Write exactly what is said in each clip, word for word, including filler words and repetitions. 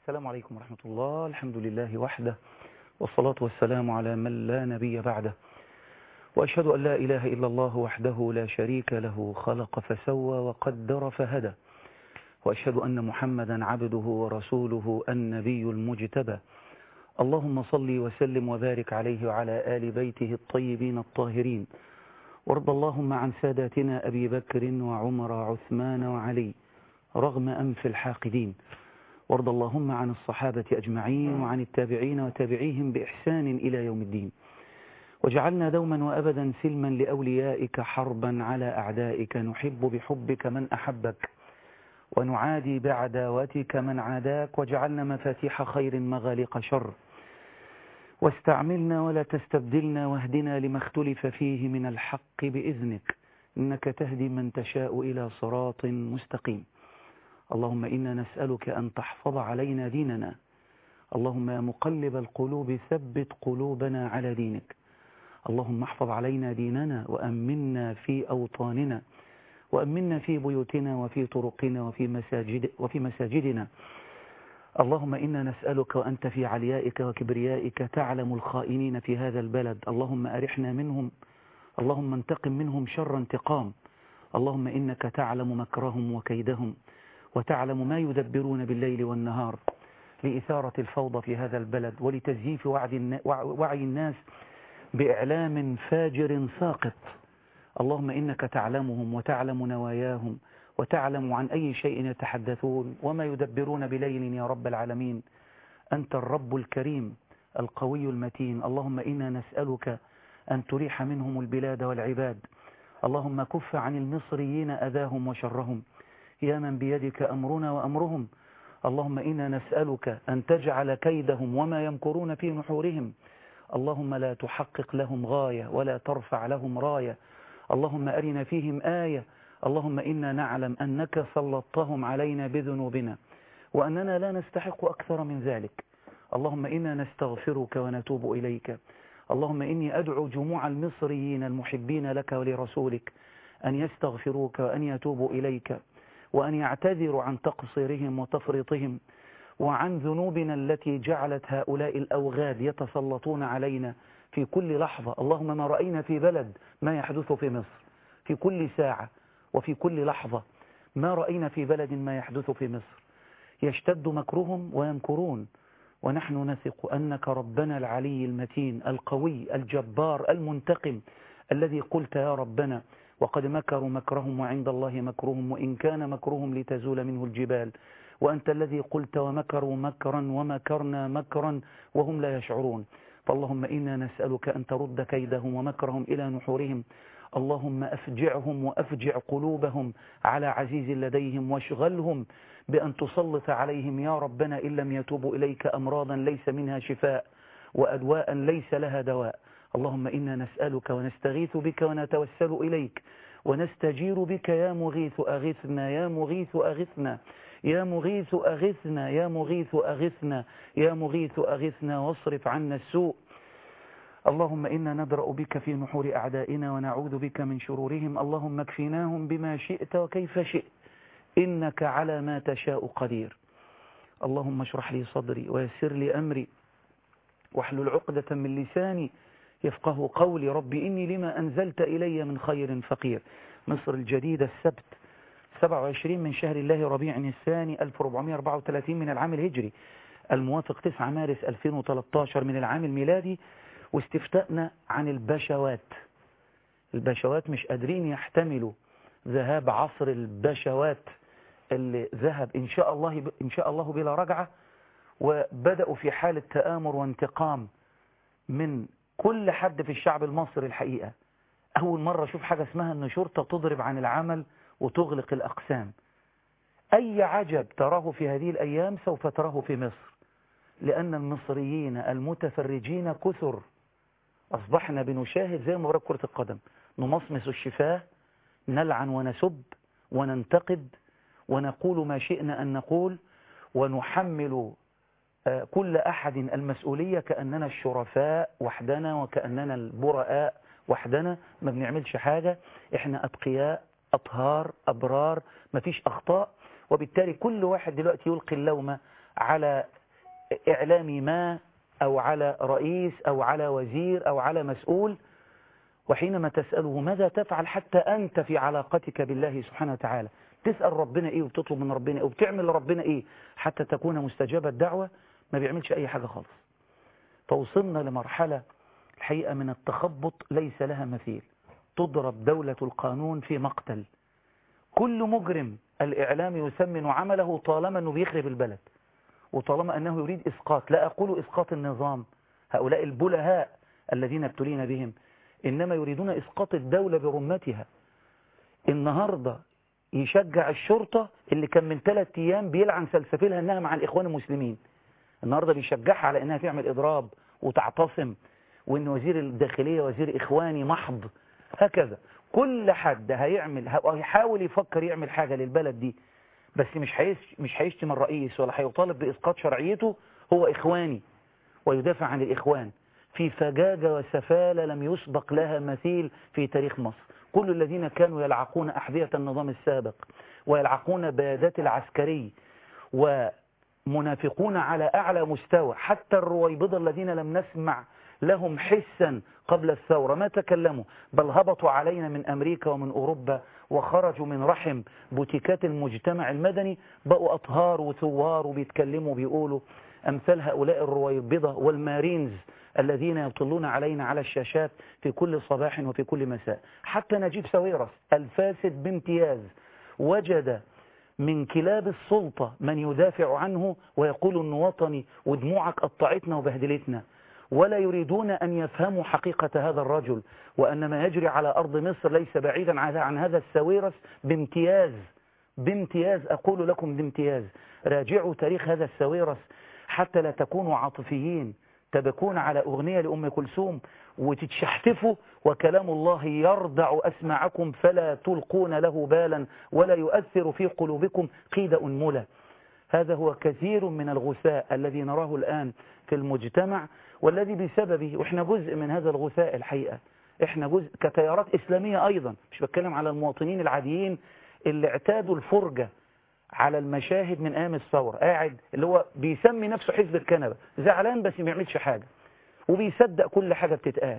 السلام عليكم ورحمة الله. الحمد لله وحده، والصلاة والسلام على من لا نبي بعده، وأشهد أن لا إله إلا الله وحده لا شريك له، خلق فسوى وقدر فهدى، وأشهد أن محمدا عبده ورسوله النبي المجتبى. اللهم صل وسلم وبارك عليه وعلى آل بيته الطيبين الطاهرين، وارض اللهم عن ساداتنا أبي بكر وعمر وعثمان وعلي رغم أنف الحاقدين، وارض اللهم عن الصحابة أجمعين وعن التابعين وتابعيهم بإحسان إلى يوم الدين، وجعلنا دوما وأبدا سلما لأوليائك حربا على أعدائك، نحب بحبك من أحبك ونعادي بعداوتك من عاداك، وجعلنا مفاتيح خير مغالق شر، واستعملنا ولا تستبدلنا، واهدنا لما اختلف فيه من الحق بإذنك، إنك تهدي من تشاء إلى صراط مستقيم. اللهم إنا نسألك أن تحفظ علينا ديننا، اللهم يا مقلب القلوب ثبت قلوبنا على دينك، اللهم احفظ علينا ديننا وأمنا في أوطاننا، وأمنا في بيوتنا وفي طرقنا وفي, مساجد وفي مساجدنا. اللهم إنا نسألك وأنت في عليائك وكبريائك تعلم الخائنين في هذا البلد، اللهم أرحنا منهم، اللهم انتقم منهم شر انتقام، اللهم إنك تعلم مكرهم وكيدهم، وتعلم ما يدبرون بالليل والنهار لإثارة الفوضى في هذا البلد ولتزييف وعي الناس بإعلام فاجر ساقط. اللهم إنك تعلمهم وتعلم نواياهم وتعلم عن أي شيء يتحدثون وما يدبرون بليل يا رب العالمين. أنت الرب الكريم القوي المتين. اللهم إنا نسألك أن تريح منهم البلاد والعباد، اللهم كف عن المصريين أذاهم وشرهم يا من بيدك أمرنا وأمرهم. اللهم إنا نسألك أن تجعل كيدهم وما يمكرون في نحورهم، اللهم لا تحقق لهم غاية ولا ترفع لهم راية، اللهم أرنا فيهم آية. اللهم إنا نعلم أنك سلطتهم علينا بذنوبنا وأننا لا نستحق أكثر من ذلك. اللهم إنا نستغفرك ونتوب إليك. اللهم إني أدعو جموع المصريين المحبين لك ولرسولك أن يستغفروك وأن يتوبوا إليك، وأن يعتذروا عن تقصيرهم وتفريطهم وعن ذنوبنا التي جعلت هؤلاء الأوغاد يتسلطون علينا في كل لحظة. اللهم ما رأينا في بلد ما يحدث في مصر في كل ساعة وفي كل لحظة، ما رأينا في بلد ما يحدث في مصر. يشتد مكرهم ويمكرون، ونحن نثق أنك ربنا العلي المتين القوي الجبار المنتقم، الذي قلت يا ربنا وقد مكروا مكرهم وعند الله مكرهم وإن كان مكرهم لتزول منه الجبال، وأنت الذي قلت ومكروا مكرا ومكرنا مكرا وهم لا يشعرون. فاللهم إنا نسألك أن ترد كيدهم ومكرهم إلى نحورهم، اللهم أفجعهم وأفجع قلوبهم على عزيز لديهم، واشغلهم بأن تسلط عليهم يا ربنا إن لم يتوبوا إليك أمراضا ليس منها شفاء وأدواء ليس لها دواء. اللهم إنا نسألك ونستغيث بك ونتوسل إليك ونستجير بك يا مغيث أغثنا يا مغيث أغثنا يا مغيث أغثنا يا مغيث أغثنا يا مغيث أغثنا واصرف عنا السوء. اللهم إنا ندرأ بك في نحور أعدائنا ونعوذ بك من شرورهم، اللهم اكفناهم بما شئت وكيف شئت إنك على ما تشاء قدير. اللهم اشرح لي صدري ويسر لي أمري واحلل عقدة من لساني يفقه قولي، ربي إني لما أنزلت إلي من خير فقير. مصر الجديدة السبت سبعة وعشرين من شهر الله ربيع الثاني ألف وأربعمائة وأربعة وثلاثين من العام الهجري، الموافق تسعة مارس ألفين وثلاثة عشر من العام الميلادي. واستفتاءنا عن البشوات. البشوات مش قادرين يحتملوا ذهاب عصر البشوات اللي ذهب إن شاء الله إن شاء الله بلا رجعة، وبدأوا في حالة تآمر وانتقام من كل حد في الشعب المصري. الحقيقة أول مرة أشوف حاجة اسمها أن شرطة تضرب عن العمل وتغلق الأقسام. أي عجب تراه في هذه الأيام سوف تراه في مصر، لأن المصريين المتفرجين كثر. أصبحنا بنشاهد زي مباراة كرة القدم، نمصمص الشفاه، نلعن ونسب وننتقد ونقول ما شئنا أن نقول، ونحمل كل أحد المسؤولية كأننا الشرفاء وحدنا وكأننا البرآء وحدنا. ما بنعملش حاجة، إحنا أتقياء أطهار أبرار، ما فيش أخطاء. وبالتالي كل واحد دلوقتي يلقي اللوم على إعلامي ما أو على رئيس أو على وزير أو على مسؤول، وحينما تسأله ماذا تفعل حتى أنت في علاقتك بالله سبحانه وتعالى، تسأل ربنا إيه وبتطلب من ربنا إيه وبتعمل لربنا إيه حتى تكون مستجابة الدعوة، ما بيعملش أي حاجة خالص. فوصلنا لمرحلة الحقيقة من التخبط ليس لها مثيل. تضرب دولة القانون في مقتل. كل مجرم الإعلام يثمن عمله طالما أنه بيخرب البلد، وطالما أنه يريد إسقاط، لا أقول إسقاط النظام، هؤلاء البلهاء الذين ابتلينا بهم، إنما يريدون إسقاط الدولة برمتها. النهاردة يشجع الشرطة اللي كان من ثلاث أيام بيلعن سلسفيلها أنها مع الإخوان المسلمين، النهاردة بيشجعها على أنها تعمل إضراب وتعتصم، وأن وزير الداخلية وزير إخواني محض. هكذا كل حد هيعمل هيحاول يفكر يعمل حاجة للبلد دي، بس مش مش هيشتم الرئيس ولا هيطالب بإسقاط شرعيته، هو إخواني ويدافع عن الإخوان في فجاجة وسفالة لم يسبق لها مثيل في تاريخ مصر. كل الذين كانوا يلعقون أحذية النظام السابق ويلعقون بيادات العسكري ومنافقون على أعلى مستوى، حتى الرويبضة الذين لم نسمع لهم حسا قبل الثورة ما تكلموا، بل هبطوا علينا من أمريكا ومن أوروبا وخرجوا من رحم بوتيكات المجتمع المدني، بقوا أطهار وثوار وبيتكلموا وبيقولوا أمثال هؤلاء الرويبضة والمارينز الذين يطلون علينا على الشاشات في كل صباح وفي كل مساء. حتى نجيب ساويرس الفاسد بامتياز وجد من كلاب السلطة من يدافع عنه ويقول إنه وطني ودموعك قطعتنا وبهدلتنا، ولا يريدون أن يفهموا حقيقة هذا الرجل، وأن ما يجري على أرض مصر ليس بعيدا عن هذا الساويرس بامتياز. بامتياز أقول لكم بامتياز. راجعوا تاريخ هذا الساويرس حتى لا تكونوا عاطفيين تبكون على أغنية لأم كلثوم وتتشحتفوا وكلام الله يردع أسماعكم فلا تلقون له بالا ولا يؤثر في قلوبكم قيد أنملة. هذا هو كثير من الغثاء الذي نراه الآن في المجتمع، والذي بسببه وإحنا جزء من هذا الغثاء الحقيقة. إحنا جزء كتيارات إسلامية أيضا، مش بتكلم على المواطنين العاديين اللي اعتادوا الفرجة على المشاهد من ايام الثوره، قاعد اللي هو بيسمي نفسه حزب الكنبه، زعلان بس ما بيعملش حاجه وبيصدق كل حاجه بتتقال،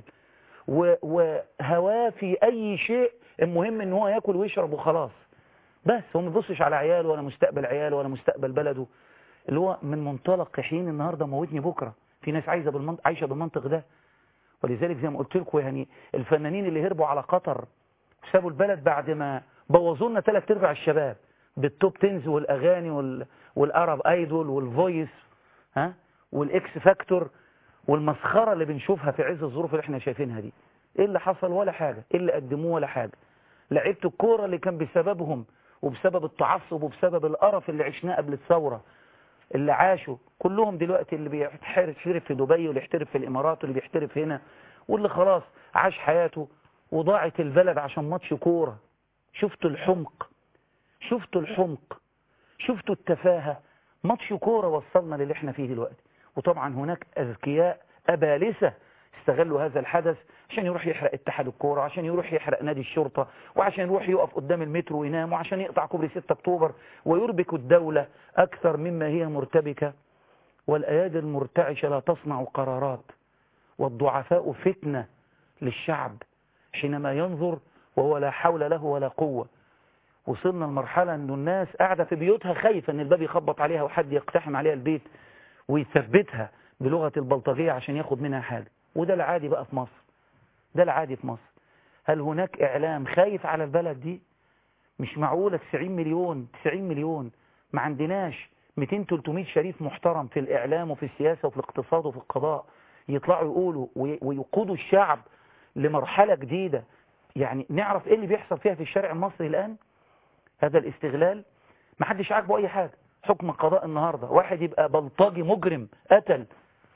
وهواه في اي شيء المهم ان هو ياكل ويشرب وخلاص، بس هو ما بيبصش على عياله ولا مستقبل عياله ولا مستقبل بلده، اللي هو من منطلق حين النهارده موتني بكره. في ناس عايزه بالمنطق عايشه بالمنطق ده، ولذلك زي ما قلت لكم يعني الفنانين اللي هربوا على قطر سابوا البلد بعد ما بوظوا لنا ثلاث ارباع الشباب بالتوب تنز والاغاني وال... والارب ايدول والفويس ها والاكس فاكتور والمسخره اللي بنشوفها في عز الظروف اللي احنا شايفينها دي. ايه اللي حصل؟ ولا حاجه. ايه اللي قدموه؟ ولا حاجه. لعيبه الكوره اللي كان بسببهم وبسبب التعصب وبسبب القرف اللي عشناه قبل الثوره اللي عاشوا كلهم دلوقتي، اللي بيحترف في دبي واللي يحترف في الامارات واللي بيحترف هنا واللي خلاص عاش حياته وضاعت البلد عشان ماتش كوره. شفتوا الحمق؟ شفتوا الحمق؟ شفتوا التفاهة؟ ماتش كورة وصلنا للي احنا فيه دلوقتي. وطبعا هناك أذكياء أبالسة استغلوا هذا الحدث عشان يروح يحرق اتحاد الكورة، عشان يروح يحرق نادي الشرطة، وعشان يروح يقف قدام المترو وينام، وعشان يقطع كوبري ستة أكتوبر ويربك الدولة أكثر مما هي مرتبكة. والأيادي المرتعشة لا تصنع قرارات، والضعفاء فتنة للشعب حينما ينظر وهو لا حول له ولا قوة. وصلنا لمرحلة أن الناس قاعدة في بيوتها خايفة أن الباب يخبط عليها وحد يقتحم عليها البيت ويثبتها بلغة البلطجية عشان ياخد منها حاجة. وده العادي بقى في مصر، ده العادي في مصر. هل هناك إعلام خايف على البلد دي؟ مش معقولة تسعين مليون تسعين مليون ما عندناش مئتين ثلاثمئة شريف محترم في الإعلام وفي السياسة وفي الاقتصاد وفي القضاء يطلعوا يقولوا ويقودوا الشعب لمرحلة جديدة. يعني نعرف إيه اللي بيحصل فيها في الشارع المصري الآن؟ هذا الاستغلال ما حدش عاجبه أي حاجة. حكم القضاء النهاردة واحد يبقى بلطجي مجرم قتل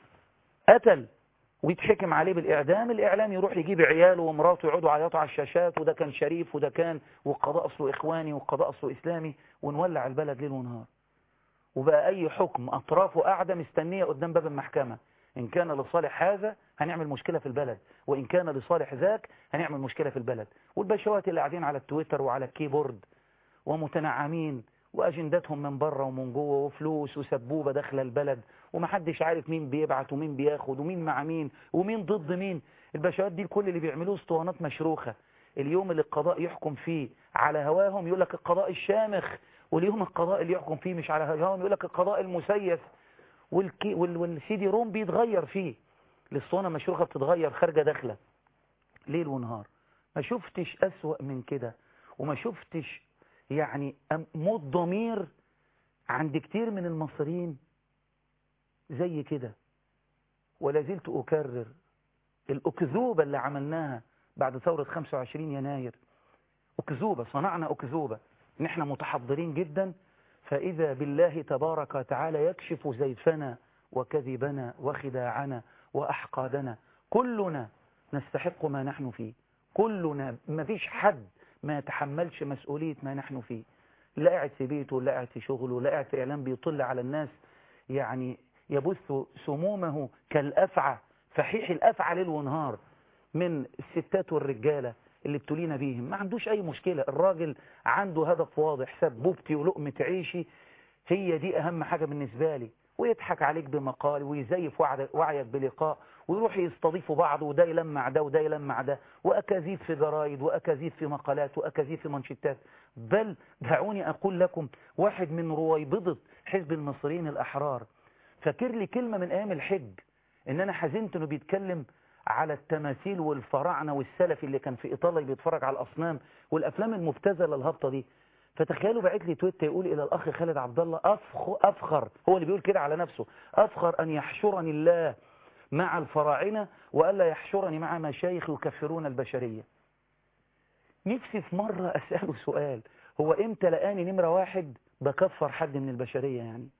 قتل ويتحكم عليه بالإعدام، الإعلام يروح يجيب عياله ومراته يقعدوا يعيطوا على الشاشات وده كان شريف وده كان والقضاء أصله إخواني والقضاء أصله إسلامي، ونولع البلد ليل ونهار. وبقى أي حكم أطرافه قاعدة مستنية قدام باب المحكمة، إن كان لصالح هذا هنعمل مشكلة في البلد، وإن كان لصالح ذاك هنعمل مشكلة في البلد. والبشوات اللي قاعدين على التويتر وعلى الكيبورد ومتنعمين وأجنداتهم من بره ومن جوه وفلوس وسبوبة داخل البلد ومحدش عارف مين بيبعت ومين بياخد ومين مع مين ومين ضد مين. البشوات دي كل اللي بيعملوه اسطوانات مشروخة. اليوم اللي القضاء يحكم فيه على هواهم يقول لك القضاء الشامخ، واليوم القضاء اللي يحكم فيه مش على هواهم يقول لك القضاء المسيس. والكي والسيدي روم بيتغير فيه، الاسطوانة مشروخة بتتغير خارجة داخلة ليل ونهار. ما شفتش أسوأ من كده، وما شفتش يعني موت ضمير عند كتير من المصريين زي كده. ولا زلت أكرر الأكذوبة اللي عملناها بعد ثورة خمسة وعشرين يناير، أكذوبة، صنعنا أكذوبة إن احنا متحضرين جدا، فإذا بالله تبارك وتعالى يكشف زيفنا وكذبنا وخداعنا وأحقادنا. كلنا نستحق ما نحن فيه، كلنا، ما فيش حد ما يتحملش مسؤولية ما نحن فيه. لا قاعد في بيته، لا قاعد في شغله، لا قاعد في إعلام بيطل على الناس يعني يبث سمومه كالأفعى، فحيح الأفعى ليل ونهار من الستات والرجالة اللي ابتلينا بيهم. ما عندوش أي مشكلة، الراجل عنده هدف واضح، سبوبتي ولقمة عيشي هي دي أهم حاجة بالنسبة لي، ويضحك عليك بمقال ويزيف وعيك بلقاء ويروح يستضيفوا بعض، وده يلمع ده وده يلمع ده، وأكاذيب في جرايد وأكاذيب في مقالات وأكاذيب في منشطات. بل دعوني أقول لكم واحد من رويبضة حزب المصريين الأحرار فاكر لي كلمة من أيام الحج إن أنا حزنت إنه بيتكلم على التماثيل والفراعنة والسلف اللي كان في إيطاليا بيتفرج على الأصنام والأفلام المبتذلة الهابطة دي. فتخيلوا بعت لي تويت يقول إلى الأخ خالد عبد الله أفخر، هو اللي بيقول كده على نفسه، أفخر أن يحشرني الله مع الفراعنة وألا يحشرني مع مشايخ يكفرون البشرية. نفسي في مرة أسأله سؤال، هو إمتى لقاني نمرة واحد بكفر حد من البشرية؟ يعني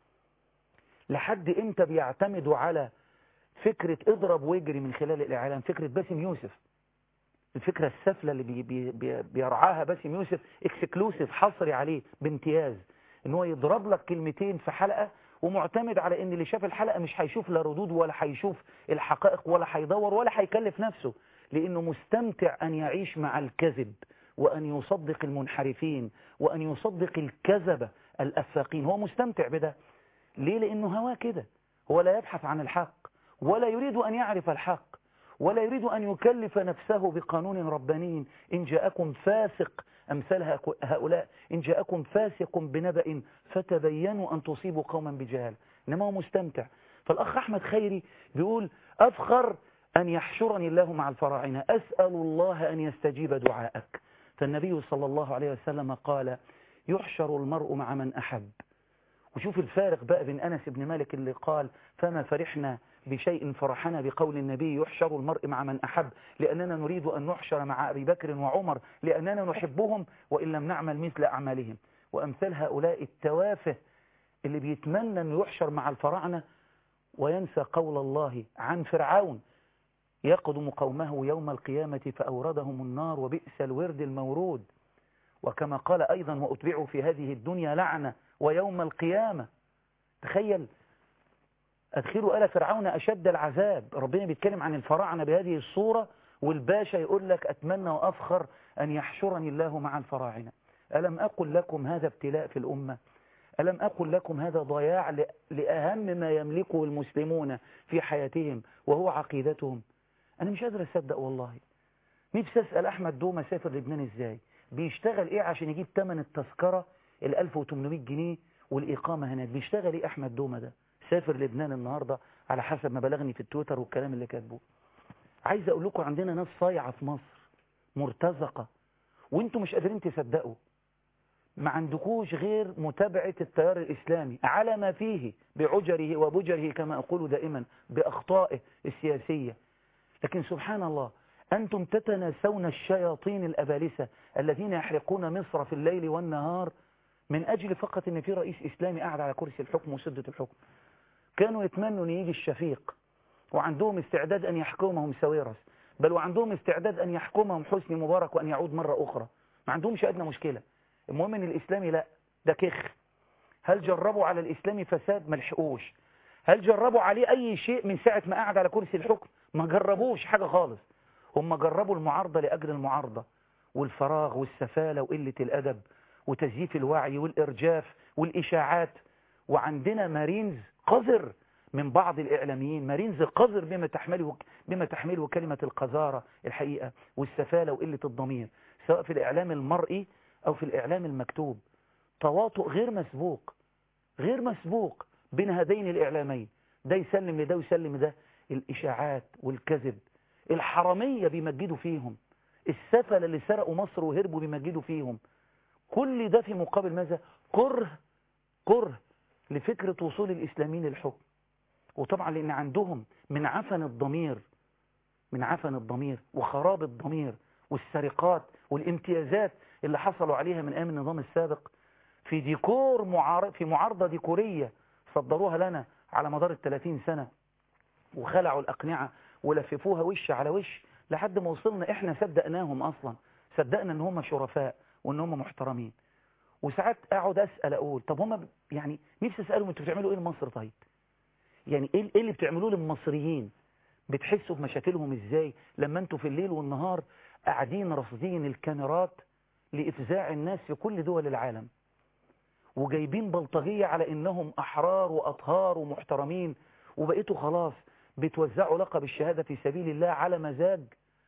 لحد إمتى بيعتمدوا على فكرة اضرب واجري من خلال الإعلام، فكرة باسم يوسف، الفكرة السفلة اللي بي بي بي بيرعاها باسم يوسف اكسكلوسيف حصري عليه بامتياز، ان هو يضرب لك كلمتين في حلقة ومعتمد على ان اللي شاف الحلقة مش هيشوف لا ردود ولا هيشوف الحقائق ولا هيدور ولا هيكلف نفسه، لانه مستمتع ان يعيش مع الكذب وان يصدق المنحرفين وان يصدق الكذبة الافاقين. هو مستمتع بده. ليه؟ لانه هواه كده، هو لا يبحث عن الحق ولا يريد ان يعرف الحق ولا يريد أن يكلف نفسه بقانون رباني. إن جاءكم فاسق أمثال هؤلاء، إن جاءكم فاسق بنبأ فتبينوا أن تصيبوا قوما بجهال، إنما هو مستمتع. فالأخ أحمد خيري بيقول أفخر أن يحشرني الله مع الفراعنة، أسأل الله أن يستجيب دعاءك. فالنبي صلى الله عليه وسلم قال يحشر المرء مع من أحب. وشوف الفارق بقى بين أنس بن مالك اللي قال فما فرحنا بشيء فرحنا بقول النبي يحشر المرء مع من أحب، لأننا نريد أن نحشر مع أبي بكر وعمر لأننا نحبهم وإن لم نعمل مثل أعمالهم. وأمثال هؤلاء التوافه اللي بيتمنى أن يحشر مع الفراعنة وينسى قول الله عن فرعون يقدم قومه يوم القيامة فأوردهم النار وبئس الورد المورود. وكما قال أيضا وأتبعوا في هذه الدنيا لعنة ويوم القيامة. تخيل، أدخلوا آل فرعون أشد العذاب. ربنا بيتكلم عن الفراعنة بهذه الصورة، والباشا يقول لك أتمنى وأفخر أن يحشرني الله مع الفراعنة. ألم أقل لكم هذا ابتلاء في الأمة؟ ألم أقل لكم هذا ضياع لأهم ما يملكه المسلمون في حياتهم وهو عقيدتهم؟ أنا مش قادر أصدق والله. نفسي أسأل أحمد دومة سافر لبنان إزاي، بيشتغل إيه عشان يجيب ثمن التذكرة ال ألف وثمانمائة جنيه والإقامة هناك؟ بيشتغل إيه أحمد دومة ده؟ سافر لبنان النهاردة على حسب ما بلغني في التويتر والكلام اللي كاتبه. عايز أقول لكم عندنا ناس صايعة في مصر مرتزقة وانتم مش قادرين تصدقوا. ما عندكوش غير متابعة التيار الإسلامي على ما فيه بعجره وبجره كما أقول دائما بأخطائه السياسية. لكن سبحان الله أنتم تتناسون الشياطين الأبالسة الذين يحرقون مصر في الليل والنهار من أجل فقط أن في رئيس إسلامي قاعد على كرسي الحكم وسدة الحكم. كانوا يتمنوا أن يجي الشفيق وعندهم استعداد أن يحكمهم ساويرس، بل وعندهم استعداد أن يحكمهم حسني مبارك وأن يعود مرة أخرى. ما عندهمش أدنى مشكلة. المهم أن الإسلامي لا، ده كخ. هل جربوا على الإسلامي فساد؟ ما لحقوش. هل جربوا عليه أي شيء من ساعة ما قعد على كرسي الحكم؟ ما جربوش حاجة خالص. هم جربوا المعارضة لأجل المعارضة والفراغ والسفالة وقلة الأدب وتزييف الوعي والإرجاف والإشاعات. وعندنا مارينز قذر من بعض الإعلاميين، مارينز قذر بما تحمله بما تحمله كلمة القذارة الحقيقة والسفالة وقلة الضمير، سواء في الإعلام المرئي أو في الإعلام المكتوب. تواطؤ غير مسبوق غير مسبوق بين هذين الإعلامين، ده يسلم لده ويسلم ده. الإشاعات والكذب، الحرامية بيمجدوا فيهم، السفل اللي سرقوا مصر وهربوا بيمجدوا فيهم. كل ده في مقابل ماذا؟ كره كره لفكرة وصول الإسلاميين للحكم. وطبعا لأن عندهم من عفن الضمير من عفن الضمير وخراب الضمير والسرقات والامتيازات اللي حصلوا عليها من أيام النظام السابق في ديكور معارض في معارضة ديكورية صدروها لنا على مدار الثلاثين سنة، وخلعوا الأقنعة ولففوها وش على وش لحد ما وصلنا. احنا صدقناهم أصلا، صدقنا ان هم شرفاء وان هم محترمين. وساعات اقعد اسال اقول طب هم يعني نفسي اسالهم انتوا بتعملوا ايه لمصر؟ طيب يعني ايه اللي بتعملوه للمصريين؟ بتحسوا بمشاكلهم ازاي لما انتوا في الليل والنهار قاعدين راصدين الكاميرات لافزاع الناس في كل دول العالم، وجايبين بلطجية على انهم احرار واطهار ومحترمين، وبقيتوا خلاص بتوزعوا لقب الشهادة في سبيل الله على مزاج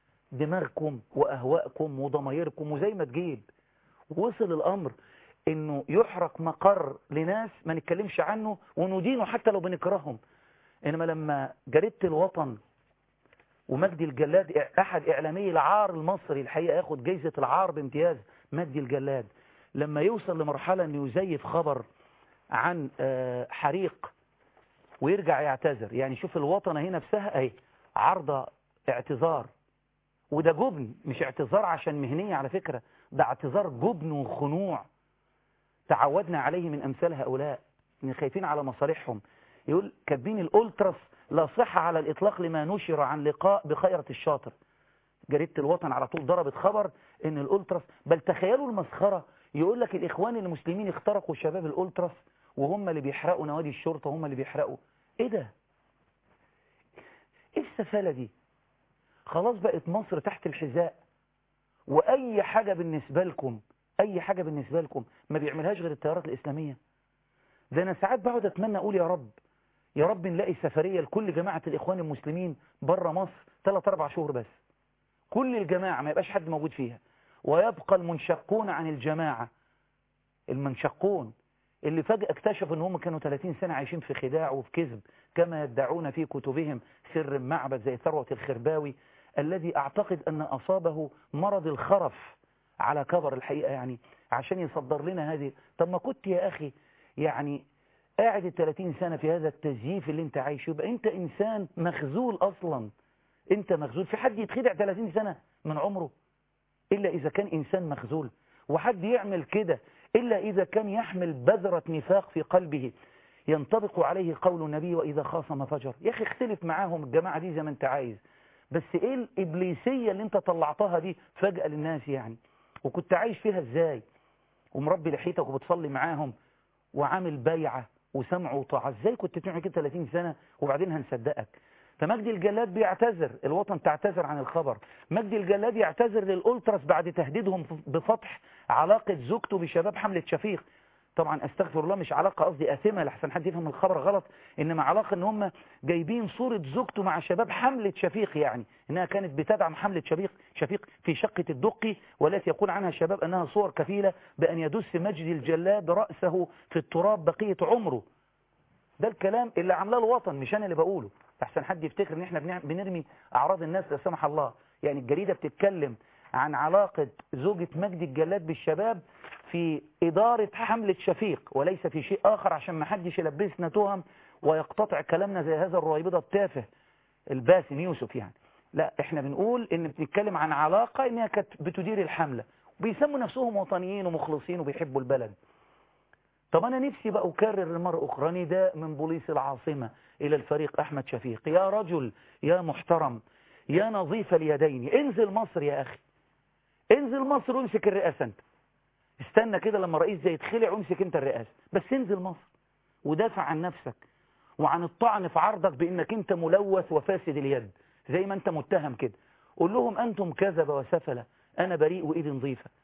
دماغكم واهوائكم وضمايركم وزي ما تجيب. وصل الامر انه يحرق مقر لناس ما نتكلمش عنه وندينه حتى لو بنكرههم. انما لما جريدة الوطن ومجدي الجلاد احد اعلامي العار المصري الحقيقة ياخد جايزة العار بامتياز، مجدي الجلاد لما يوصل لمرحلة انه يزيف خبر عن حريق ويرجع يعتذر، يعني شوف الوطنة هنا نفسها اهي عرضة اعتذار، وده جبن مش اعتذار عشان مهنية على فكرة، ده اعتذار جبن وخنوع تعودنا عليه من امثال هؤلاء ان خايفين على مصالحهم. يقول كاتبين الالتراس لا صحة على الاطلاق لما نشر عن لقاء بخيرة الشاطر. جريدة الوطن على طول ضربت خبر ان الالتراس، بل تخيلوا المسخرة، يقول لك الاخوان المسلمين اخترقوا شباب الالتراس وهم اللي بيحرقوا نوادي الشرطة وهم اللي بيحرقوا. ايه ده؟ ايه السفالة دي؟ خلاص بقت مصر تحت الحذاء، واي حاجة بالنسبة لكم اي حاجة بالنسبة لكم ما بيعملهاش غير التيارات الاسلامية. ده انا ساعات بقعد اتمنى اقول يا رب يا رب نلاقي سفرية لكل جماعة الاخوان المسلمين بره مصر ثلاث اربع شهور بس، كل الجماعة ما يبقاش حد موجود فيها، ويبقى المنشقون عن الجماعة، المنشقون اللي فجأة اكتشفوا ان هم كانوا ثلاثين سنة عايشين في خداع وفي كذب كما يدعون في كتبهم سر معبد زي ثروة الخرباوي الذي اعتقد ان اصابه مرض الخرف على كبر الحقيقة، يعني عشان يصدر لنا هذه. طب ما كنت يا اخي يعني قاعد الثلاثين سنة في هذا التزييف اللي انت عايشه، يبقى انت انسان مخزول اصلا، انت مخزول. في حد يتخدع ثلاثين سنة من عمره الا اذا كان انسان مخزول، وحد يعمل كده إلا إذا كان يحمل بذرة نفاق في قلبه ينطبق عليه قول النبي وإذا خاصم فجر. يا أخي اختلف معاهم الجماعة دي زي ما انت عايز، بس إيه الإبليسية اللي انت طلعتها دي فجأة للناس يعني؟ وكنت عايش فيها إزاي ومربي لحيتك وبتصلي معاهم وعامل بيعة وسمع وطاعة؟ إزاي كنت بتعمل كده ثلاثين سنة وبعدين هنصدقك؟ فمجدي الجلاد بيعتذر، الوطن تعتذر عن الخبر، مجدي الجلاد يعتذر للأولتراس بعد تهديدهم بفتح علاقة زوجته بشباب حملة شفيق. طبعا استغفر الله، مش علاقة قصدي آثمة لحسن حد يفهم الخبر غلط، إنما علاقة إن هم جايبين صورة زوجته مع شباب حملة شفيق، يعني إنها كانت بتدعم حملة شفيق شفيق في شقة الدقي، والتي يقول عنها الشباب أنها صور كفيلة بأن يدس مجدي الجلاد رأسه في التراب بقية عمره. ده الكلام اللي عاملاه الوطن، مش أنا اللي بقوله، احسن حد يفتكر ان احنا بنرمي اعراض الناس لا سمح الله. يعني الجريدة بتتكلم عن علاقة زوجة مجدي الجلاد بالشباب في إدارة حملة شفيق وليس في شيء آخر، عشان ما حدش يلبسنا تهم ويقتطع كلامنا زي هذا الرويبضة التافه الباسم يوسف. يعني لا، احنا بنقول ان بنتكلم عن علاقة انها كانت بتدير الحملة وبيسموا نفسهم وطنيين ومخلصين وبيحبوا البلد. طب أنا نفسي بقى أكرر مرة أخرى نداء من بوليس العاصمة إلى الفريق أحمد شفيق: يا رجل يا محترم يا نظيف اليدين، انزل مصر يا أخي، انزل مصر وامسك الرئاسة. أنت استنى كده لما رئيس زي يتخلع وامسك أنت الرئاسة، بس انزل مصر ودافع عن نفسك وعن الطعن في عرضك بأنك أنت ملوث وفاسد اليد زي ما أنت متهم كده. قول لهم أنتم كذبة وسفلة، أنا بريء وإيدي نظيفة.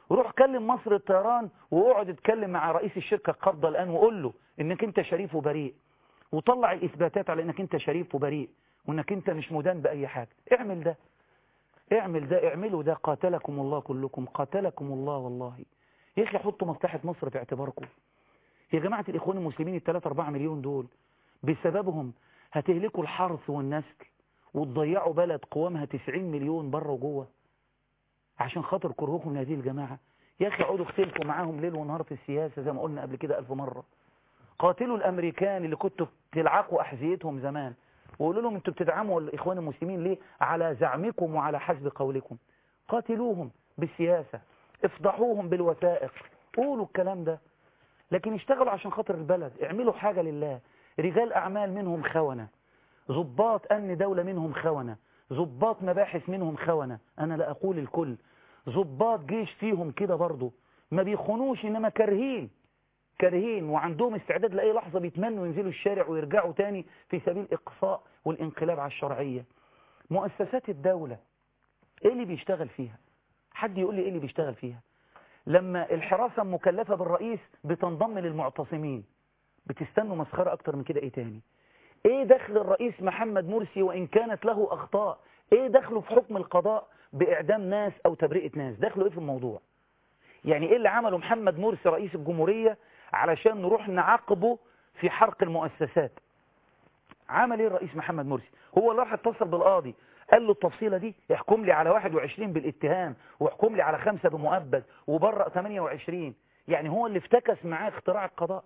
روح كلم مصر الطيران واقعد اتكلم مع رئيس الشركة القابضة الآن وقول له انك انت شريف وبريء، وطلع الإثباتات على انك انت شريف وبريء وانك انت مش مدان بأي حاجة. اعمل ده، اعمل ده، اعملوا ده. قاتلكم الله كلكم، قاتلكم الله والله. يا اخي حطوا مصلحة مصر في اعتباركم يا جماعة الإخوان المسلمين. الثلاثة أربعة مليون دول بسببهم هتهلكوا الحرث والنسل وتضيعوا بلد قوامها تسعين مليون بره وجوه عشان خاطر كرهكم لهذه الجماعة. يا أخي اقعدوا اختلفوا معاهم ليل ونهار في السياسة زي ما قلنا قبل كده ألف مرة. قاتلوا الأمريكان اللي كنتوا تلعقوا أحذيتهم زمان وقولوا لهم انتوا بتدعموا الإخوان المسلمين ليه؟ على زعمكم وعلى حسب قولكم. قاتلوهم بالسياسة، افضحوهم بالوثائق، قولوا الكلام ده، لكن اشتغلوا عشان خاطر البلد. اعملوا حاجة لله. رجال أعمال منهم خونة، ضباط أمن دولة منهم خونة، ضباط مباحث منهم خونة، أنا لا أقول الكل، ضباط جيش فيهم كده برضو ما بيخونوش إنما كارهين كارهين وعندهم استعداد لأي لحظة بيتمنوا ينزلوا الشارع ويرجعوا تاني في سبيل إقصاء والانقلاب على الشرعية. مؤسسات الدولة إيه اللي بيشتغل فيها؟ حد يقول لي إيه اللي بيشتغل فيها؟ لما الحراسة مكلفة بالرئيس بتنضم للمعتصمين، بتستنوا مسخرة أكتر من كده. إيه تاني؟ إيه دخل الرئيس محمد مرسي وإن كانت له أخطاء؟ إيه دخله في حكم القضاء بإعدام ناس أو تبرئة ناس؟ دخله إيه في الموضوع؟ يعني إيه اللي عمله محمد مرسي رئيس الجمهورية علشان نروح نعاقبه في حرق المؤسسات؟ عمل إيه الرئيس محمد مرسي؟ هو اللي راح اتصل بالقاضي قال له التفصيلة دي يحكم لي على واحد وعشرين بالاتهام ويحكم لي على خمسة بمؤبد وبرأ ثمانية وعشرين. يعني هو اللي افتكس معاه اختراع القضاء.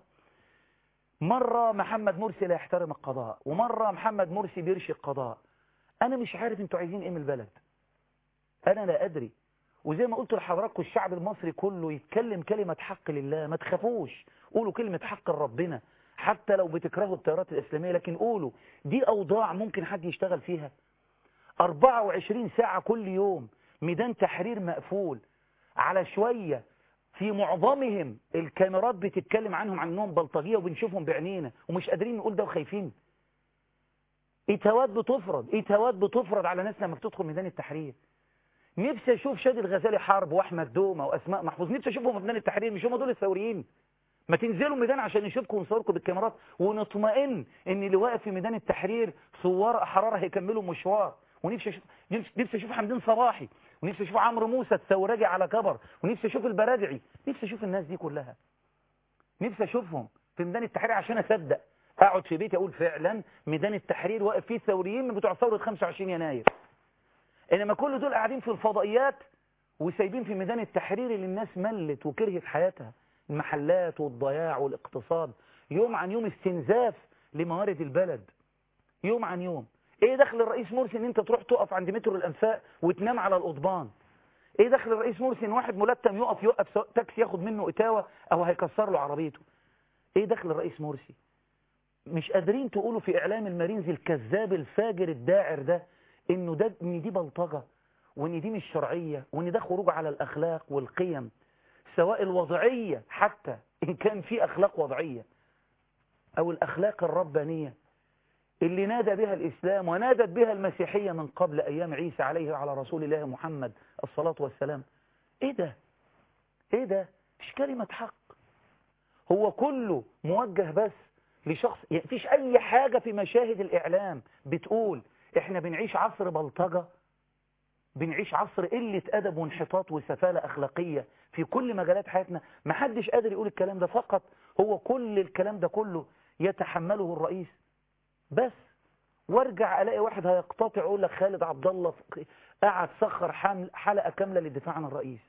مرة محمد مرسي لا يحترم القضاء ومرة محمد مرسي بيرشي القضاء. أنا مش عارف انتوا عايزين ايه من البلد، أنا لا أدري. وزي ما قلت لحضراتكم الشعب المصري كله يتكلم كلمة حق لله، ما تخافوش، قولوا كلمة حق لربنا حتى لو بتكرهوا التيارات الإسلامية، لكن قولوا دي أوضاع ممكن حد يشتغل فيها. أربعة وعشرين ساعة كل يوم ميدان تحرير مقفول على شوية، في معظمهم الكاميرات بتتكلم عنهم عنهم بلطجية وبنشوفهم بعينينا ومش قادرين نقول ده وخايفين. إتهامات بتفرض إتهامات بتفرض على ناس لما بتدخل ميدان التحرير. نفسي أشوف شادي الغزالي حرب وأحمد دومة وأسماء محفوظ، نفسي أشوفهم في ميدان التحرير، مش هم دول الثوريين؟ ما تنزلوا ميدان عشان نشوفكم ونصوركم بالكاميرات ونطمئن ان اللي واقف في ميدان التحرير ثوار احرار هيكملوا مشوار. ونفسي اشوف نفسي اشوف حمدين صباحي، ونفسي اشوف عمرو موسى الثوراجي على كبر، ونفسي اشوف البرادعي، نفسي اشوف الناس دي كلها، نفسي اشوفهم في ميدان التحرير عشان اصدق. اقعد في بيتي اقول فعلا ميدان التحرير واقف فيه ثوريين من بتوع ثوره خمسة وعشرين يناير. انما كل دول قاعدين في الفضائيات وسايبين في ميدان التحرير اللي الناس ملت وكرهت حياتها، المحلات والضياع والاقتصاد، يوم عن يوم استنزاف لموارد البلد، يوم عن يوم. ايه دخل الرئيس مرسي ان انت تروح تقف عند مترو الانفاق وتنام على القضبان؟ ايه دخل الرئيس مرسي ان واحد ملتم يقف يوقف تاكسي ياخد منه اتاوه او هيكسر له عربيته؟ ايه دخل الرئيس مرسي؟ مش قادرين تقولوا في اعلام المارينز الكذاب الفاجر الداعر ده انه ده ان دي بلطجه وان دي مش شرعيه وان ده خروج على الاخلاق والقيم، سواء الوضعية حتى إن كان في أخلاق وضعية أو الأخلاق الربانية اللي نادى بها الإسلام ونادت بها المسيحية من قبل أيام عيسى عليه على رسول الله محمد الصلاة والسلام. إيه ده؟ إيه ده؟ مش كلمة حق، هو كله موجه بس لشخص. يعني فيش أي حاجة في مشاهد الإعلام بتقول إحنا بنعيش عصر بلطجة، بنعيش عصر قلة أدب وانحطاط وسفالة أخلاقية في كل مجالات حياتنا. ما حدش قادر يقول الكلام ده، فقط هو كل الكلام ده كله يتحمله الرئيس بس. وارجع ألاقي واحد هيقتطع يقول لك خالد عبد الله قعد سخر حلقة كاملة للدفاع عن الرئيس.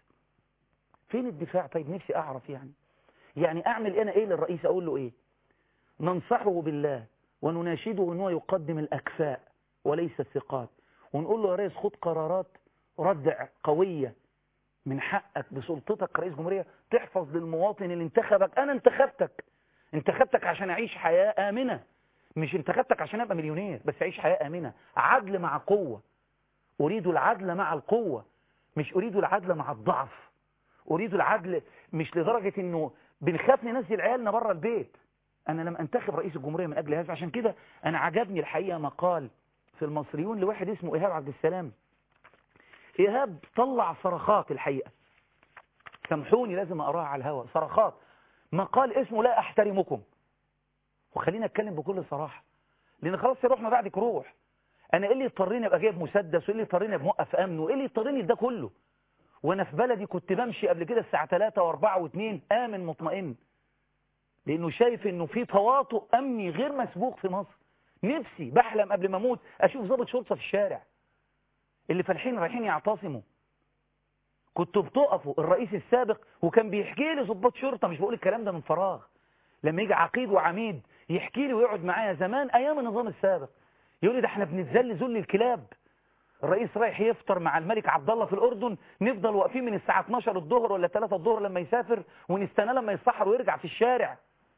فين الدفاع؟ طيب نفسي أعرف يعني يعني أعمل أنا إيه للرئيس؟ أقول له إيه؟ ننصحه بالله ونناشده أنه يقدم الأكفاء وليس الثقات، ونقول له يا ريس خد قرارات ردع قوية من حقك بسلطتك كرئيس جمهورية تحفظ للمواطن اللي انتخبك. أنا انتخبتك انتخبتك عشان أعيش حياة آمنة، مش انتخبتك عشان أبقى مليونير بس أعيش حياة آمنة. عدل مع قوة، أريد العدل مع القوة، مش أريد العدل مع الضعف. أريد العدل مش لدرجة أنه بنخاف ننزل عيالنا بره البيت. أنا لم أنتخب رئيس الجمهورية من أجل هذا. عشان كده أنا عجبني الحقيقة مقال في المصريون لواحد اسمه إيهاب عبد السلام. إيهاب طلع صرخات الحقيقة، سامحوني لازم أقراها على الهواء، صرخات، مقال اسمه لا أحترمكم. وخلينا أتكلم بكل صراحة، لأن خلاص روح ما بعدك روح. أنا إيه اللي يضطرني أبقى جايب مسدس، وإيه اللي يضطرني أبقى موقف أمن، وإيه اللي يضطرني ده كله؟ وأنا في بلدي كنت بمشي قبل كده الساعة ثلاثة وأربعة واثنين آمن مطمئن، لأنه شايف إنه في تواطؤ أمني غير مسبوق في مصر. نفسي بحلم قبل ما أموت أشوف ضابط شرطة في الشارع، اللي فالحين رايحين يعتصموا كنتوا بتقفوا. الرئيس السابق وكان بيحكي لي ضباط شرطة، مش بقول الكلام ده من فراغ، لما يجي عقيد وعميد يحكي لي ويقعد معايا زمان أيام النظام السابق، يقول لي ده احنا بنتذل ذل الكلاب. الرئيس رايح يفطر مع الملك عبد الله في الأردن، نفضل واقفين من الساعة اتناشر الظهر ولا ثلاثة الظهر لما يسافر، ونستنى لما يتسحر ويرجع في الشارع.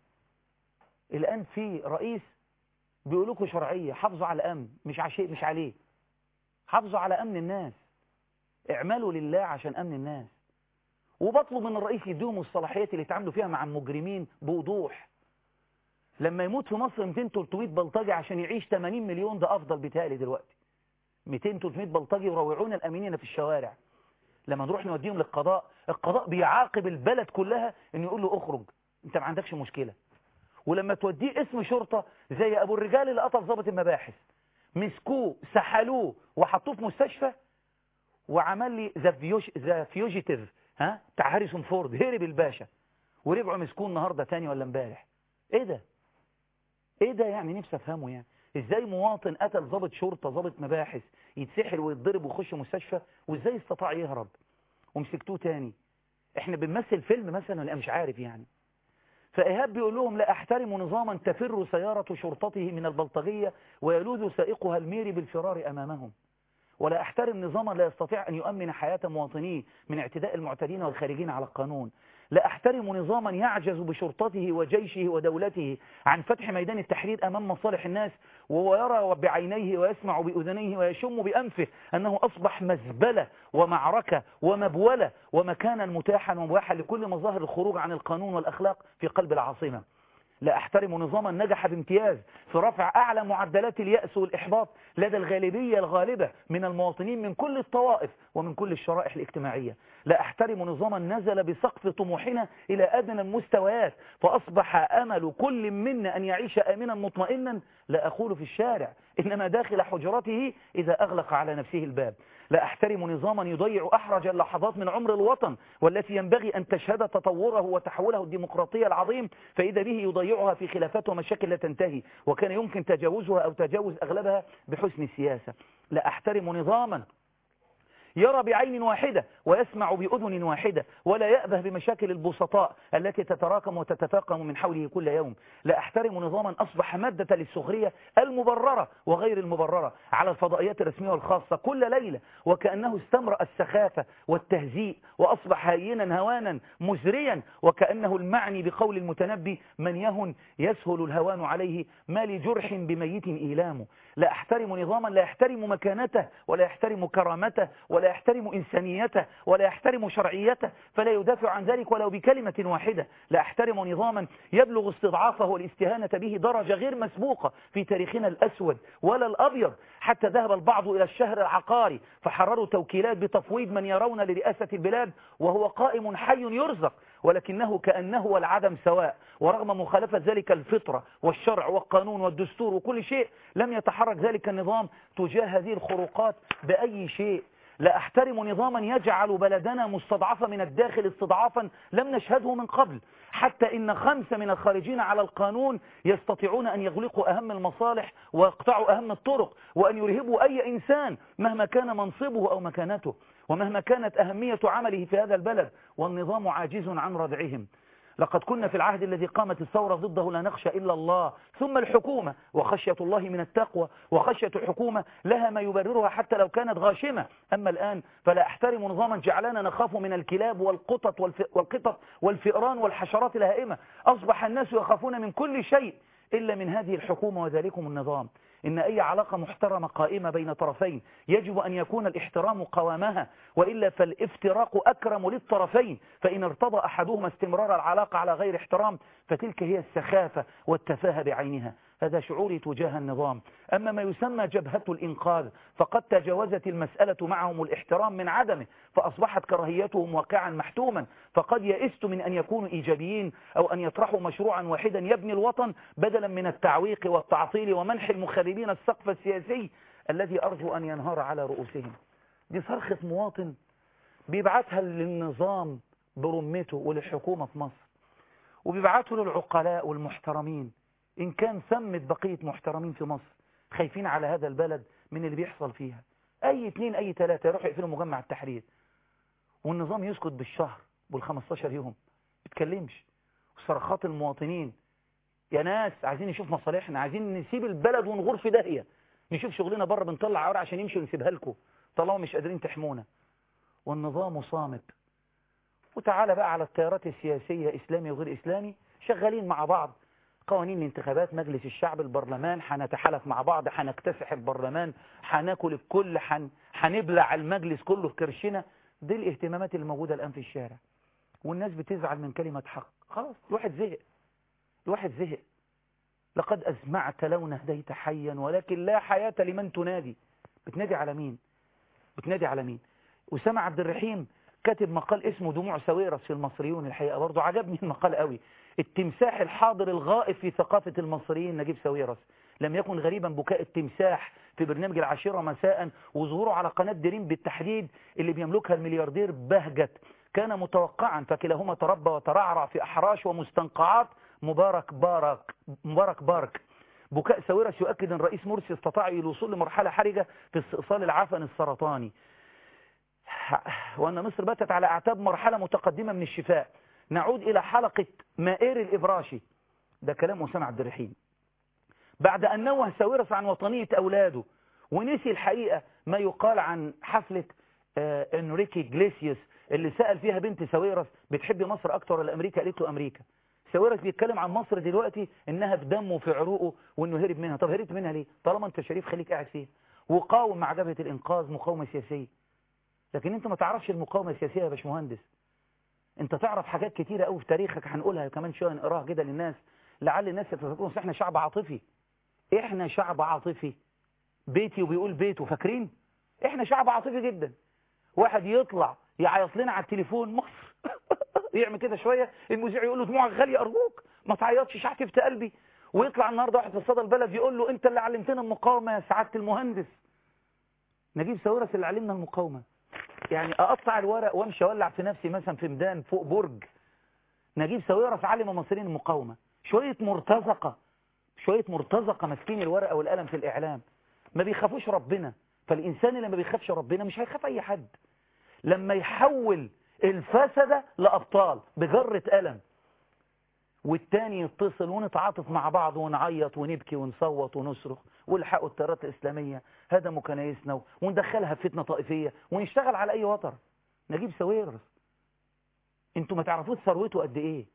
الآن في رئيس بيقول لكم شرعية، حافظوا على الأمن، مش عشيء مش عليه، حافظوا على أمن الناس، اعملوا لله عشان أمن الناس. وبطلب من الرئيس يديهم الصلاحيات اللي يتعاملوا فيها مع المجرمين بوضوح. لما يموت في مصر مئتين ثلاثمئة بلطجي عشان يعيش ثمانين مليون، ده أفضل بتالي دلوقتي. مئتين ثلاثمئة بلطجي يروعون الأمينين في الشوارع. لما نروح نوديهم للقضاء، القضاء بيعاقب البلد كلها إنه يقول له اخرج انت ما عندكش مشكلة. ولما توديه اسم شرطة زي أبو الرجال اللي قتل ضابط المباحث، مسكوه سحلوه وحطوه في مستشفى، وعمل لي ذا فيوجيتيف ها بتاع هاريسون فورد، هرب الباشا ورجعوا مسكوه النهارده تاني ولا امبارح. ايه ده؟ ايه ده يعني؟ نفسي افهمه يعني ازاي مواطن قتل ضابط شرطه ضابط مباحث يتسحل ويتضرب ويخش مستشفى، وازاي استطاع يهرب ومسكتوه تاني؟ احنا بنمثل فيلم مثلا ولا مش عارف يعني. فإيهاب بيقول لهم لا أحترم نظاما تفر سيارة شرطته من البلطجية ويلوذ سائقها الميري بالفرار أمامهم، ولا أحترم نظاما لا يستطيع أن يؤمن حياة مواطنيه من اعتداء المعتدين والخارجين على القانون. لا أحترم نظاما يعجز بشرطته وجيشه ودولته عن فتح ميدان التحرير أمام مصالح الناس، وهو يرى بعينيه ويسمع بأذنيه ويشم بأنفه أنه أصبح مزبلة ومعركة ومبولة ومكانا متاحا ومباحا لكل مظاهر الخروج عن القانون والأخلاق في قلب العاصمة. لا أحترم نظاما نجح بامتياز في رفع أعلى معدلات اليأس والإحباط لدى الغالبية الغالبة من المواطنين من كل الطوائف ومن كل الشرائح الاجتماعية. لا أحترم نظاما نزل بسقف طموحنا إلى أدنى المستويات فأصبح أمل كل منا أن يعيش آمنا مطمئنا، لا أقول في الشارع إنما داخل حجرته إذا أغلق على نفسه الباب. لا أحترم نظاما يضيع أحرج اللحظات من عمر الوطن والتي ينبغي أن تشهد تطوره وتحوله الديمقراطية العظيم، فإذا به يضيعها في خلافات ومشاكل لا تنتهي وكان يمكن تجاوزها أو تجاوز أغلبها بحسن السياسة. لا أحترم نظاما يرى بعين واحدة ويسمع بأذن واحدة ولا يأبه بمشاكل البسطاء التي تتراكم وتتفاقم من حوله كل يوم. لا أحترم نظاما أصبح مادة للسخرية المبررة وغير المبررة على الفضائيات الرسمية والخاصة كل ليلة، وكأنه استمرأ السخافة والتهزيء وأصبح هينا هوانا مزريا، وكأنه المعني بقول المتنبي من يهن يسهل الهوان عليه ما لجرح بميت إيلامه. لا أحترم نظاما لا يحترم مكانته ولا يحترم كرامته ولا يحترم إنسانيته ولا يحترم شرعيته فلا يدافع عن ذلك ولو بكلمة واحدة. لا أحترم نظاما يبلغ استضعافه والاستهانة به درجة غير مسبوقة في تاريخنا الأسود ولا الأبيض، حتى ذهب البعض إلى الشهر العقاري فحرروا توكيلات بتفويض من يرون لرئاسة البلاد وهو قائم حي يرزق، ولكنه كأنه والعدم سواء، ورغم مخالفة ذلك الفطرة والشرع والقانون والدستور وكل شيء لم يتحرك ذلك النظام تجاه هذه الخروقات بأي شيء. لا أحترم نظاما يجعل بلدنا مستضعفة من الداخل استضعافا لم نشهده من قبل، حتى إن خمسة من الخارجين على القانون يستطيعون أن يغلقوا أهم المصالح ويقطعوا أهم الطرق وأن يرهبوا أي إنسان مهما كان منصبه أو مكانته ومهما كانت أهمية عمله في هذا البلد، والنظام عاجز عن ردعهم. لقد كنا في العهد الذي قامت الثورة ضده لا نخشى إلا الله ثم الحكومة، وخشية الله من التقوى، وخشية الحكومة لها ما يبررها حتى لو كانت غاشمة. أما الآن فلا أحترم نظاما جعلنا نخاف من الكلاب والقطط والقطط والفئران والحشرات الهائمة. أصبح الناس يخافون من كل شيء إلا من هذه الحكومة وذلكم النظام. إن أي علاقة محترمة قائمة بين طرفين يجب أن يكون الاحترام قوامها، وإلا فالافتراق أكرم للطرفين، فإن ارتضى أحدهما استمرار العلاقة على غير احترام فتلك هي السخافة والتفاهة بعينها. هذا شعوري تجاه النظام. أما ما يسمى جبهة الإنقاذ فقد تجاوزت المسألة معهم الاحترام من عدمه، فأصبحت كراهيتهم واقعا محتوما، فقد يئست من أن يكونوا إيجابيين أو أن يطرحوا مشروعا واحدا يبني الوطن بدلا من التعويق والتعطيل ومنح المخربين السقف السياسي الذي أرجو أن ينهار على رؤوسهم. دي صرخة مواطن بيبعتها للنظام برمته وللحكومة في مصر، وبيبعته للعقلاء والمحترمين، إن كان ثمت بقية محترمين في مصر خايفين على هذا البلد من اللي بيحصل فيها. أي اتنين أي تلاتة يروحوا يقفلوا مجمع التحرير والنظام يسكت بالشهر بالخمستاشر يوم بيتكلمش. وصرخات المواطنين يا ناس عايزين نشوف مصالحنا، عايزين نسيب البلد ونغور في داهية، نشوف شغلنا بره، بنطلع عورة عشان يمشي ونسيبها لكم طالما مش قادرين تحمونا. والنظام صامت. وتعالى بقى على التيارات السياسية إسلامي وغير إسلامي شغالين مع بعض، قوانين الانتخابات، مجلس الشعب، البرلمان، هنتحالف مع بعض، هنكتسح البرلمان، هناكل الكل، هنبلع المجلس كله في كرشنا. دي الاهتمامات اللي موجودة الآن في الشارع، والناس بتزعل من كلمة حق. خلاص الواحد زهق، الواحد زهق. لقد أسمعت لو نهديت حيا ولكن لا حياة لمن تنادي. بتنادي على مين؟ بتنادي على مين؟ أسامة عبد الرحيم كاتب مقال اسمه دموع ساويرس في المصريون، الحقيقة برضو عجبني المقال قوي. التمساح الحاضر الغائب في ثقافة المصريين نجيب ساويرس. لم يكن غريبا بكاء التمساح في برنامج العاشرة مساء وظهوره على قناة دريم بالتحديد اللي بيملكها الملياردير بهجت. كان متوقعا، فكلاهما تربى وترعرع في أحراش ومستنقعات مبارك بارك مبارك بارك. بكاء ساويرس يؤكد أن الرئيس مرسي استطاع الوصول لمرحلة حرجة في استئصال العفن السرطاني، وأن مصر باتت على أعتاب مرحلة متقدمة من الشفاء. نعود إلى حلقة مائير الإبراشي، ده كلام أسامة عبد الرحيم، بعد أن نوه ساويرس عن وطنية أولاده ونسي الحقيقة ما يقال عن حفلة آه إنريكي إجليسيوس اللي سأل فيها بنت ساويرس بتحب مصر أكتر ولا أمريكا؟ قالت له أمريكا. ساويرس بيتكلم عن مصر دلوقتي إنها في دمه وفي عروقه وإنه هرب منها. طب هربت منها ليه؟ طالما أنت شريف خليك قاعد فيها وقاوم مع جبهة الإنقاذ مقاومة سياسية. لكن أنت ما تعرفش المقاومة السياسية يا باشمهندس. أنت تعرف حاجات كتيرة قوي في تاريخك هنقولها كمان شوية نقراها كده للناس لعل الناس يتذكرون. إحنا شعب عاطفي، إحنا شعب عاطفي. بيتي وبيقول بيته، فاكرين؟ إحنا شعب عاطفي جدا. واحد يطلع يعيط لنا على التليفون مصر يعمل كده شوية، المذيع يقول له دموعك غالية أرجوك ما تعيطش شحتي في قلبي. ويطلع النهارده واحد في صدى البلد يقول له أنت اللي علمتنا المقاومة يا سعادة المهندس. نجيب ساويرس اللي علمنا المقاومة. يعني أقطع الورق وامشي أولع في نفسي مثلا في ميدان فوق برج. نجيب ساويرس علم المصريين المقاومة. شوية مرتزقة، شوية مرتزقة ماسكين الورقة والقلم في الإعلام ما بيخافوش ربنا. فالإنسان اللي ما بيخافش ربنا مش هيخاف أي حد. لما يحول الفسدة لأبطال بجرة قلم والتاني يتصل ونتعاطف مع بعض ونعيط ونبكي ونصوت ونصرخ والحقوا التيارات الإسلامية هدموا كنايسنا وندخلها في فتنة طائفية ونشتغل على أي وتر. نجيب ساويرس انتوا ما تعرفوش ثروته قد ايه،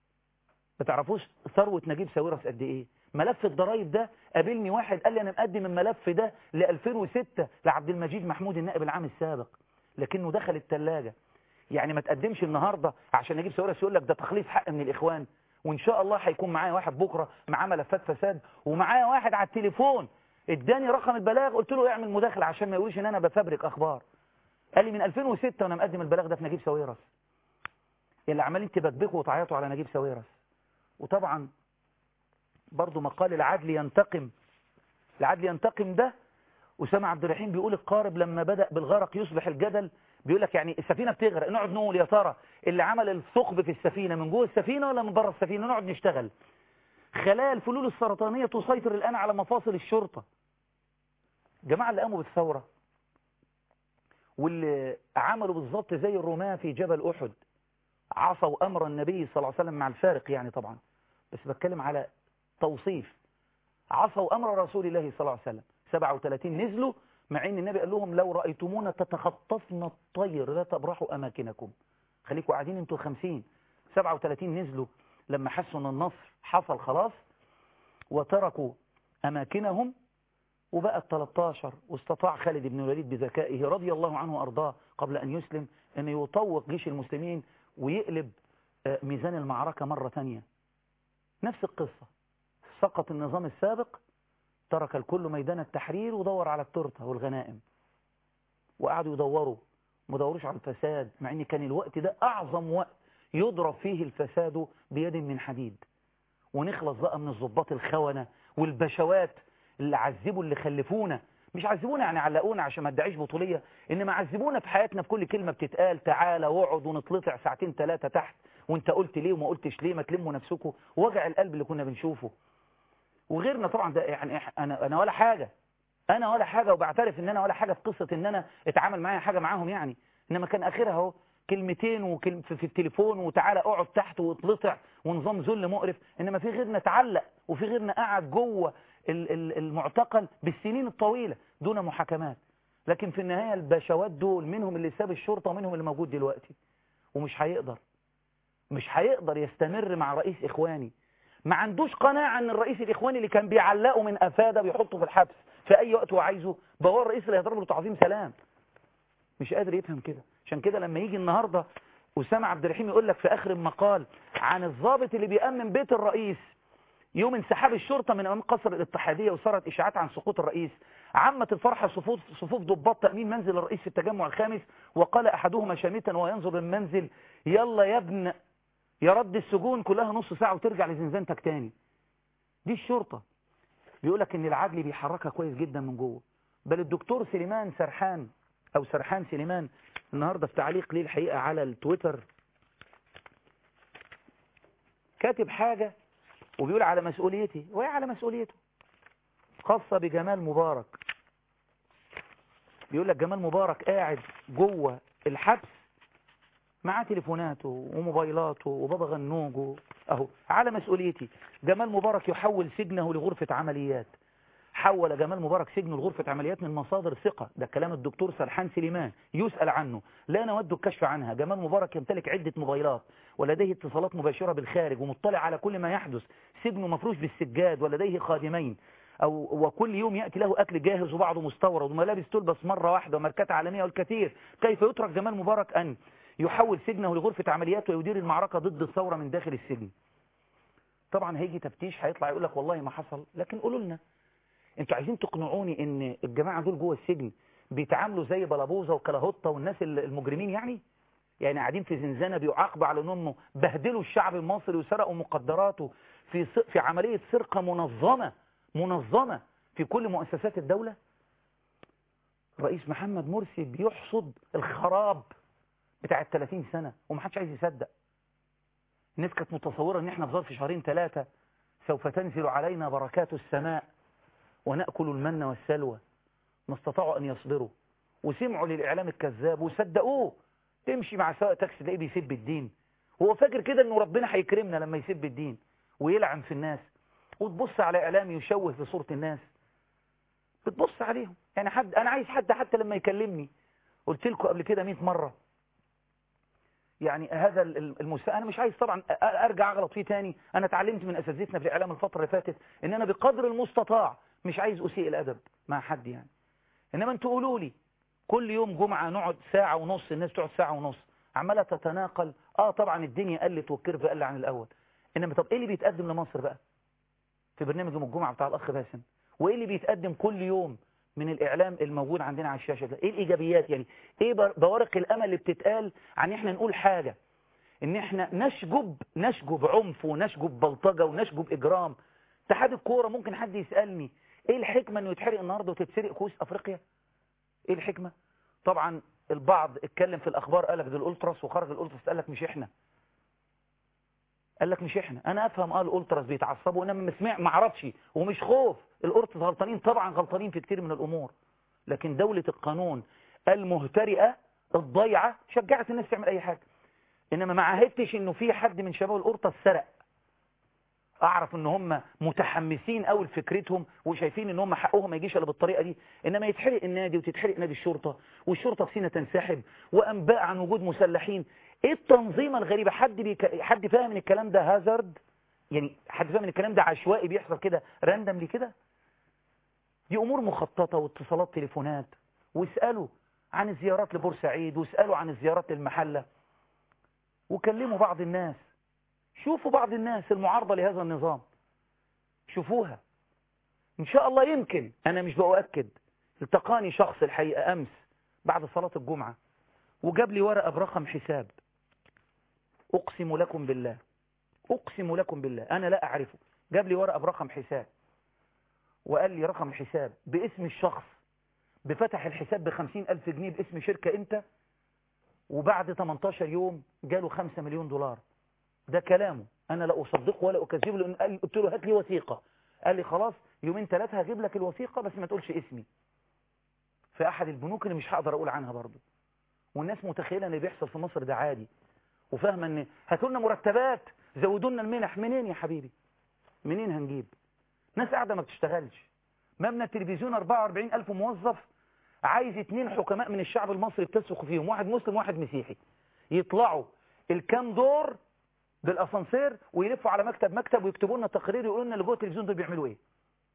ما تعرفوش ثروة نجيب ساويرس قد ايه. ملف الضرايب ده قابلني واحد قال لي انا مقدم الملف ده ل ألفين وستة لعبد المجيد محمود النائب العام السابق لكنه دخل الثلاجة. يعني ما تقدمش النهاردة عشان نجيب ساويرس يقول لك ده تخليص حق من الإخوان. وإن شاء الله هيكون معايا واحد بكرة معاه ملفات فساد، ومعايا واحد على التليفون اداني رقم البلاغ قلت له اعمل مداخلة عشان ما يقولوش ان انا بفبرك اخبار. قال لي من ألفين وستة وانا مقدم البلاغ ده في نجيب ساويرس. اللي عمالين تبكبكوا وتعيطوا على نجيب ساويرس. وطبعا برضو مقال العدل ينتقم، العدل ينتقم ده أسامة عبد الرحيم بيقول القارب لما بدأ بالغرق يصبح الجدل. بيقول لك يعني السفينة بتغرق نقعد نقول يا ترى اللي عمل الثقب في السفينة من جوه السفينة ولا من بره السفينة، نقعد نشتغل. خلايا الفلول السرطانية تسيطر الآن على مفاصل الشرطة. جماعة اللي قاموا بالثورة واللي عملوا بالظبط زي الرماة في جبل أحد عصوا أمر النبي صلى الله عليه وسلم مع الفارق يعني طبعا، بس بتكلم على توصيف. عصوا أمر رسول الله صلى الله عليه وسلم. سبعة وثلاثين نزلوا مع ان النبي قال لهم لو رأيتمونا تتخطفنا الطير لا تبرحوا أماكنكم، خليكوا قاعدين انتوا خمسين. سبعة وثلاثين نزلوا لما حسوا ان النصر حصل خلاص وتركوا أماكنهم، وبقى ثلاثة عشر. واستطاع خالد بن الوليد بذكائه رضي الله عنه وأرضاه قبل أن يسلم أن يطوق جيش المسلمين ويقلب ميزان المعركة مرة ثانية. نفس القصة. سقط النظام السابق ترك الكل ميدان التحرير ودور على التورته والغنائم، وقعدوا يدوروا ما دوروش على الفساد، مع ان كان الوقت ده اعظم وقت يضرب فيه الفساد بيد من حديد، ونخلص بقى من الضباط الخونة والبشوات اللي عذبوا اللي خلفونا. مش عذبونا يعني علقونا عشان ما ادعيش بطولية، انما عذبونا في حياتنا في كل كلمة بتتقال، تعالى واقعد ونطلع ساعتين ثلاثة تحت، وانت قلت ليه وما قلتش ليه، ما تلموا نفسكم، وجع القلب اللي كنا بنشوفه. وغيرنا طبعا ده يعني انا انا ولا حاجة، انا ولا حاجة، وبعترف ان انا ولا حاجة في قصة ان انا اتعامل معايا حاجة معاهم يعني، انما كان اخرها اهو كلمتين وكلم في التليفون وتعالى اقعد تحت واطلطع ونظام ذل مقرف. انما في غيرنا اتعلق وفي غيرنا قعد جوه المعتقل بالسنين الطويلة دون محاكمات. لكن في النهاية البشوات دول منهم اللي ساب الشرطة ومنهم اللي موجود دلوقتي، ومش هيقدر مش هيقدر يستمر مع رئيس إخواني. ما عندوش قناعة ان الرئيس الإخواني اللي كان بيعلقه من أفادة بيحطه في الحبس في أي وقت هو عايزه بقى هو الرئيس اللي هيضرب له تعظيم سلام. مش قادر يفهم كده. عشان كده لما يجي النهاردة أسامة عبد الرحيم يقول لك في آخر المقال عن الضابط اللي بيأمن بيت الرئيس يوم انسحاب الشرطة من أمام قصر الاتحادية وصارت إشاعات عن سقوط الرئيس، عمت الفرحة صفوف صفوف ضباط تأمين منزل الرئيس في التجمع الخامس، وقال أحدهما شامتا وينظر المنزل: يلا يا ابن يا رد السجون كلها نص ساعة وترجع لزنزانتك تاني. دي الشرطة. بيقول لك إن العدل بيحركها كويس جدا من جوه. بل الدكتور سليمان سرحان أو سرحان سليمان النهاردة في تعليق ليه الحقيقة على التويتر كاتب حاجة وبيقول على مسؤوليتي، وهي على مسؤوليته خاصة بجمال مبارك. بيقول لك جمال مبارك قاعد جوه الحبس معاه تليفوناته وموبايلاته وبابا غنوجه اهو. على مسؤوليتي جمال مبارك يحول سجنه لغرفة عمليات. حول جمال مبارك سجنه لغرفة عمليات من مصادر ثقة. ده كلام الدكتور سرحان سليمان يسأل عنه، لا نود الكشف عنها. جمال مبارك يمتلك عدة موبايلات ولديه اتصالات مباشرة بالخارج ومطلع على كل ما يحدث. سجنه مفروش بالسجاد ولديه خادمين أو وكل يوم يأتي له أكل جاهز وبعضه مستورد وملابس تلبس مرة واحدة وماركات عالمية والكثير. كيف يترك جمال مبارك أن يحول سجنه لغرفة عمليات ويدير المعركة ضد الثورة من داخل السجن؟ طبعا هيجي تفتيش هيطلع يقول لك والله ما حصل. لكن قولوا لنا انتوا عايزين تقنعوني ان الجماعة دول جوه السجن بيتعاملوا زي بلابوزة وكلاهوطة والناس المجرمين يعني يعني قاعدين في زنزانة بيعاقبوا على انهم بهدلوا الشعب المصري وسرقوا مقدراته في في عملية سرقة منظمة منظمة في كل مؤسسات الدولة. رئيس محمد مرسي بيحصد الخراب بتاع الثلاثين سنة ومحدش عايز يصدق. الناس كانت متصورة ان احنا في ظرف شهرين ثلاثة سوف تنزل علينا بركات السماء ونأكل المن والسلوى. ما استطاعوا أن يصبروا وسمعوا للإعلام الكذاب وصدقوه. تمشي مع سواق تاكسي تلاقيه بيسب الدين، هو فاكر كده إنه ربنا هيكرمنا لما يسب الدين ويلعن في الناس. وتبص على إعلام يشوه في صورة الناس بتبص عليهم. يعني حد أنا عايز حد حتى لما يكلمني قلت لكم قبل كده مئة مرة يعني هذا المس... أنا مش عايز طبعا أرجع أغلط فيه تاني. أنا اتعلمت من أساتذتنا في الإعلام الفترة اللي فاتت إن أنا بقدر المستطاع مش عايز أسيء الأدب مع حد يعني. إنما أنتوا قولوا لي كل يوم جمعة نقعد ساعة ونص، الناس تقعد ساعة ونص عمالة تتناقل. آه طبعا الدنيا قلت والكيرف قل عن الأول. إنما طب إيه اللي بيتقدم لمصر بقى في برنامج يوم الجمعة بتاع الأخ باسم؟ وإيه اللي بيتقدم كل يوم من الإعلام الموجود عندنا على الشاشة ده؟ إيه الإيجابيات يعني؟ إيه بوارق الأمل اللي بتتقال عن إحنا نقول حاجة إن إحنا نشجب نشجب عنف ونشجب بلطجة ونشجب إجرام؟ اتحاد الكورة ممكن حد يسألني ايه الحكمة انه يتحرق النهاردة وتتسرق كؤوس افريقيا؟ ايه الحكمة؟ طبعا البعض اتكلم في الاخبار قال لك ده الالتراس وخرج الالتراس قال لك مش احنا قال لك مش احنا انا افهم اه الالتراس بيتعصبوا انما ما سمع ما اعرفش ومش خوف. الالتراس غلطانين طبعا غلطانين في كتير من الامور، لكن دولة القانون المهترئة الضيعة شجعت الناس تعمل اي حاجة. انما ما عهدتش انه في حد من شباب الالتراس سرق. اعرف ان هم متحمسين قوي لفكرتهم وشايفين ان هم حقهم ما يجيش الا بالطريقه دي. انما يتحرق النادي وتتحرق نادي الشرطه والشرطه في سينا تنسحب وانباء عن وجود مسلحين. ايه التنظيمه الغريبه؟ حد بيك... حد فاهم ان الكلام ده هازارد؟ يعني حد فاهم ان الكلام ده عشوائي بيحصل كده راندملي كده؟ دي امور مخططه واتصالات تليفونات. واسالوا عن الزيارات لبورسعيد واسالوا عن الزيارات للمحله وكلموا بعض الناس. شوفوا بعض الناس المعارضة لهذا النظام، شوفوها ان شاء الله. يمكن انا مش بأؤكد، التقاني شخص الحقيقة امس بعد صلاة الجمعة وجاب لي ورقة برقم حساب، اقسم لكم بالله اقسم لكم بالله انا لا اعرفه. جاب لي ورقة برقم حساب وقال لي رقم الحساب باسم الشخص، بفتح الحساب بخمسين الف جنيه باسم شركة انت، وبعد تمنتاشر يوم جاله خمسة مليون دولار. ده كلامه، انا لا اصدقه ولا اكذبه، لان قال قلت له هات لي وثيقة. قال لي خلاص يومين ثلاثة هجيب لك الوثيقة بس ما تقولش اسمي. في احد البنوك اللي مش هقدر اقول عنها برضه. والناس متخيلة ان اللي بيحصل في مصر ده عادي، وفاهمة ان هاتوا لنا مرتبات، زودوا لنا المنح. منين يا حبيبي؟ منين هنجيب؟ ناس قاعدة ما بتشتغلش. مبنى التلفزيون أربعة وأربعين ألف موظف، عايز اتنين حكماء من الشعب المصري بتسرق فيهم، واحد مسلم واحد مسيحي، يطلعوا الكام دور بالاسانسير ويلفوا على مكتب مكتب ويكتبوا لنا تقرير يقولوا لنا اللي جوه التلفزيون دول بيعملوا ايه.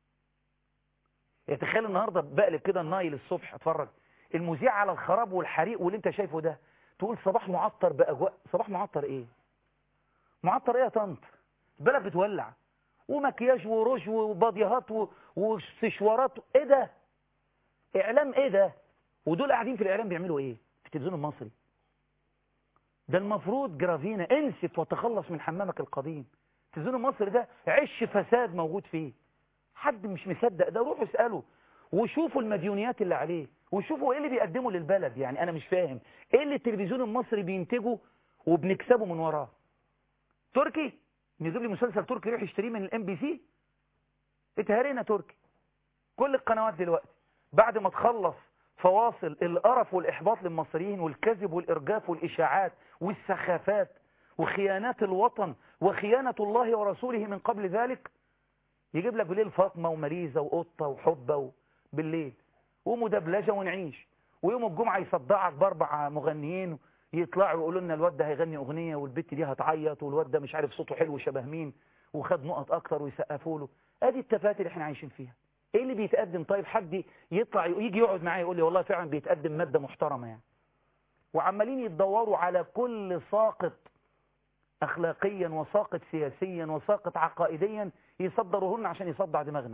يتخيل النهارده بقلب كده النايل الصبح اتفرج المذيع على الخراب والحريق واللي انت شايفه ده، تقول صباح معطر باجواء. صباح معطر ايه؟ معطر ايه يا طنط؟ البلد بتولع، ومكياج وروج وباديهات وسشوارات. ايه ده؟ اعلام ايه ده؟ ودول قاعدين في الاعلام بيعملوا ايه في التلفزيون المصري؟ ده المفروض جرافينا انسف وتخلص من حمامك القديم. التلفزيون المصري ده عش فساد موجود فيه. حد مش مصدق ده؟ روحوا اسألوا وشوفوا المديونيات اللي عليه، وشوفوا ايه اللي بيقدمه للبلد. يعني انا مش فاهم ايه اللي التلفزيون المصري بينتجه وبنكسبه من وراه. تركي نجيب لي مسلسل تركي يروح يشتريه من الام بي سي؟ اتهرينا تركي. كل القنوات دلوقتي بعد ما تخلص فواصل القرف والإحباط للمصريين والكذب والإرجاف والإشاعات والسخافات وخيانات الوطن وخيانة الله ورسوله من قبل ذلك، يجيب لك بالليل فاطمة ومريزة وقطة وحبة بالليل ومدبلجة ونعيش، ويوم الجمعة يصدعك بأربع مغنيين يطلعوا يقولوا لنا الواد ده هيغني أغنية والبت دي هتعيط والواد ده مش عارف صوته حلو شبه مين وخد نقط أكتر ويسقفوا له. ادي التفاهات اللي احنا عايشين فيها. ايه اللي بيتقدم؟ طيب حد يطلع يجي يقعد معايا يقول لي والله فعلا بيتقدم مادة محترمة يعني. وعمالين يتدوروا على كل ساقط اخلاقيا وساقط سياسيا وساقط عقائديا يصدروه لنا عشان يصدع دماغنا.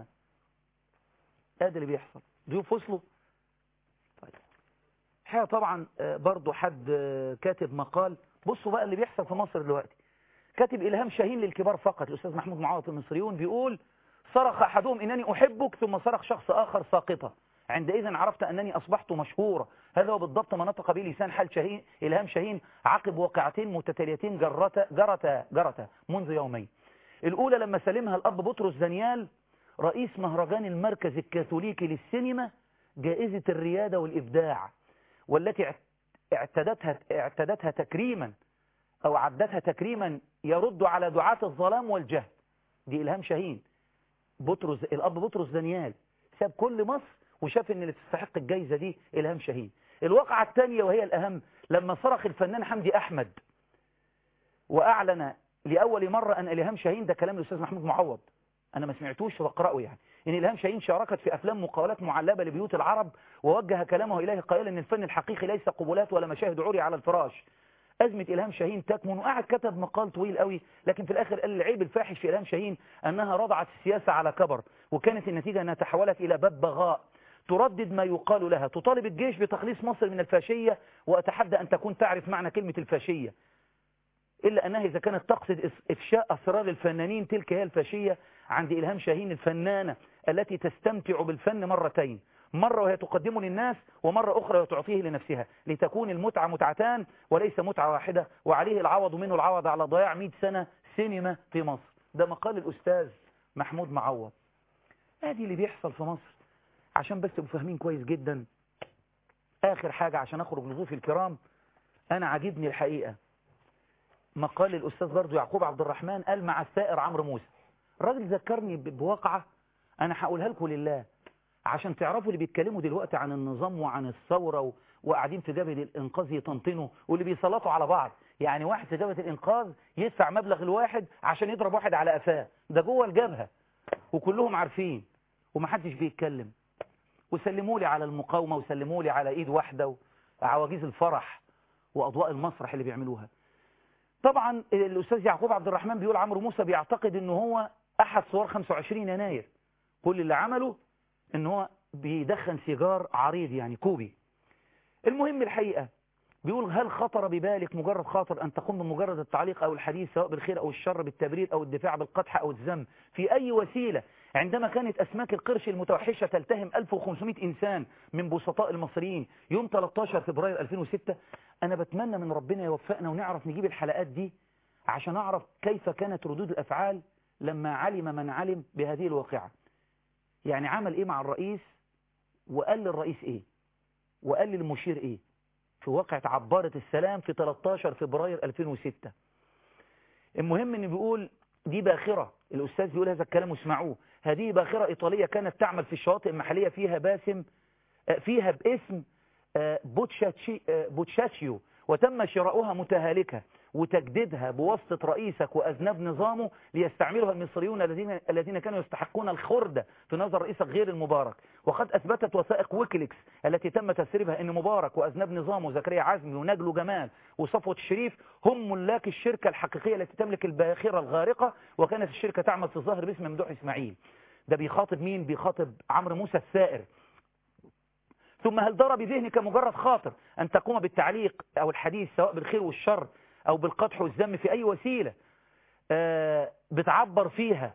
ادي اللي بيحصل. ضيوف وصلوا. طيب الحقيقة طبعا برضو حد كاتب مقال. بصوا بقى اللي بيحصل في مصر دلوقتي. كاتب إلهام شاهين للكبار فقط، الأستاذ محمود معوض المصريون، بيقول صرخ أحدهم إنني أحبك ثم صرخ شخص آخر ساقطة، عندئذ عرفت أنني أصبحت مشهورة. هذا هو بالضبط ما نطق به لسان حال شاهين إلهام شاهين عقب واقعتين متتاليتين جرتا جرتا جرتا منذ يومين. الأولى لما سلمها الأب بطرس دانيال رئيس مهرجان المركز الكاثوليكي للسينما جائزة الريادة والإبداع، والتي اعتدتها اعتدتها تكريما أو عدتها تكريما يرد على دعاة الظلام والجهل. دي إلهام شاهين. بطرس الأب بطرس دانيال ساب كل مصر وشاف ان اللي تستحق الجائزة دي إلهام شاهين. الواقعة الثانية وهي الأهم لما صرخ الفنان حمدي أحمد وأعلن لأول مرة أن إلهام شاهين، ده كلام الأستاذ محمود معوض أنا ما سمعتوش وأقرأه يعني، إن إلهام شاهين شاركت في أفلام مقاولات معلبة لبيوت العرب ووجه كلامه إليه قائلا أن الفن الحقيقي ليس قبلات ولا مشاهد عري على الفراش. أزمة إلهام شاهين تكمن. وقعد كتب مقال طويل قوي، لكن في الآخر قال العيب الفاحش في إلهام شاهين أنها رضعت السياسة على كبر، وكانت النتيجة أنها تحولت إلى ببغاء تردد ما يقال لها، تطالب الجيش بتخليص مصر من الفاشية، وأتحدى أن تكون تعرف معنى كلمة الفاشية، إلا أنها إذا كانت تقصد إفشاء أسرار الفنانين تلك هي الفاشية. عند إلهام شاهين الفنانة التي تستمتع بالفن مرتين، مرة وهي تقدمه للناس ومرة أخرى وتعطيه لنفسها، لتكون المتعة متعتان وليس متعة واحدة، وعليه العوض منه العوض على ضياع مئة سنة سينما في مصر. ده مقال الأستاذ محمود معوض. ادي اللي بيحصل في مصر عشان بس تبقوا فاهمين كويس جدا. آخر حاجة عشان أخرج لضيوفي الكرام، أنا عجبني الحقيقة مقال الأستاذ برضو يعقوب عبد الرحمن قال مع الثائر عمرو موسى. الراجل ذكرني بواقعة أنا هقولها لكم لله عشان تعرفوا اللي بيتكلموا دلوقتي عن النظام وعن الثورة وقاعدين في جبهة الإنقاذ يطنطنوا واللي بيسلطوا على بعض. يعني واحد في جبهة الإنقاذ يدفع مبلغ الواحد عشان يضرب واحد على قفاه، ده جوه الجبهة وكلهم عارفين ومحدش بيتكلم. وسلموا لي على المقاومة وسلموا لي على إيد واحدة وعواجيز الفرح وأضواء المسرح اللي بيعملوها. طبعا الأستاذ يعقوب عبد الرحمن بيقول عمرو موسى بيعتقد إنه هو أحد صور خمسة وعشرين يناير كل اللي عمله إن هو بيدخن سيجار عريض يعني كوبي. المهم الحقيقة بيقول هل خطر ببالك مجرد خاطر أن تقوم بمجرد التعليق أو الحديث سواء بالخير أو الشر بالتبريد أو الدفاع بالقدح أو الذم في أي وسيلة عندما كانت أسماك القرش المتوحشة تلتهم ألف وخمسمائة إنسان من بسطاء المصريين يوم ثلاثة عشر فبراير ألفين وستة؟ أنا بتمنى من ربنا يوفقنا ونعرف نجيب الحلقات دي عشان أعرف كيف كانت ردود الأفعال لما علم من علم بهذه الواقعة. يعني عمل إيه مع الرئيس وقال للرئيس إيه وقال للمشير إيه في واقعة عبارة السلام في ثلاثة عشر فبراير ألفين وستة. المهم ان بيقول دي باخرة، الأستاذ بيقول هذا الكلام واسمعوه، هذه باخرة إيطالية كانت تعمل في الشواطئ المحلية فيها باسم فيها باسم بوتشاتشيو، وتم شراؤها متهالكة وتجديدها بواسطة رئيسك وأذناب نظامه ليستعملها المصريون الذين الذين كانوا يستحقون الخردة في نظر رئيسك غير المبارك. وقد أثبتت وثائق ويكيليكس التي تم تسريبها أن مبارك وأذناب نظامه زكريا عزمي ونجله جمال وصفوة الشريف هم ملاك الشركة الحقيقية التي تملك الباخرة الغارقة، وكانت الشركة تعمل في الظاهر باسم ممدوح إسماعيل. ده بيخاطب مين؟ بيخاطب عمرو موسى الثائر. ثم هل دار بذهنك مجرد خاطر أن تقوم بالتعليق أو الحديث سواء بالخير والشر أو بالقدح والذم في أي وسيلة آه بتعبر فيها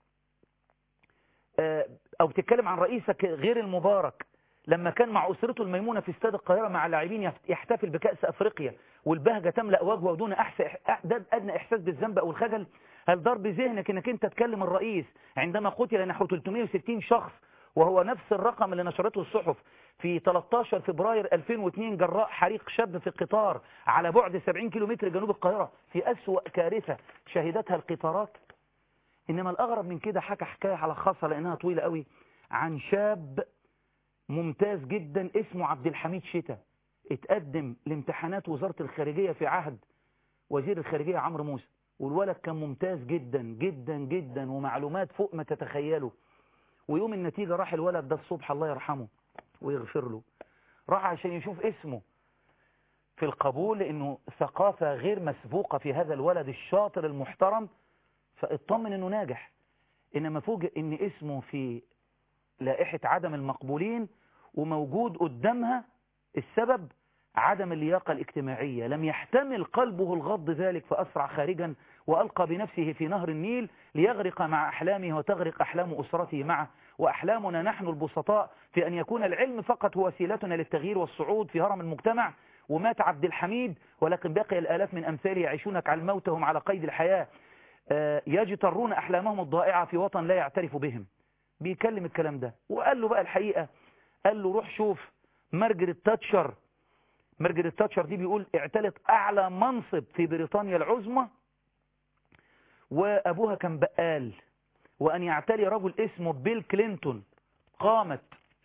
آه أو بتتكلم عن رئيسك غير المبارك لما كان مع أسرته الميمونة في استاد القاهرة مع اللاعبين يحتفل بكأس أفريقيا والبهجة تملأ وجهه ودون أدنى إحساس بالذنب أو الخجل؟ هل دار بذهنك أنك أنت تكلم الرئيس عندما قتل نحو ثلاثمائة وستين شخص وهو نفس الرقم اللي نشرته الصحف في ثلاثة عشر فبراير ألفين واثنين جراء حريق شاب في قطار على بعد سبعين كيلومتر جنوب القاهرة في أسوأ كارثة شهدتها القطارات؟ إنما الأغرب من كده حكى حكاية على خاصة لأنها طويلة قوي عن شاب ممتاز جدا اسمه عبد الحميد شتا، اتقدم لامتحانات وزارة الخارجية في عهد وزير الخارجية عمرو موسى، والولد كان ممتاز جدا جدا جدا ومعلومات فوق ما تتخيله. ويوم النتيجة راح الولد ده الصبح الله يرحمه ويغفر له، راح عشان يشوف اسمه في القبول لأنه ثقافة غير مسبوقة في هذا الولد الشاطر المحترم، فاطمن أنه ناجح. إنما فوجئ أن اسمه في لائحة عدم المقبولين وموجود قدامها السبب عدم اللياقة الاجتماعية. لم يحتمل قلبه الغض ذلك فأسرع خارجا وألقى بنفسه في نهر النيل ليغرق مع أحلامه وتغرق أحلام أسرته معه. وأحلامنا نحن البسطاء في أن يكون العلم فقط هو وسيلتنا للتغيير والصعود في هرم المجتمع. ومات عبد الحميد ولكن بقي الآلاف من أمثاله يعيشون على الموت وهم على قيد الحياة يجترون أحلامهم الضائعة في وطن لا يعترف بهم. بيكلم الكلام ده وقال له بقى الحقيقة، قال له روح شوف مارجريت تاتشر. مارجريت تاتشر دي بيقول اعتلت أعلى منصب في بريطانيا العظمى وأبوها كان بقال، وأن يعتلي رجل اسمه بيل كلينتون قامت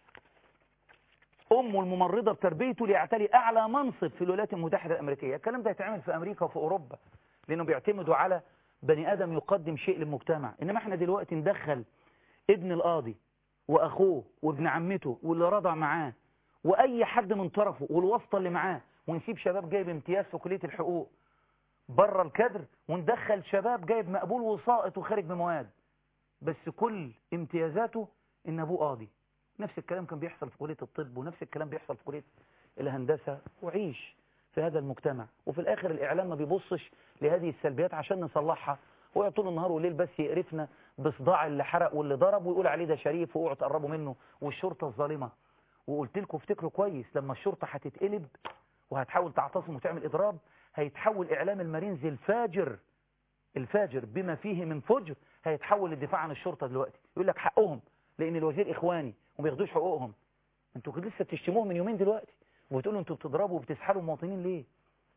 أمه الممرضة بتربيته ليعتلي أعلى منصب في الولايات المتحدة الأمريكية. الكلام ده يتعمل في أمريكا وفي أوروبا لأنه بيعتمدوا على بني آدم يقدم شيء للمجتمع. إنما احنا دلوقتي ندخل ابن القاضي وأخوه وابن عمته واللي رضع معاه وأي حد من طرفه والواسطة اللي معاه، ونسيب شباب جايب امتياز في كلية الحقوق بره الكادر وندخل شباب جايب مقبول وساقط وخارج بمواد بس كل امتيازاته إن أبوه قاضي. نفس الكلام كان بيحصل في كلية الطب ونفس الكلام بيحصل في كلية الهندسة. وعيش في هذا المجتمع وفي الآخر الإعلام ما بيبصش لهذه السلبيات عشان نصلحها، وهو طول النهار والليل بس يقرفنا بصداع اللي حرق واللي ضرب ويقول عليه ده شريف واوعوا تقربوا منه والشرطة الظالمة. وقلت لكم افتكروا كويس لما الشرطة هتتقلب وهتحاول تعتصم وتعمل إضراب هيتحول إعلام المارينز الفاجر الفاجر بما فيه من فجر هيتحول للدفاع عن الشرطة دلوقتي. يقول لك حقهم لأن الوزير إخواني وما بياخدوش حقوقهم. انتوا كنتوا لسه بتشتموهم من يومين دلوقتي وبتقولوا انتوا بتضربوا وبتسحلوا المواطنين ليه؟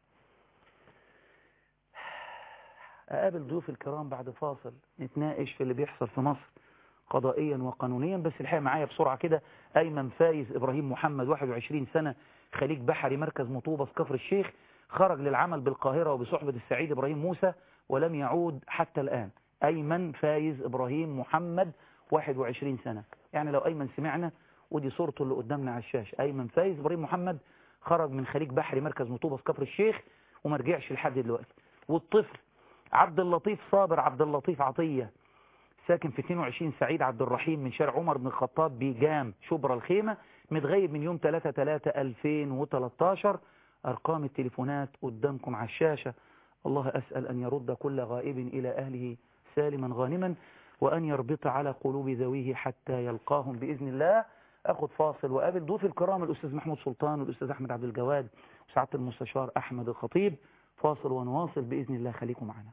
أقابل ضيوف الكرام بعد فاصل نتناقش في اللي بيحصل في مصر قضائيا وقانونيا. بس الحقيقة معايا بسرعة كده أيمن فايز إبراهيم محمد واحد وعشرين سنة خليج بحري مركز مطوبة كفر الشيخ، خرج للعمل بالقاهرة وبصحبة السعيد إبراهيم موسى ولم يعود حتى الآن. أيمن فايز إبراهيم محمد واحد وعشرين سنة، يعني لو أيمن سمعنا ودي صورته اللي قدامنا على الشاشة. أيمن فايز إبراهيم محمد خرج من خليج بحري مركز مطوبة كفر الشيخ وما رجعش لحد دلوقتي. والطفل عبد اللطيف صابر عبد اللطيف عطية ساكن في اتنين وعشرين سعيد عبد الرحيم من شارع عمر بن الخطاب بجام شبرا الخيمة، متغيب من يوم ثلاثة ثلاثة ألفين وتلتاشر. أرقام التليفونات قدامكم على الشاشة. الله أسأل أن يرد كل غائب إلى أهله سالما غانما، وأن يربط على قلوب ذويه حتى يلقاهم بإذن الله. أخذ فاصل وقابل ضيوف الكرام الأستاذ محمود سلطان والأستاذ أحمد عبد الجواد وسعادة المستشار أحمد الخطيب. فاصل ونواصل بإذن الله، خليكم معنا.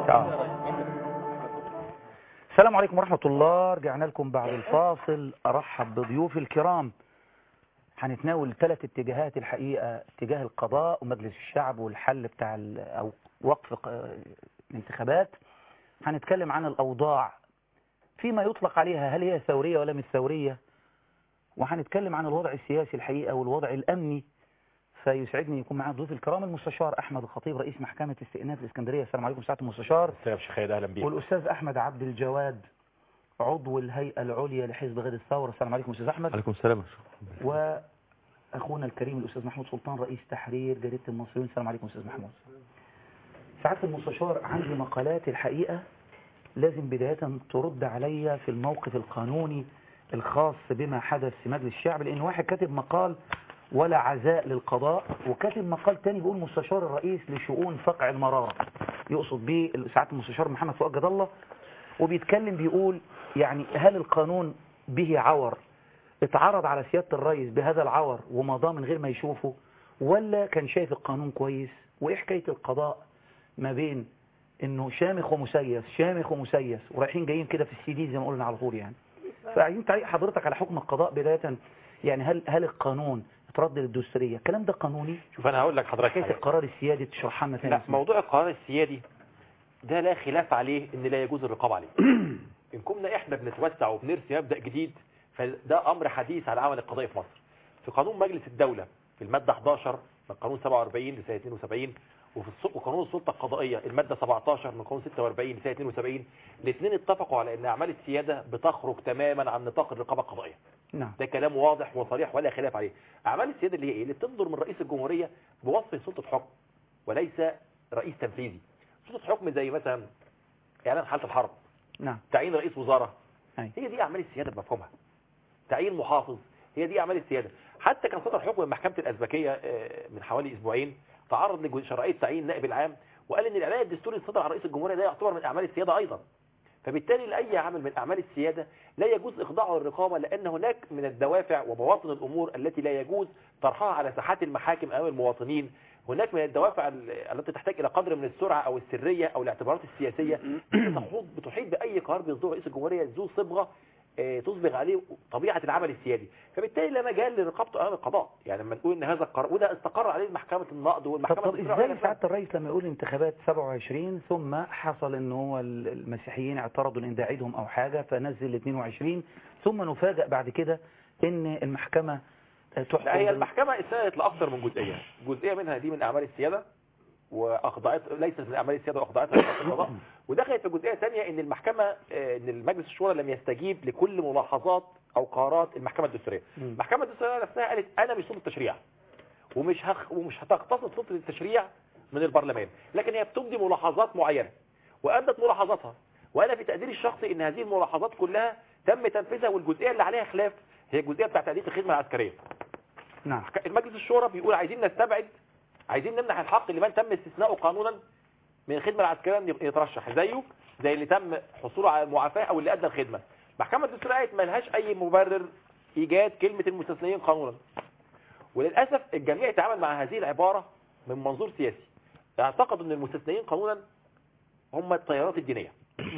السلام عليكم ورحمة الله. رجعنا لكم بعد الفاصل. أرحب بضيوف الكرام. هنتناول ثلاث اتجاهات الحقيقة: اتجاه القضاء ومجلس الشعب والحل بتاع أو وقف الانتخابات. هنتكلم عن الأوضاع فيما يطلق عليها هل هي ثورية ولا مش ثورية، وهنتكلم عن الوضع السياسي الحقيقة والوضع الأمني. فيسعدني يكون معنا ضيوف الكرام المستشار أحمد الخطيب رئيس محكمة استئناف الإسكندرية. السلام عليكم سعادة المستشار. السلام شيخ خالد، أهلا بيك. والأستاذ أحمد عبد الجواد عضو الهيئة العليا لحزب غد الثورة. السلام عليكم أستاذ أحمد. عليكم السلام. وأخونا الكريم الأستاذ محمود سلطان رئيس تحرير جريدة المصريين. السلام عليكم أستاذ محمود. سعادة المستشار، عندي مقالات الحقيقة لازم بداية ترد عليا في الموقف القانوني الخاص بما حدث في مجلس الشعب، لأن واحد كاتب مقال ولا عزاء للقضاء، وكاتب مقال تاني بيقول مستشار الرئيس لشؤون فقع المرارة، يقصد به سعادة المستشار محمد فؤاد جد الله، وبيتكلم بيقول يعني هل القانون به عور اتعرض على سيادة الرئيس بهذا العور ومضاه من غير ما يشوفه، ولا كان شايف القانون كويس؟ وايه حكاية القضاء ما بين انه شامخ ومسيس شامخ ومسيس ورايحين جايين كده في السي دي زي ما قلنا على طول يعني. فعايزين تعليق حضرتك على حكم القضاء بداية، يعني هل هل القانون اترد للدستورية؟ الكلام ده قانوني؟ شوف انا هقول لك حضرتك حكاية القرار السيادي تشرحها لنا ثاني. لا، موضوع القرار السيادي ده لا خلاف عليه ان لا يجوز الرقابه عليه. ان كنا احنا بنتوسع وبنرسي مبدا جديد فده امر حديث على العمل القضائي في مصر. في قانون مجلس الدوله في الماده احداشر من قانون سبعة وأربعين لسنه اثنين وسبعين، وفي قانون السلطه القضائيه الماده سبعتاشر من قانون ستة وأربعين لسنه اثنين وسبعين، الاثنين اتفقوا على ان اعمال السياده بتخرج تماما عن نطاق الرقابه القضائيه. نعم. ده كلام واضح وصريح ولا خلاف عليه. اعمال السياده اللي هي ايه؟ اللي بتصدر من رئيس الجمهوريه بوصف سلطه حكم وليس رئيس تنفيذي. سلطه حكم زي مثلا اعلان حاله الحرب، نعم، تعيين رئيس وزاره، أي. هي دي اعمال السياده بمفهومها. تعيين محافظ، هي دي اعمال السياده. حتى كان صدر حكم من محكمه الازبكيه من حوالي اسبوعين تعرض لشرعيه تعيين نائب العام، وقال ان الاعلان الدستوري اللي صدر عن رئيس الجمهوريه ده يعتبر من اعمال السياده ايضا. فبالتالي لاي عمل من اعمال السياده لا يجوز اخضاعه للرقابه، لان هناك من الدوافع وبواطن الامور التي لا يجوز طرحها على ساحات المحاكم امام المواطنين. هناك من الدوافع التي تحتاج الى قدر من السرعه او السريه او الاعتبارات السياسيه بتحيط باي قرار بيصدره رئيس الجمهوريه ذو صبغه تصبغ عليه طبيعه العمل السيادي. فبالتالي لا مجال لرقابته امام القضاء. يعني لما نقول ان هذا القرار وده استقر عليه محكمه النقض والمحكمه طب, طب ازاي سعاده الرئيس لما يقول انتخابات سبعة وعشرين ثم حصل ان هو المسيحيين اعترضوا ان ده عيدهم او حاجه فنزل اثنين وعشرين، ثم نفاجئ بعد كده ان المحكمه تحكم؟ لا، هي المحكمه استندت لاكثر من جزئيه، جزئيه منها دي من اعمال السياده واخضعت ليست من اعمال السياده واخضعتها للقضاء، ودخلت في جزئيه ثانيه ان المحكمه ان المجلس الشورى لم يستجيب لكل ملاحظات او قرارات المحكمه الدستوريه. المحكمه الدستوريه نفسها قالت انا مش سلطه تشريع ومش هخ ومش هتقتصد سلطه التشريع من البرلمان، لكن هي بتبدي ملاحظات معينه وادت ملاحظاتها، وانا في تقديري الشخصي ان هذه الملاحظات كلها تم تنفيذها، والجزئيه اللي عليها خلاف هي الجزئيه بتاعه تاديه الخدمه العسكريه. نعم. المجلس الشورى بيقول عايزين نستبعد، عايزين نمنح الحق لمن تم استثناؤه قانونا من الخدمه العسكريه ان يترشح زيه زي اللي تم حصوله على المعافاه او اللي ادى الخدمه. محكمه الدستوريه قالت ما لهاش اي مبرر ايجاد كلمه المستثنيين قانونا. وللاسف الجميع يتعامل مع هذه العباره من منظور سياسي، اعتقدوا ان المستثنيين قانونا هم التيارات الدينيه.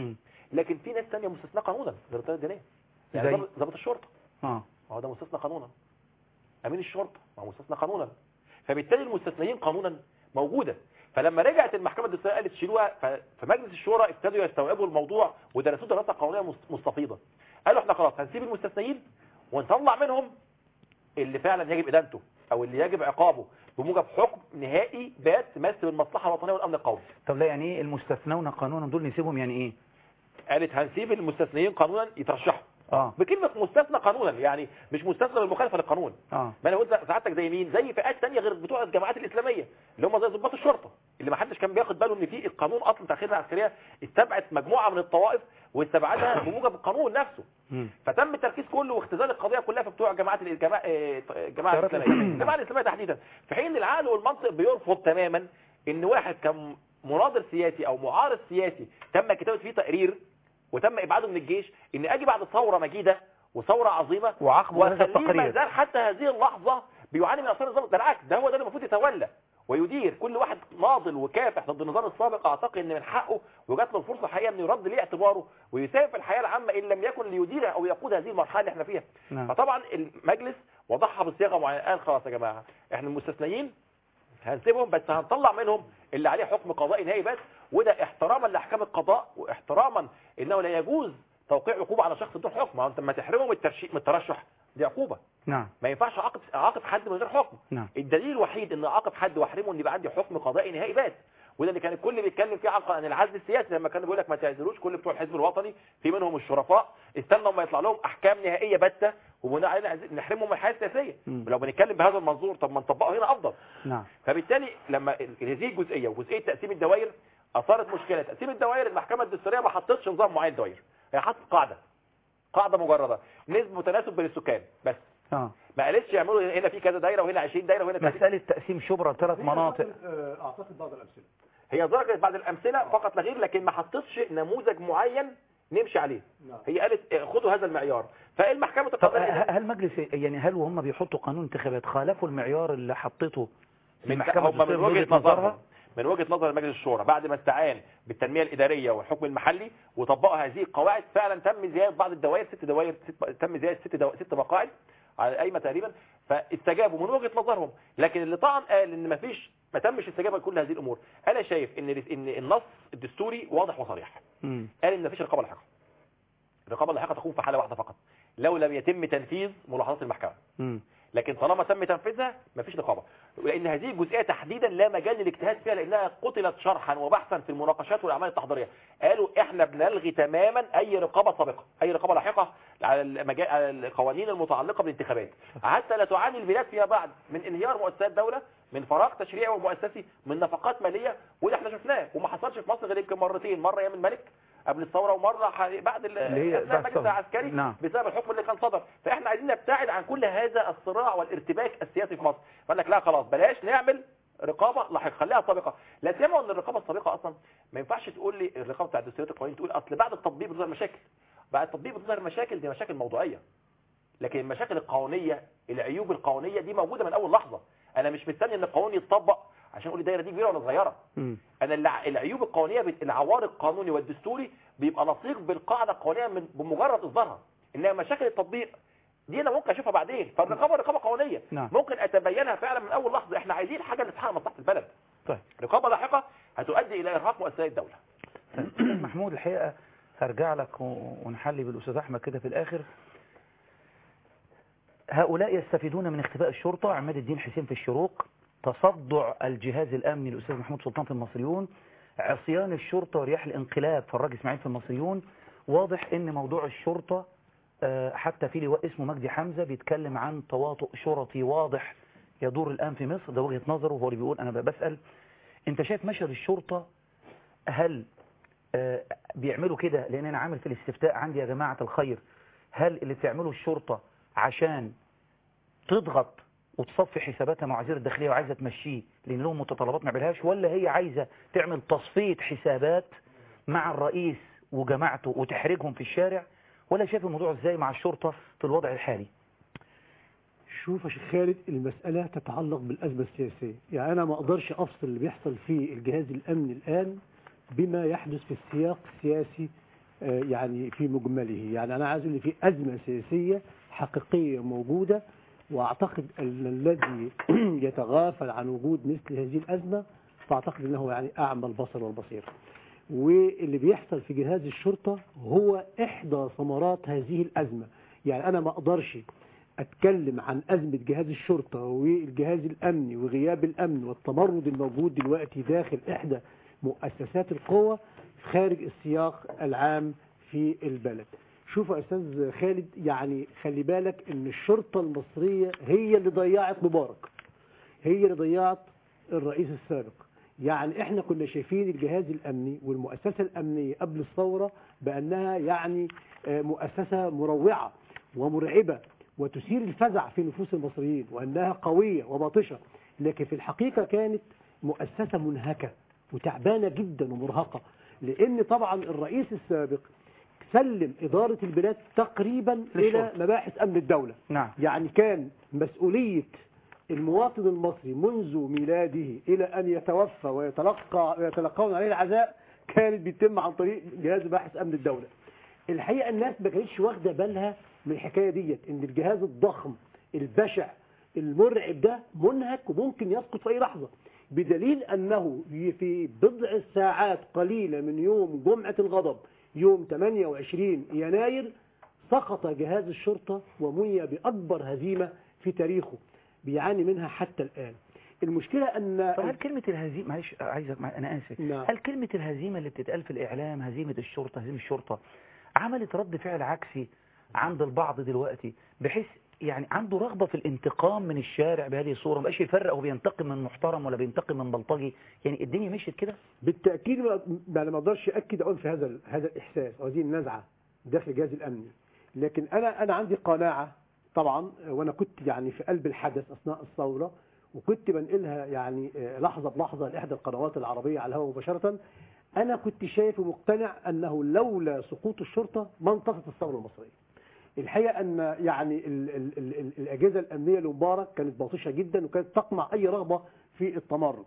لكن في ناس ثانيه مستثناه قانونا غير التيارات الدينيه، يعني ضابط الشرطه اه هو ده مستثنى قانونا، امين الشرطه ما هو مستثنى قانونا. فبالتالي المستثنيين قانونا موجوده. فلما رجعت المحكمه الدستوريه قالت شيلوها، فمجلس الشورى ابتدوا يستوعبوا الموضوع ودرسوه دراسه قانونيه مستفيضه. قالوا احنا خلاص هنسيب المستثنيين ونطلع منهم اللي فعلا يجب ادانته او اللي يجب عقابه بموجب حكم نهائي بات تمثل المصلحه الوطنيه والامن القومي. طب لا، يعني ايه المستثنون قانونا دول نسيبهم؟ يعني ايه؟ قالت هنسيب المستثنيين قانونا يترشحوا. اه بكلمه مستثنى قانونا، يعني مش مستثنى بالمخالفه للقانون. اه ما انا قلت سعادتك زي مين؟ زي فئات ثانيه غير بتوع الجماعات الاسلاميه اللي هم زي ضباط الشرطه اللي ما حدش كان بياخد باله ان في القانون اصلا بتاع الخدمه العسكريه استبعد مجموعه من الطوائف واستبعدها بموجب القانون نفسه. م. فتم التركيز كله واختزال القضيه كلها في بتوع جماعات الجماعه الجماعه الاسلاميه الجماعه الاسلاميه تحديدا، في حين العقل والمنطق بيرفض تماما ان واحد كان مناظر سياسي او معارض سياسي تم كتابه فيه تقرير وتم ابعاده من الجيش ان اجي بعد ثوره مجيده وثوره عظيمه وعقبه هذا التقرير ما التقرير زال حتى هذه اللحظه بيعاني من اثار النظام. ده العكس، ده هو ده اللي المفروض يتولى ويدير. كل واحد ناضل وكافح ضد النظام السابق، اعتقد ان من حقه وجات له الفرصه الحقيقه انه يرد ليه اعتباره ويساهم في الحياه العامه ان لم يكن ليديرها او يقود هذه المرحله اللي احنا فيها. نعم. فطبعا المجلس وضعها بصياغه معينه، قال خلاص يا جماعه احنا المستثنيين هنسيبهم بس هنطلع منهم اللي عليه حكم قضائي نهائي بس، وده احتراما لاحكام القضاء واحتراما انه لا يجوز توقيع عقوبه على شخص بدون حكم. ما انت لما تحرمه من الترشيح من الترشح دي عقوبه. نعم. ما ينفعش اعاقب اعاقب حد من غير حكم. نعم. الدليل الوحيد ان اعاقب حد واحرمه ان يبقى عندي حكم قضائي نهائي بس، وده اللي كان الكل بيتكلم فيه عن العزل السياسي لما كان بيقول لك ما تعزلوش كل بتوع الحزب الوطني في منهم الشرفاء، استنوا ما يطلع لهم احكام نهائيه باته وبناء عليها نحرمهم من الحياه السياسيه. ولو بنتكلم بهذا المنظور طب ما نطبقه هنا افضل. نعم. فبالتالي لما هذه الجزئيه وجزئيه تقسيم الدوائر اثارت مشكله. تقسيم الدوائر المحكمه الدستوريه ما حطتش نظام معين دوائر، هي حطت قاعده قاعده مجرده نسبه متناسب بين السكان بس. اه ما قالتش يعملوا هنا في كذا دايره وهنا عشرين دايره وهنا مساله تقسيم شبرا ثلاث مناطق. اعتقد بعض الامثله هي ذكرت بعض الامثله فقط لا غير، لكن ما حطتش نموذج معين نمشي عليه. نعم. هي قالت خدوا هذا المعيار. فالمحكمه القضائيه هل مجلس يعني هل وهم بيحطوا قانون انتخابات خالفوا المعيار اللي حطته المحكمه من وجهه نظرها من وجهه نظر مجلس الشورى بعد ما استعان بالتنميه الاداريه والحكم المحلي وطبقوا هذه القواعد فعلا تم زياده بعض الدوائر ست دوائر تم زياده ست دو... ست مقاعد على القايمه تقريبا، فاستجابوا من وجهه نظرهم. لكن اللي طبعا قال ان ما فيش ما تمش استجابه لكل هذه الامور. انا شايف ان ان النص الدستوري واضح وصريح. امم قال ان ما فيش رقابه لاحقه. الرقابه اللاحقه تكون في حاله واحده فقط لو لم يتم تنفيذ ملاحظات المحكمه. امم لكن طالما تم تنفيذها مفيش رقابه، لان هذه الجزئيه تحديدا لا مجال للاجتهاد فيها لانها قتلت شرحا وبحثا في المناقشات والاعمال التحضيريه. قالوا احنا بنلغي تماما اي رقابه سابقه، اي رقابه لاحقه على المجال على القوانين المتعلقه بالانتخابات، حتى لا تعاني البلاد فيما بعد من انهيار مؤسسات دوله، من فراغ تشريعي ومؤسسي، من نفقات ماليه، وده احنا شفناه وما حصلش في مصر غير يمكن مرتين، مره ايام الملك قبل الثوره ومره بعد المجلس العسكري. نعم. بسبب الحكم اللي كان صدر. فاحنا عايزين نبتعد عن كل هذا الصراع والارتباك السياسي في مصر. فقال لك لا خلاص بلاش نعمل رقابه لاحقه، خليها سابقه. لا سيما ان الرقابه السابقه اصلا ما ينفعش تقول لي الرقابه بتاع الدستوريات القوانين تقول اصل بعد التطبيق بتظهر مشاكل. بعد التطبيق بتظهر مشاكل، دي مشاكل موضوعيه. لكن المشاكل القانونيه العيوب القانونيه دي موجوده من اول لحظه. انا مش مستني ان القانون يتطبق عشان اقول الدايره دي كبيره ولا صغيره. انا العيوب القانونيه العوار القانوني والدستوري بيبقى لصيق بالقاعده القانونيه من بمجرد اصدارها، انما مشاكل التطبيق دي انا ممكن اشوفها بعدين. فالرقابه رقابه قانونيه. نعم. ممكن اتبينها فعلا من اول لحظه. احنا عايزين حاجه اللي تحقق مصلحه البلد. طيب رقابه لاحقه هتؤدي الى ارهاق مؤسسات الدوله. طيب محمود الحقيقه هرجع لك ونحلي بالاستاذ احمد كده في الاخر. هؤلاء يستفيدون من اختفاء الشرطه. عماد الدين حسين في الشروق، تصدع الجهاز الامني الاستاذ محمود سلطان في المصريون، عصيان الشرطه ورياح الانقلاب فراج اسماعيل في المصريون. واضح ان موضوع الشرطه حتى في لواء اسمه مجدي حمزه بيتكلم عن تواطؤ شرطي واضح يدور الان في مصر. ده وجهه نظره وهو اللي بيقول. انا بسال انت شايف مشهد الشرطه هل بيعملوا كده؟ لان انا عامل في الاستفتاء عندي يا جماعه الخير، هل اللي بتعمله الشرطه عشان تضغط وتصفي حساباتها مع وزير الداخليه وعايزه تمشيه لان لهم متطلبات ما يعملهاش، ولا هي عايزه تعمل تصفيه حسابات مع الرئيس وجماعته وتحرجهم في الشارع؟ ولا شايف الموضوع ازاي مع الشرطه في الوضع الحالي؟ شوف يا شيخ خالد، المساله تتعلق بالازمه السياسيه. يعني انا ما اقدرش افصل اللي بيحصل في الجهاز الامني الان بما يحدث في السياق السياسي يعني في مجمله. يعني انا عايز اقول في ازمه سياسيه حقيقيه موجوده، واعتقد ان الذي يتغافل عن وجود مثل هذه الازمه فاعتقد انه يعني اعمى البصر والبصير. واللي بيحصل في جهاز الشرطه هو احدى ثمرات هذه الازمه. يعني انا ما اقدرش اتكلم عن ازمه جهاز الشرطه والجهاز الامني وغياب الامن والتمرد الموجود دلوقتي داخل احدى مؤسسات القوه خارج السياق العام في البلد. شوف يا استاذ خالد، يعني خلي بالك ان الشرطه المصريه هي اللي ضيعت مبارك، هي اللي ضيعت الرئيس السابق. يعني احنا كنا شايفين الجهاز الامني والمؤسسه الامنيه قبل الثوره بانها يعني مؤسسه مروعه ومرعبه وتثير الفزع في نفوس المصريين وانها قويه وباطشه، لكن في الحقيقه كانت مؤسسه منهكه وتعبانه جدا ومرهقه، لان طبعا الرئيس السابق سلم إدارة البلاد تقريبا إلى مباحث أمن الدولة. نعم. يعني كان مسؤولية المواطن المصري منذ ميلاده إلى أن يتوفى ويتلقى ويتلقون عليه العزاء كانت بتتم عن طريق جهاز باحث أمن الدولة. الحقيقة الناس ما كانتش واخدة بالها من الحكاية ديت، إن الجهاز الضخم البشع المرعب ده منهك وممكن يسقط في أي لحظة، بدليل أنه في بضع ساعات قليلة من يوم جمعة الغضب يوم ثمانية وعشرين يناير سقط جهاز الشرطة ومني بأكبر هزيمة في تاريخه بيعاني منها حتى الآن. المشكلة أن طب هل كلمة الهزيمة، معلش عايزك، أنا آسف، نعم. هل كلمة الهزيمة اللي بتتقال في الإعلام، هزيمة الشرطة، هزيمة الشرطة، عملت رد فعل عكسي عند البعض دلوقتي، بحيث يعني عنده رغبة في الانتقام من الشارع بهذه الصورة، ما بقاش يفرق هو بينتقم من محترم ولا بينتقم من بلطجي؟ يعني الدنيا مشيت كده؟ بالتأكيد أنا ما أقدرش أكد أقول في هذا هذا الإحساس أو هذه النزعة داخل الجهاز الأمني، لكن أنا أنا عندي قناعة طبعا، وأنا كنت يعني في قلب الحدث أثناء الثورة، وكنت بنقلها يعني لحظة بلحظة لإحدى القنوات العربية على الهواء مباشرة. أنا كنت شايف ومقتنع أنه لولا سقوط الشرطة ما انتصرت الثورة المصرية. الحقيقة أن يعني ال ال ال ال الأجهزة الأمنية لمبارك كانت باطشة جدا وكانت تقمع أي رغبة في التمرد.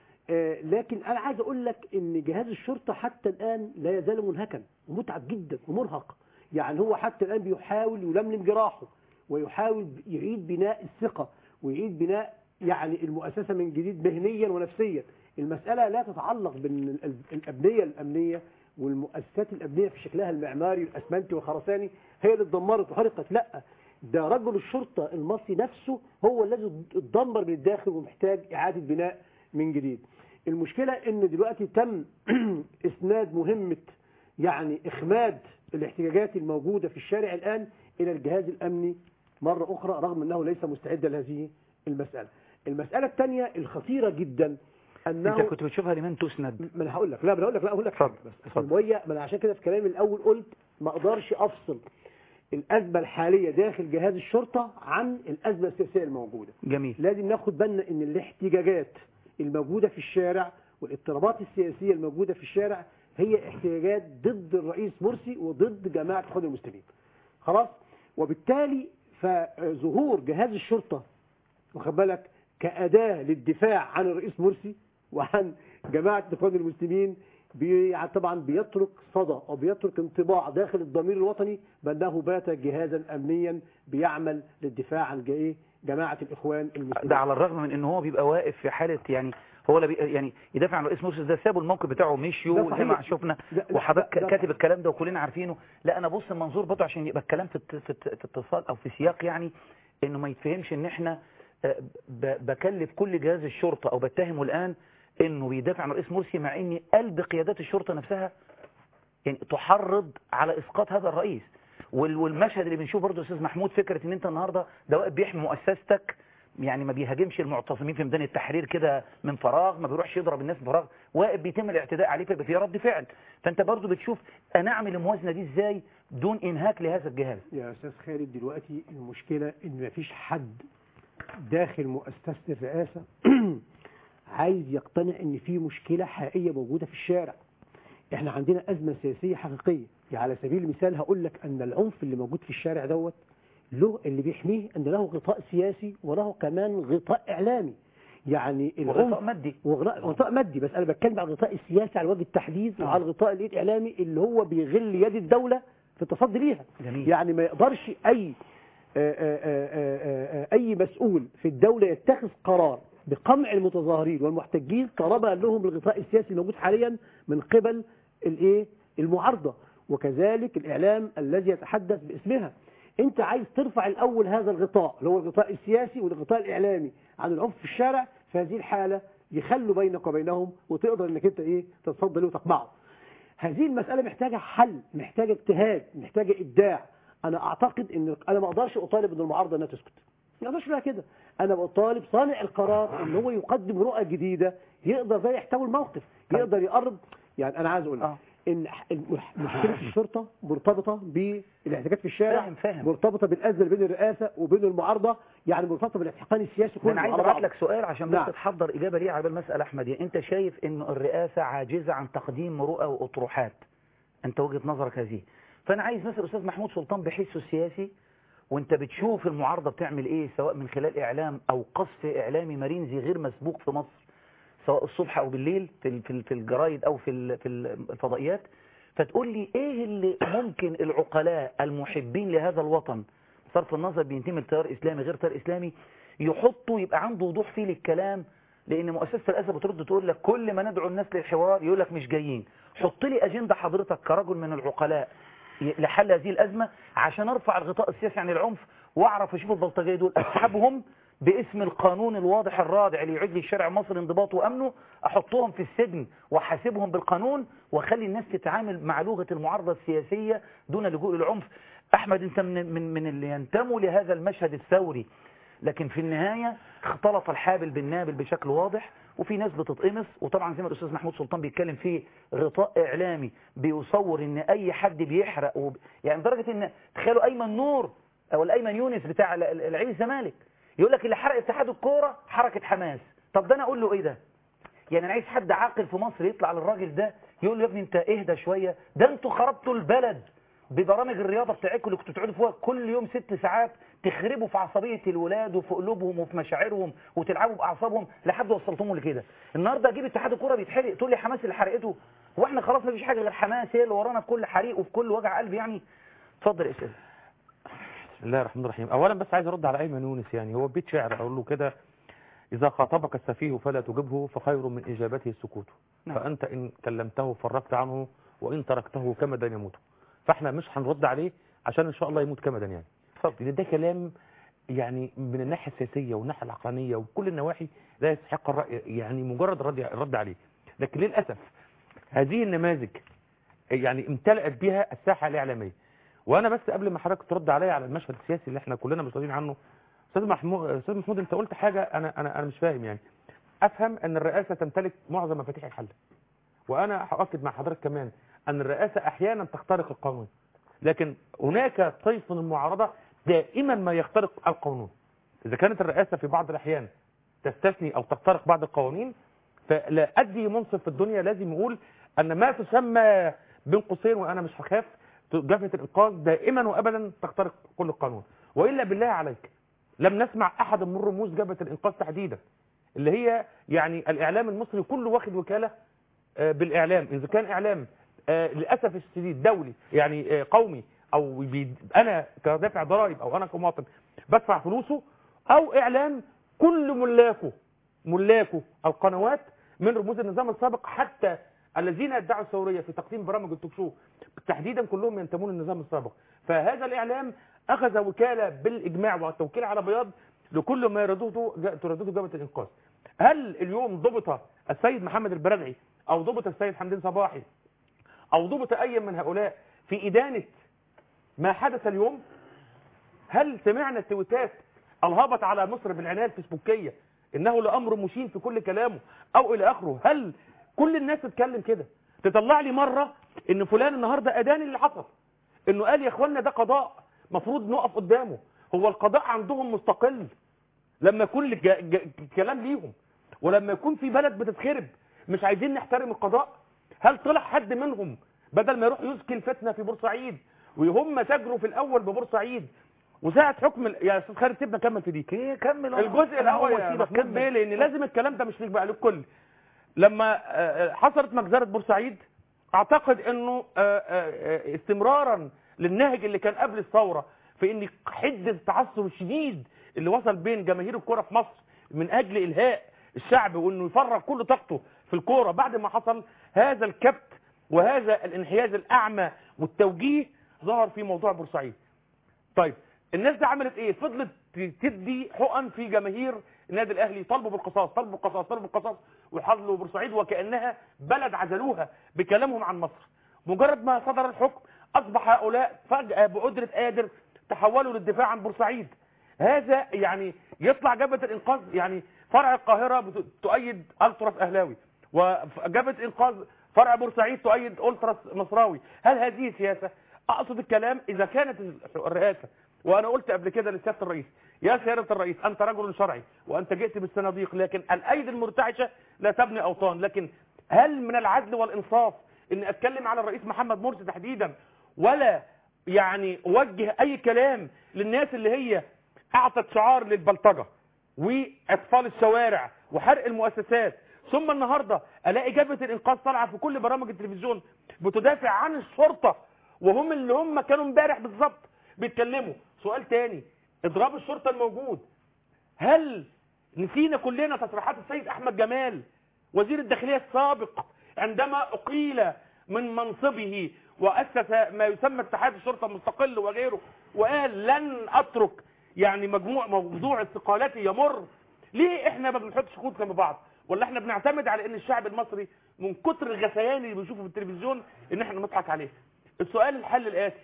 آه لكن أنا عايز أقول لك أن جهاز الشرطة حتى الآن لا يزال منهكا ومتعب جدا ومرهق. يعني هو حتى الآن بيحاول يلملم جراحه ويحاول يعيد بناء الثقة ويعيد بناء يعني المؤسسة من جديد مهنيا ونفسيا. المسألة لا تتعلق بالأبنية الأمنية والمؤسسات الأمنية في شكلها المعماري الأسمنتي والخرساني هي اللي اتدمرت وحرقت، لا، ده رجل الشرطة المصري نفسه هو الذي اتدمر من الداخل ومحتاج إعادة بناء من جديد. المشكلة إن دلوقتي تم إسناد مهمة يعني إخماد الاحتجاجات الموجودة في الشارع الآن إلى الجهاز الأمني مرة أخرى، رغم أنه ليس مستعدا لهذه المسألة. المسألة الثانية الخطيرة جدا أنه أنت كنت بتشوفها لمن تسند؟ ما أنا هقول لك، لا أنا هقول لك لا أقول لك حاجة بس الموية، ما أنا عشان كده في كلامي الأول قلت ما أقدرش أفصل الأزمة الحالية داخل جهاز الشرطة عن الأزمة السياسية الموجودة. جميل. لازم ناخد بالنا إن الاحتجاجات الموجودة في الشارع والاضطرابات السياسية الموجودة في الشارع هي احتجاجات ضد الرئيس مرسي وضد جماعة إخوان المسلمين. خلاص؟ وبالتالي فظهور جهاز الشرطة واخد بالك كأداة للدفاع عن الرئيس مرسي وعن جماعة إخوان المسلمين بي طبعا بيترك صدى أو بيترك انطباع داخل الضمير الوطني بأنه بات جهازا أمنيا بيعمل للدفاع عن جماعة الإخوان المسلمين. ده على الرغم من أنه هو بيبقى واقف في حالة يعني هو لا يعني يدافع عن الرئيس مرسي، ده سابوا الموقف بتاعه مشيوا زي ما شفنا وحضرتك كاتب الكلام ده وكلنا عارفينه. لا أنا بص المنظور برضه عشان يبقى الكلام في في في اتصال أو في سياق، يعني إنه ما يتفهمش إن إحنا بكلف كل جهاز الشرطة أو بتهمه الآن إنه بيدافع عن الرئيس مرسي، مع إن قلب قيادات الشرطة نفسها يعني تحرض على إسقاط هذا الرئيس. والمشهد اللي بنشوفه برضه أستاذ محمود، فكرة إن أنت النهاردة ده واقف بيحمي مؤسستك، يعني ما بيهاجمش المعتصمين في ميدان التحرير كده من فراغ، ما بيروحش يضرب الناس من فراغ، واقف بيتم الاعتداء عليه فيبقى فيه رد فعل. فأنت برضه بتشوف أنا أعمل الموازنة دي إزاي دون إنهاك لهذا الجهاز. يا أستاذ خالد دلوقتي المشكلة إن ما فيش حد داخل مؤسسة الرئاسة عايز يقتنع ان في مشكلة حقيقية موجودة في الشارع. احنا عندنا ازمة سياسية حقيقية. يعني على سبيل المثال هقول لك ان العنف اللي موجود في الشارع دوت له اللي بيحميه ان له غطاء سياسي وله كمان غطاء اعلامي. يعني وغطاء مادي غطاء مادي، بس انا بتكلم عن الغطاء السياسي على وجه التحديد وعلى الغطاء الاعلامي اللي هو بيغل يد الدولة في التصدي ليها. جميل. يعني ما يقدرش اي آآ آآ اي مسؤول في الدولة يتخذ قرار بقمع المتظاهرين والمحتجين طالما لهم الغطاء السياسي الموجود حاليا من قبل الايه المعارضة، وكذلك الاعلام الذي يتحدث باسمها. انت عايز ترفع الاول هذا الغطاء اللي هو الغطاء السياسي والغطاء الاعلامي عن العنف في الشارع، في هذه الحالة يخلوا بينك وبينهم وتقدر انك انت ايه تتصدى له وتقمعه. هذه المسألة محتاجة حل، محتاجة اجتهاد، محتاجة ابداع. انا اعتقد ان انا ما اقدرش اطالب ان المعارضة انها تسكت، ما اقدرش فيها كده. انا بطالب صانع القرار ان هو يقدم رؤى جديدة يقدر ده يحتوي الموقف، يقدر يقرب. يعني انا عايز اقول لك ان مشكلة الشرطة مرتبطة بالاحتجاجات في الشارع، فاهم فاهم. مرتبطة بالأزمة بين الرئاسة وبين المعارضة، يعني مرتبطة بالاحتقان السياسي كله. انا عايز ابعت لك سؤال عشان نعم. بس تحضر اجابة ليه على بال المسألة احمد. يعني انت شايف ان الرئاسة عاجزة عن تقديم رؤى واطروحات، انت وجهة نظرك هذه. فانا عايز مثلا استاذ محمود سلطان بحسه السياسي وانت بتشوف المعارضة بتعمل ايه سواء من خلال اعلام او قصف اعلامي مرينزي غير مسبوق في مصر سواء الصبح او بالليل في في الجرايد او في في الفضائيات، فتقول لي ايه اللي ممكن العقلاء المحبين لهذا الوطن بصرف النظر بينتمي لتيار اسلامي غير تيار اسلامي يحطوا يبقى عنده وضوح فيه للكلام. لان مؤسسه الازهر بترد تقول لك كل ما ندعو الناس للحوار يقول لك مش جايين. حط لي اجنده حضرتك كرجل من العقلاء لحل هذه الازمه عشان ارفع الغطاء السياسي عن العنف واعرف اشوف البلطجيه دول اسحبهم باسم القانون الواضح الرادع اللي يعيد لي الشارع مصر انضباطه وامنه، احطهم في السجن واحاسبهم بالقانون واخلي الناس تتعامل مع لغه المعارضه السياسيه دون لجوء العنف. احمد انت من من من اللي ينتموا لهذا المشهد الثوري، لكن في النهايه اختلط الحابل بالنابل بشكل واضح وفي ناس بتتقمص. وطبعا زي ما الاستاذ محمود سلطان بيتكلم فيه غطاء اعلامي بيصور ان اي حد بيحرق وب... يعني لدرجه ان تخيلوا ايمن نور او الايمن يونس بتاع العين الزمالك يقول لك اللي حرق اتحاد الكوره حركه حماس. طب ده انا اقول له ايه ده؟ يعني انا عايز حد عاقل في مصر يطلع للراجل ده يقول له يا ابني انت اهدى شويه، ده انتوا خربتوا البلد ببرامج الرياضه بتاعتكم اللي كنتوا بتقعدوا فيها كل يوم ست ساعات تخربوا في عصبيه الولاد وفي قلوبهم وفي مشاعرهم وتلعبوا باعصابهم لحد وصلتوهم لكده. النهارده اجيب اتحاد الكوره بيتحرق تقول لي حماس اللي حرقته؟ هو احنا خلاص ما فيش حاجه غير حماس هي اللي ورانا في كل حريق وفي كل وجع قلب يعني؟ اتفضل يا استاذ. بسم الله الرحمن الرحيم. اولا بس عايز ارد على ايمن يونس، يعني هو بيت شعر اقول له كده: اذا خاطبك السفيه فلا تجبه فخير من اجابته السكوت. نعم. فانت ان كلمته فرقت عنه وان تركته كمدا يموت. فاحنا مش هنرد عليه عشان ان شاء الله يموت كمدا يعني. لان ده كلام يعني من الناحيه السياسيه والناحيه العقلانيه وكل النواحي لا يستحق الرأي يعني مجرد الرد الرد عليه. لكن للاسف هذه النماذج يعني امتلأت بها الساحه الاعلاميه. وانا بس قبل ما حضرتك ترد عليا على المشهد السياسي اللي احنا كلنا مش راضيين عنه، استاذ محمود استاذ محمود انت قلت حاجه انا انا انا مش فاهم. يعني افهم ان الرئاسه تمتلك معظم مفاتيح الحل، وانا هاكد مع حضرتك كمان ان الرئاسه احيانا تخترق القانون، لكن هناك طيف من المعارضه دائما ما يخترق القانون. اذا كانت الرئاسه في بعض الاحيان تستثني او تخترق بعض القوانين، فلا ادي منصف في الدنيا لازم يقول ان ما تسمى بين قوسين وانا مش هخاف جبهه الانقاذ دائما وابدا تخترق كل القانون. والا بالله عليك لم نسمع احد من رموز جبهه الانقاذ تحديدا اللي هي يعني الاعلام المصري كله واخد وكاله بالاعلام، اذا كان اعلام للاسف الشديد دولي يعني قومي او انا كدافع ضرائب او انا كمواطن بدفع فلوسه، او اعلام كل ملاكه ملاكه القنوات من رموز النظام السابق، حتى الذين يدعوا الثوريه في تقديم برامج التوك شو تحديدا كلهم ينتمون للنظام السابق. فهذا الاعلام اخذ وكاله بالاجماع والتوكيل على بياض لكل ما يردده تردده جبهه الانقاذ. هل اليوم ضبط السيد محمد البرادعي او ضبط السيد حمدين صباحي او ضبط اي من هؤلاء في ادانه ما حدث اليوم؟ هل سمعنا التويتات الهابط على مصر بالعنايه الفيسبوكيه انه لامر مشين في كل كلامه او الى اخره؟ هل كل الناس تتكلم كده؟ تطلع لي مره ان فلان النهارده اداني اللي حصل، انه قال يا اخوانا ده قضاء مفروض نقف قدامه. هو القضاء عندهم مستقل لما يكون الكلام ليهم، ولما يكون في بلد بتتخرب مش عايزين نحترم القضاء؟ هل طلع حد منهم بدل ما يروح يزكي الفتنه في بورسعيد وهم تجروا في الاول ببورسعيد وساعه حكم يا استاذ خالد سيبنا كمل في دي كمل الجزء الاول يا محمود بيه، لان لازم الكلام ده مش ليك بقى للكل. لما حصلت مجزره بورسعيد اعتقد انه استمرارا للنهج اللي كان قبل الثوره في ان حده التعصب الشديد اللي وصل بين جماهير الكوره في مصر من اجل الهاء الشعب وانه يفرغ كل طاقته في الكوره، بعد ما حصل هذا الكبت وهذا الانحياز الاعمى والتوجيه ظهر في موضوع بورسعيد. طيب الناس دي عملت ايه؟ فضلت تدي حقن في جماهير النادي الاهلي، طلبوا بالقصاص طلبوا بالقصاص طلبوا بالقصاص وحضلوا بورسعيد وكانها بلد عزلوها بكلامهم عن مصر. مجرد ما صدر الحكم اصبح هؤلاء فجاه بقدره قادر تحولوا للدفاع عن بورسعيد. هذا يعني يطلع جبهه الانقاذ يعني فرع القاهره تؤيد التراس اهلاوي، وجبهه الانقاذ فرع بورسعيد تؤيد التراس مصراوي. هل هذه سياسه؟ اقصد الكلام اذا كانت الرئاسه، وانا قلت قبل كده لسياده الرئيس يا سياده الرئيس انت رجل شرعي وانت جئت بالصناديق، لكن الايدي المرتعشه لا تبني اوطان. لكن هل من العدل والانصاف ان اتكلم على الرئيس محمد مرسي تحديدا ولا يعني اوجه اي كلام للناس اللي هي اعطت شعار للبلطجه واطفال الشوارع وحرق المؤسسات، ثم النهارده الاقي جبهه الانقاذ طالعه في كل برامج التلفزيون بتدافع عن الشرطه، وهم اللي هم كانوا امبارح بالظبط بيتكلموا. سؤال تاني، اضراب الشرطه الموجود، هل نسينا كلنا تصريحات السيد احمد جمال وزير الداخليه السابق عندما اقيل من منصبه واسس ما يسمى اتحاد الشرطه المستقل وغيره، وقال لن اترك يعني مجموع موضوع استقالتي يمر؟ ليه احنا ما بنحطش خطوط جنب بعض؟ ولا احنا بنعتمد على ان الشعب المصري من كتر الغثيان اللي بنشوفه في التلفزيون ان احنا نضحك عليه؟ السؤال الحل الاتي،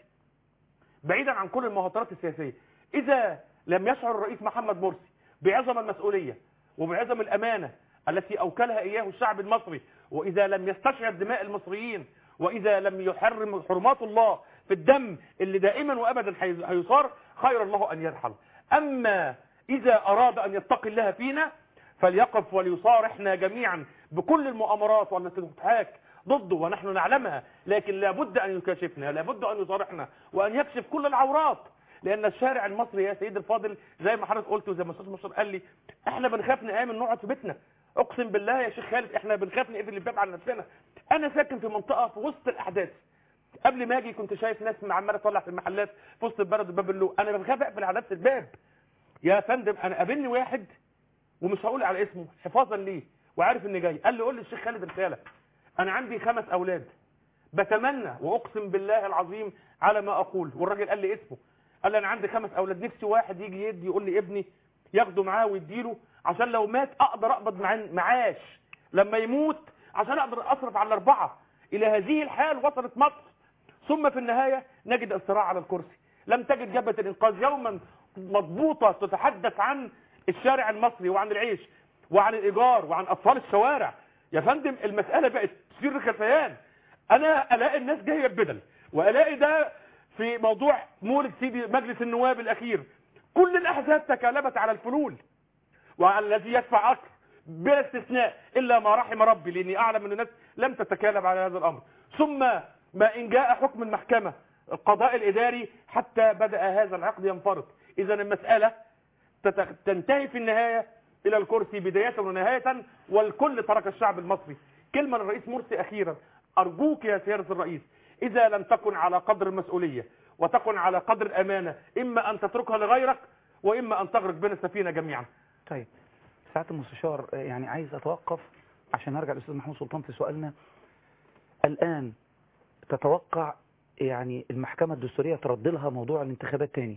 بعيدا عن كل المهاترات السياسيه، اذا لم يشعر الرئيس محمد مرسي بعظم المسؤوليه وبعظم الامانه التي اوكلها اياه الشعب المصري، واذا لم يستشعر دماء المصريين، واذا لم يحرم حرمات الله في الدم اللي دائما وابدا هيصار، خير الله ان يرحل. اما اذا اراد ان يتقي الله فينا فليقف وليصارحنا جميعا بكل المؤامرات والتي تحاك ضده ونحن نعلمها، لكن لابد ان يكاشفنا، لابد ان يصارحنا وان يكشف كل العورات، لان الشارع المصري يا سيدي الفاضل زي ما حضرتك قلت وزي ما استاذ مشرف قال لي، احنا بنخاف نآمن نقعد في بيتنا. اقسم بالله يا شيخ خالد احنا بنخاف نقفل الباب على نفسنا. انا ساكن في منطقه في وسط الاحداث، قبل ما اجي كنت شايف ناس عماله تطلع في المحلات في وسط البلد باب اللو، انا بخاف اقفل على نفسي الباب. يا فندم انا قابلني واحد ومش هقول على اسمه حفاظا ليه وعارف اني جاي، قال لي قول لي الشيخ خالد رساله، انا عندي خمس اولاد بتمنى واقسم بالله العظيم على ما اقول، والراجل قال لي اسمه، قال لي انا عندي خمس اولاد نفسي واحد يجي يدي يقول لي ابني ياخده معاه ويديله عشان لو مات اقدر اقبض معاش لما يموت عشان اقدر اصرف على الاربعه. الى هذه الحال وصلت مصر. ثم في النهايه نجد الصراع على الكرسي. لم تجد جبهه الانقاذ يوما مضبوطه تتحدث عن الشارع المصري وعن العيش وعن الايجار وعن اطفال الشوارع. يا فندم المساله بقت تصير خفيان. انا الاقي الناس جايه ببدل، والاقي ده في موضوع مولد سيدي مجلس النواب الاخير كل الاحزاب تكالبت على الفلول وعلى الذي يدفع اكثر بلا استثناء الا ما رحم ربي، لاني اعلم ان الناس لم تتكالب على هذا الامر. ثم ما ان جاء حكم المحكمه القضاء الاداري حتى بدا هذا العقد ينفرط. اذا المساله تنتهي في النهايه الى الكرسي بدايه ونهايه، والكل ترك الشعب المصري. كلمه للرئيس مرسي اخيرا، ارجوك يا سياده الرئيس اذا لم تكن على قدر المسؤوليه وتكن على قدر الامانه، اما ان تتركها لغيرك واما ان تغرق بين السفينه جميعا. طيب سعاده المستشار، يعني عايز اتوقف عشان ارجع للاستاذ محمود سلطان في سؤالنا. الان تتوقع يعني المحكمه الدستوريه ترد لها موضوع الانتخابات تاني،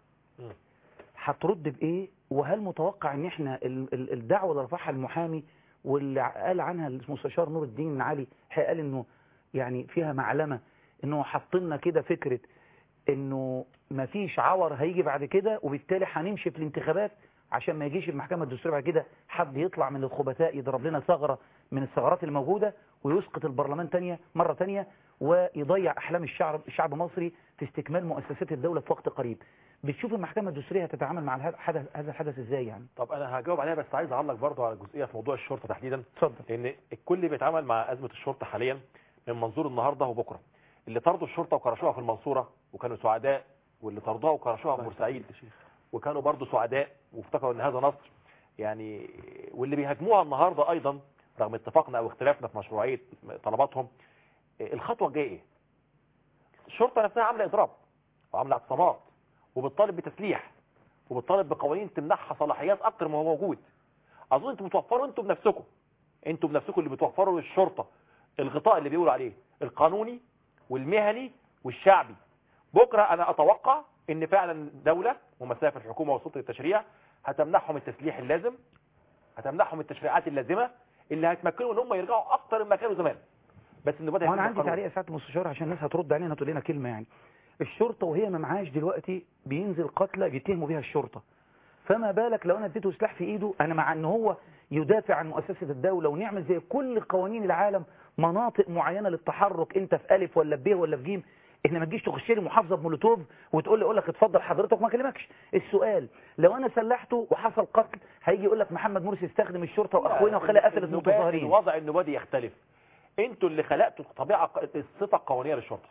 هترد بايه؟ وهل متوقع ان احنا الدعوه اللي رفعها المحامي واللي قال عنها المستشار نور الدين علي قال انه يعني فيها معلمه، انه حط لنا كده فكره انه ما فيش عور هيجي بعد كده وبالتالي هنمشي في الانتخابات عشان ما يجيش المحكمه الدستوريه بعد كده حد يطلع من الخبثاء يضرب لنا ثغره من الثغرات الموجوده ويسقط البرلمان تانية مره تانية ويضيع احلام الشعب الشعب المصري في استكمال مؤسسات الدوله في وقت قريب. بتشوف المحكمه الدستوريه هتتعامل مع الحدث هذا الحدث ازاي يعني؟ طب انا هجاوب عليها، بس عايز اعلق برضه على جزئيه في موضوع الشرطه تحديدا. اتفضل. لان الكل بيتعامل مع ازمه الشرطه حاليا من منظور النهارده وبكره. اللي طردوا الشرطه وكرشوها في المنصوره وكانوا سعداء، واللي طردوها وكرشوها في بورسعيد وكانوا برضه سعداء وافتكروا ان هذا نصر يعني، واللي بيهاجموها النهارده ايضا رغم اتفاقنا او اختلافنا في مشروعيه طلباتهم، الخطوه الجايه ايه؟ الشرطه نفسها عامله اضراب وعامله اعتصامات وبتطالب بتسليح وبتطالب بقوانين تمنحها صلاحيات اكتر ما هو موجود. اظن انتوا بتوفروا انتوا بنفسكم انتوا بنفسكم اللي بتوفروا للشرطه الغطاء اللي بيقولوا عليه القانوني والمهني والشعبي. بكره انا اتوقع ان فعلا دوله ممثله في الحكومه وسلطه التشريع هتمنحهم التسليح اللازم، هتمنحهم التشريعات اللازمه اللي هتمكنهم ان هم يرجعوا اكتر مما كانوا زمان. بس انه بدا وانا عندي تعليق يا سعاده المستشار عشان الناس هترد علينا تقول لنا كلمه. يعني الشرطه وهي ما معاش دلوقتي بينزل قتلى بيتهموا بيها الشرطه، فما بالك لو انا اديته سلاح في ايده؟ انا مع ان هو يدافع عن مؤسسه الدوله ونعمل زي كل قوانين العالم مناطق معينه للتحرك، انت في الف ولا في ب ولا في ج، احنا ما تجيش تخش لي محافظه بمولوتوف وتقول لي اقول لك اتفضل حضرتك وما اكلمكش. السؤال لو انا سلحته وحصل قتل هيجي يقول لك محمد مرسي استخدم الشرطه واخوينا وخلى قتل المتظاهرين. الوضع النبادي يختلف. انتوا اللي خلقتوا الطبيعه الصفه القانونيه للشرطه.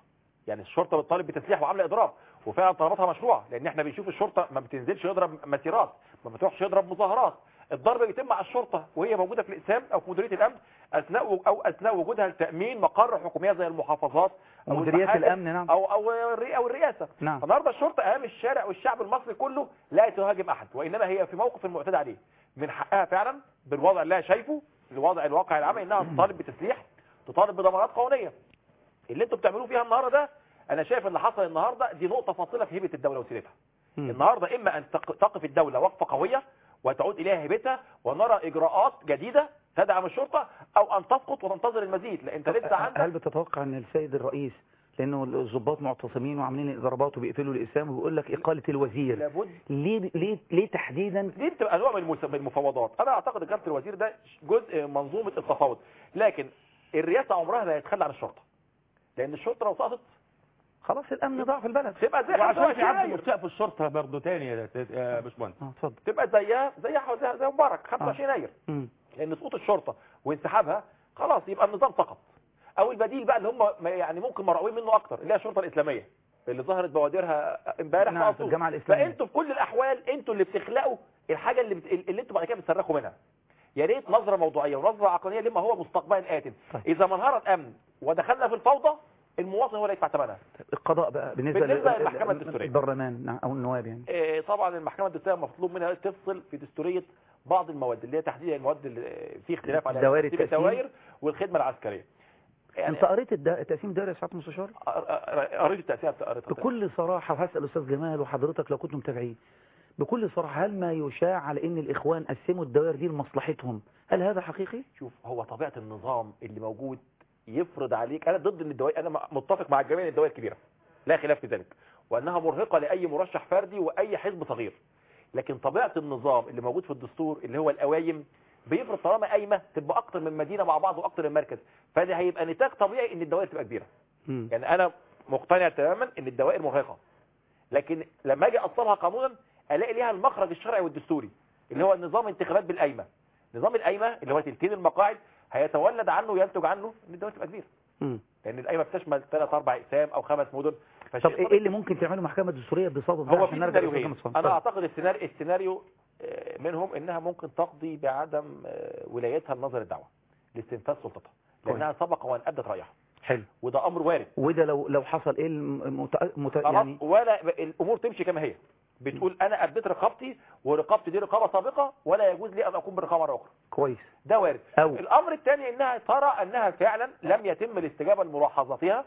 يعني الشرطه بتطالب بتسليح وعامله اضراب، وفعلا طلباتها مشروعه، لان احنا بنشوف الشرطه ما بتنزلش يضرب مسيرات، ما بتروحش يضرب مظاهرات، الضرب بيتم على الشرطه وهي موجوده في الاقسام او في مديريه الامن اثناء او اثناء وجودها لتامين مقر حكوميه زي المحافظات او مديريات المحاكم الامن. نعم. او او الرئ- او الرئاسه. نعم. النهارده الشرطه امام الشارع والشعب المصري كله لا تهاجم احد، وانما هي في موقف المعتاد عليه، من حقها فعلا بالوضع اللي أنا شايفه، الوضع الواقع العام، انها تطالب بتسليح، تطالب بضمانات قانونيه. اللي انتوا بتعملوه فيها النهارده ده، انا شايف اللي حصل النهارده دي نقطه فاصله في هيبه الدوله وسيرتها. مم. النهارده اما ان تق- تقف الدوله وقفه قويه وتعود اليها هيبتها ونرى اجراءات جديده تدعم الشرطه، او ان تسقط وتنتظر المزيد، لان انت لسه هل عندك. بتتوقع ان السيد الرئيس، لانه الضباط معتصمين وعاملين اضرابات وبيقفلوا الاقسام وبيقول لك اقاله الوزير، لابد ليه ليه ليه تحديدا؟ دي بتبقى نوع من المس- من المفاوضات. انا اعتقد اجابه الوزير ده جزء من منظومه التفاوض، لكن الرئاسه عمرها لا هتتخلى عن الشرطه، لان الشرطه لو سقطت خلاص الامن ضاع في البلد. تبقى زي وعشان خمسة في وعشرين عبد يناير، مفتاح في الشرطه برضه تاني يا يا باشمهندس. اه اتفضل. تبقى زيها زيها زي زي مبارك خمسة وعشرين يناير، مم. لان سقوط الشرطه وانسحابها خلاص يبقى النظام سقط. او البديل بقى اللي هم ما- يعني ممكن مرعوبين منه اكتر، اللي هي الشرطه الاسلاميه اللي ظهرت بوادرها امبارح نعم، في في أسيوط. الجامعة الإسلامية. فانتوا في كل الاحوال انتوا اللي بتخلقوا الحاجه اللي بت... اللي انتوا بعد كده بتصرخوا منها. يا ريت نظره موضوعيه ونظره عقلانيه لما هو مستقبل آت. طيب. اذا ما انهار الامن ودخلنا في الفوضى، المواطن هو اللي يدفع ثمنها. القضاء بقى بالنسبه, بالنسبة لل- للمحكمة لل- الدستورية. البرلمان نعم، او النواب يعني. إيه، طبعا المحكمه الدستوريه مطلوب منها تفصل في دستوريه بعض المواد اللي هي تحديدا المواد اللي في اختلاف على دوائر ترتيب التقسيم. الدوائر والخدمه العسكريه. يعني انت قريت الد- التقسيم الدائري يا سعاده المستشار؟ قريت التأثير قريتها. بكل صراحه، وهسال الاستاذ جمال وحضرتك لو كنتم متابعين، بكل صراحه، هل ما يشاع على ان الاخوان قسموا الدوائر دي لمصلحتهم، هل هذا حقيقي؟ شوف، هو طبيعه النظام اللي موجود يفرض عليك. انا ضد ان الدوائر، انا متفق مع الجميع ان الدوائر كبيره لا خلاف في ذلك، وانها مرهقه لاي مرشح فردي واي حزب صغير، لكن طبيعه النظام اللي موجود في الدستور اللي هو القوايم بيفرض طالما قايمه تبقى اكتر من مدينه مع بعض واكتر من مركز، فده هيبقى نتاج طبيعي ان الدوائر تبقى كبيره. مم. يعني انا مقتنع تماما ان الدوائر مرهقه، لكن لما اجي اصلها قانونا الاقي ليها المخرج الشرعي والدستوري اللي هو نظام انتخابات بالقايمه. نظام القايمه اللي هو تلتين المقاعد هيتولد عنه وينتج عنه ان الدوائر تبقى كبيره، مم. لان القايمه بتشمل ثلاث اربع اقسام او خمس مدن. طب ايه اللي ممكن تعمله محكمه دستوريه بصدد هو عشان في نرجع سيناريوهين. للحكم الصامت؟ انا طيب. اعتقد السيناريو السيناريو آه، منهم انها ممكن تقضي بعدم آه، ولايتها لنظر الدعوه لاستنفاذ سلطتها، لانها سبق وان ادت رايها، حلو. وده امر وارد. وده لو لو حصل ايه المت... مت... خلاص، يعني ولا الامور تمشي كما هي بتقول انا اديت رقابتي ورقابتي دي رقابه سابقه ولا يجوز لي ان اكون برقابه مره اخرى. كويس. ده وارد. أو. الامر الثاني انها ترى انها فعلا لم يتم الاستجابه لملاحظاتها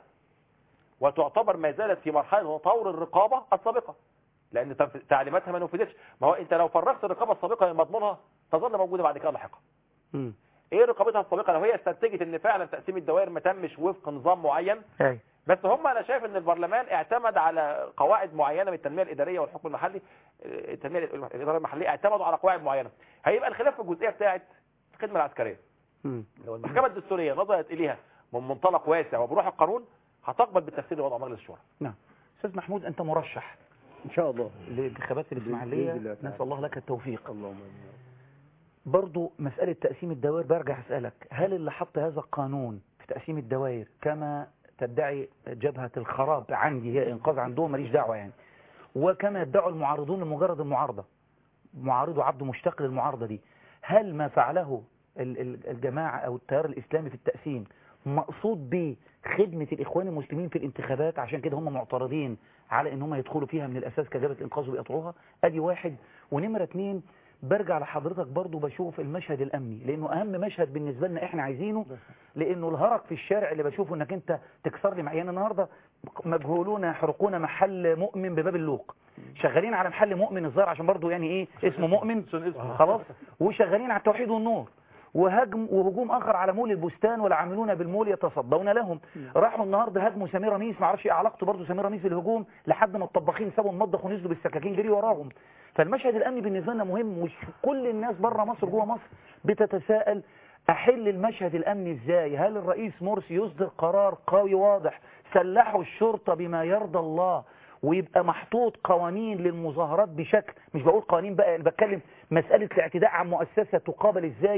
وتعتبر ما زالت في مرحله طور الرقابه السابقه، لان تنف- تعليماتها ما نفذتش. ما هو انت لو فرغت الرقابه السابقه من مضمونها تظل موجوده بعد كده لاحقا. مم. ايه رقابتها السابقه لو هي استنتجت ان فعلا تقسيم الدوائر ما تمش وفق نظام معين؟ اي. بس هم انا شايف ان البرلمان اعتمد على قواعد معينه من التنميه الاداريه والحكم المحلي، التنميه الاداريه المحليه اعتمدوا على قواعد معينه. هيبقى الخلاف في الجزئيه بتاعه الخدمه العسكريه. مم. لو المحكمه الدستوريه نظرت اليها من منطلق واسع وبروح القانون هتقبل بالتفسير لوضع مجلس الشورى. نعم. استاذ محمود، انت مرشح ان شاء الله. لانتخابات الاسماعيليه، بإذن الله تعالى. نسال الله لك التوفيق. اللهم امين. برضو مسألة تقسيم الدوائر برجع أسألك، هل اللي حط هذا القانون في تقسيم الدوائر كما تدعي جبهة الخراب عندي هي إنقاذ عندهم ماليش دعوة يعني، وكما يدعوا المعارضون لمجرد المعارضة، معارضوا عبده مشتاق للمعارضة دي، هل ما فعله ال- ال- الجماعة أو التيار الإسلامي في التقسيم مقصود به خدمة الإخوان المسلمين في الانتخابات عشان كده هم معترضين على إن هم يدخلوا فيها من الأساس كجبهة إنقاذ ويقطعوها؟ أدي واحد. ونمرة اتنين، برجع لحضرتك برضو بشوف المشهد الأمني، لأنه أهم مشهد بالنسبة لنا إحنا عايزينه، لأنه الهرق في الشارع اللي بشوفه إنك أنت تكسر لي معي. أنا النهاردة مجهولون يحرقون محل مؤمن بباب اللوق، شغالين على محل مؤمن الظاهر عشان برضو يعني إيه اسمه مؤمن خلاص، وشغالين على التوحيد والنور، وهجم وهجوم آخر على مول البستان والعاملون بالمول يتصدون لهم. راحوا النهارده هجموا سمير رميس، ما اعرفش ايه علاقته برضه سمير رميس بالهجوم، لحد ما الطباخين سابوا المطبخ ونزلوا بالسكاكين جري وراهم. فالمشهد الامني بالنسبه لنا مهم، وكل الناس بره مصر جوه مصر بتتساءل احل المشهد الامني ازاي؟ هل الرئيس مرسي يصدر قرار قوي واضح سلحوا الشرطه بما يرضى الله، ويبقى محطوط قوانين للمظاهرات بشكل، مش بقول قوانين بقى، اللي بتكلم مساله الاعتداء على مؤسسه تقابل ازاي،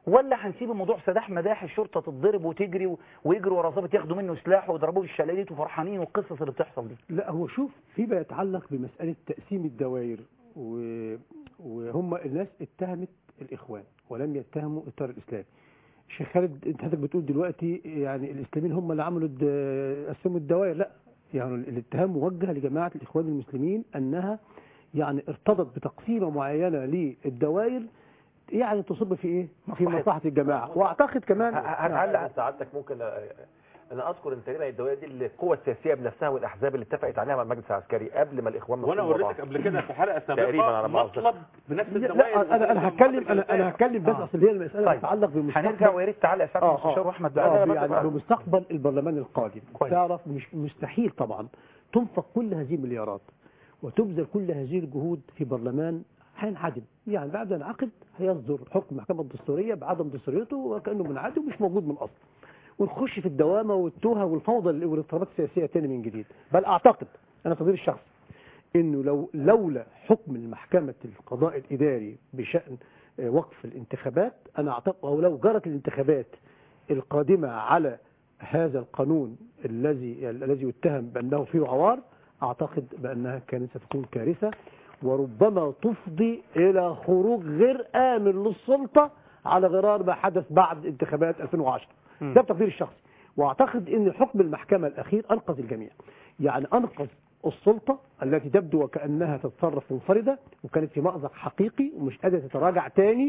ولا هنسيب الموضوع سداح مداح الشرطه تتضرب وتجري و- ويجروا ورا ظابط ياخدوا منه سلاح ويضربوه بالشلاليت وفرحانين والقصص اللي بتحصل دي؟ لا هو شوف فيما يتعلق بمسألة تقسيم الدوائر و... وهم الناس اتهمت الإخوان ولم يتهموا التيار الإسلامي. شيخ خالد انت حضرتك بتقول دلوقتي يعني الإسلاميين هم اللي عملوا الد... قسموا الدوائر. لا يعني الاتهام موجه لجماعة الإخوان المسلمين أنها يعني ارتضت بتقسيمة معينة للدوائر يعني تصب في ايه؟ في مصلحة الجماعة. واعتقد كمان هتعلق سعادتك ممكن انا اذكر ان تقريبا الدوائر دي القوى السياسيه بنفسها والاحزاب اللي اتفقت عليها مع المجلس العسكري قبل ما الاخوان وانا مسؤولين وريتك قبل كده في حلقه تقريبا على سابقه بعض. مطلب بنفس لا الدوائر. انا انا هتكلم انا انا هتكلم بس آه. اصل هي المسألة طيب. تتعلق هنرجع بمستقبل ويا ريت تعلق ساعه اه المستشار اه واحمد آه بقى. يعني بمستقبل البرلمان القادم كويس. تعرف مش مستحيل طبعا تنفق كل هذه المليارات وتبذل كل هذه الجهود في برلمان هينعدم. يعني بعد ان عقد هيصدر حكم المحكمة الدستورية بعدم دستوريته وكأنه منعدم ومش موجود من الأصل، ونخش في الدوامة والتوهة والفوضى والاضطرابات السياسية تاني من جديد. بل أعتقد أنا تقديري الشخصي إنه لو لولا حكم المحكمة القضاء الإداري بشأن آه، وقف الانتخابات، أنا أعتقد أو لو جرت الانتخابات القادمة على هذا القانون الذي الذي يتهم بأنه فيه عوار، أعتقد بأنها كانت ستكون كارثة وربما تفضي إلى خروج غير آمن للسلطة على غرار ما حدث بعد انتخابات ألفين وعشرة. ده بتقديري الشخصي. واعتقد ان حكم المحكمة الاخير انقذ الجميع. يعني انقذ السلطة التي تبدو وكأنها تتصرف منفردة وكانت في مأزق حقيقي ومش قادرة تتراجع تاني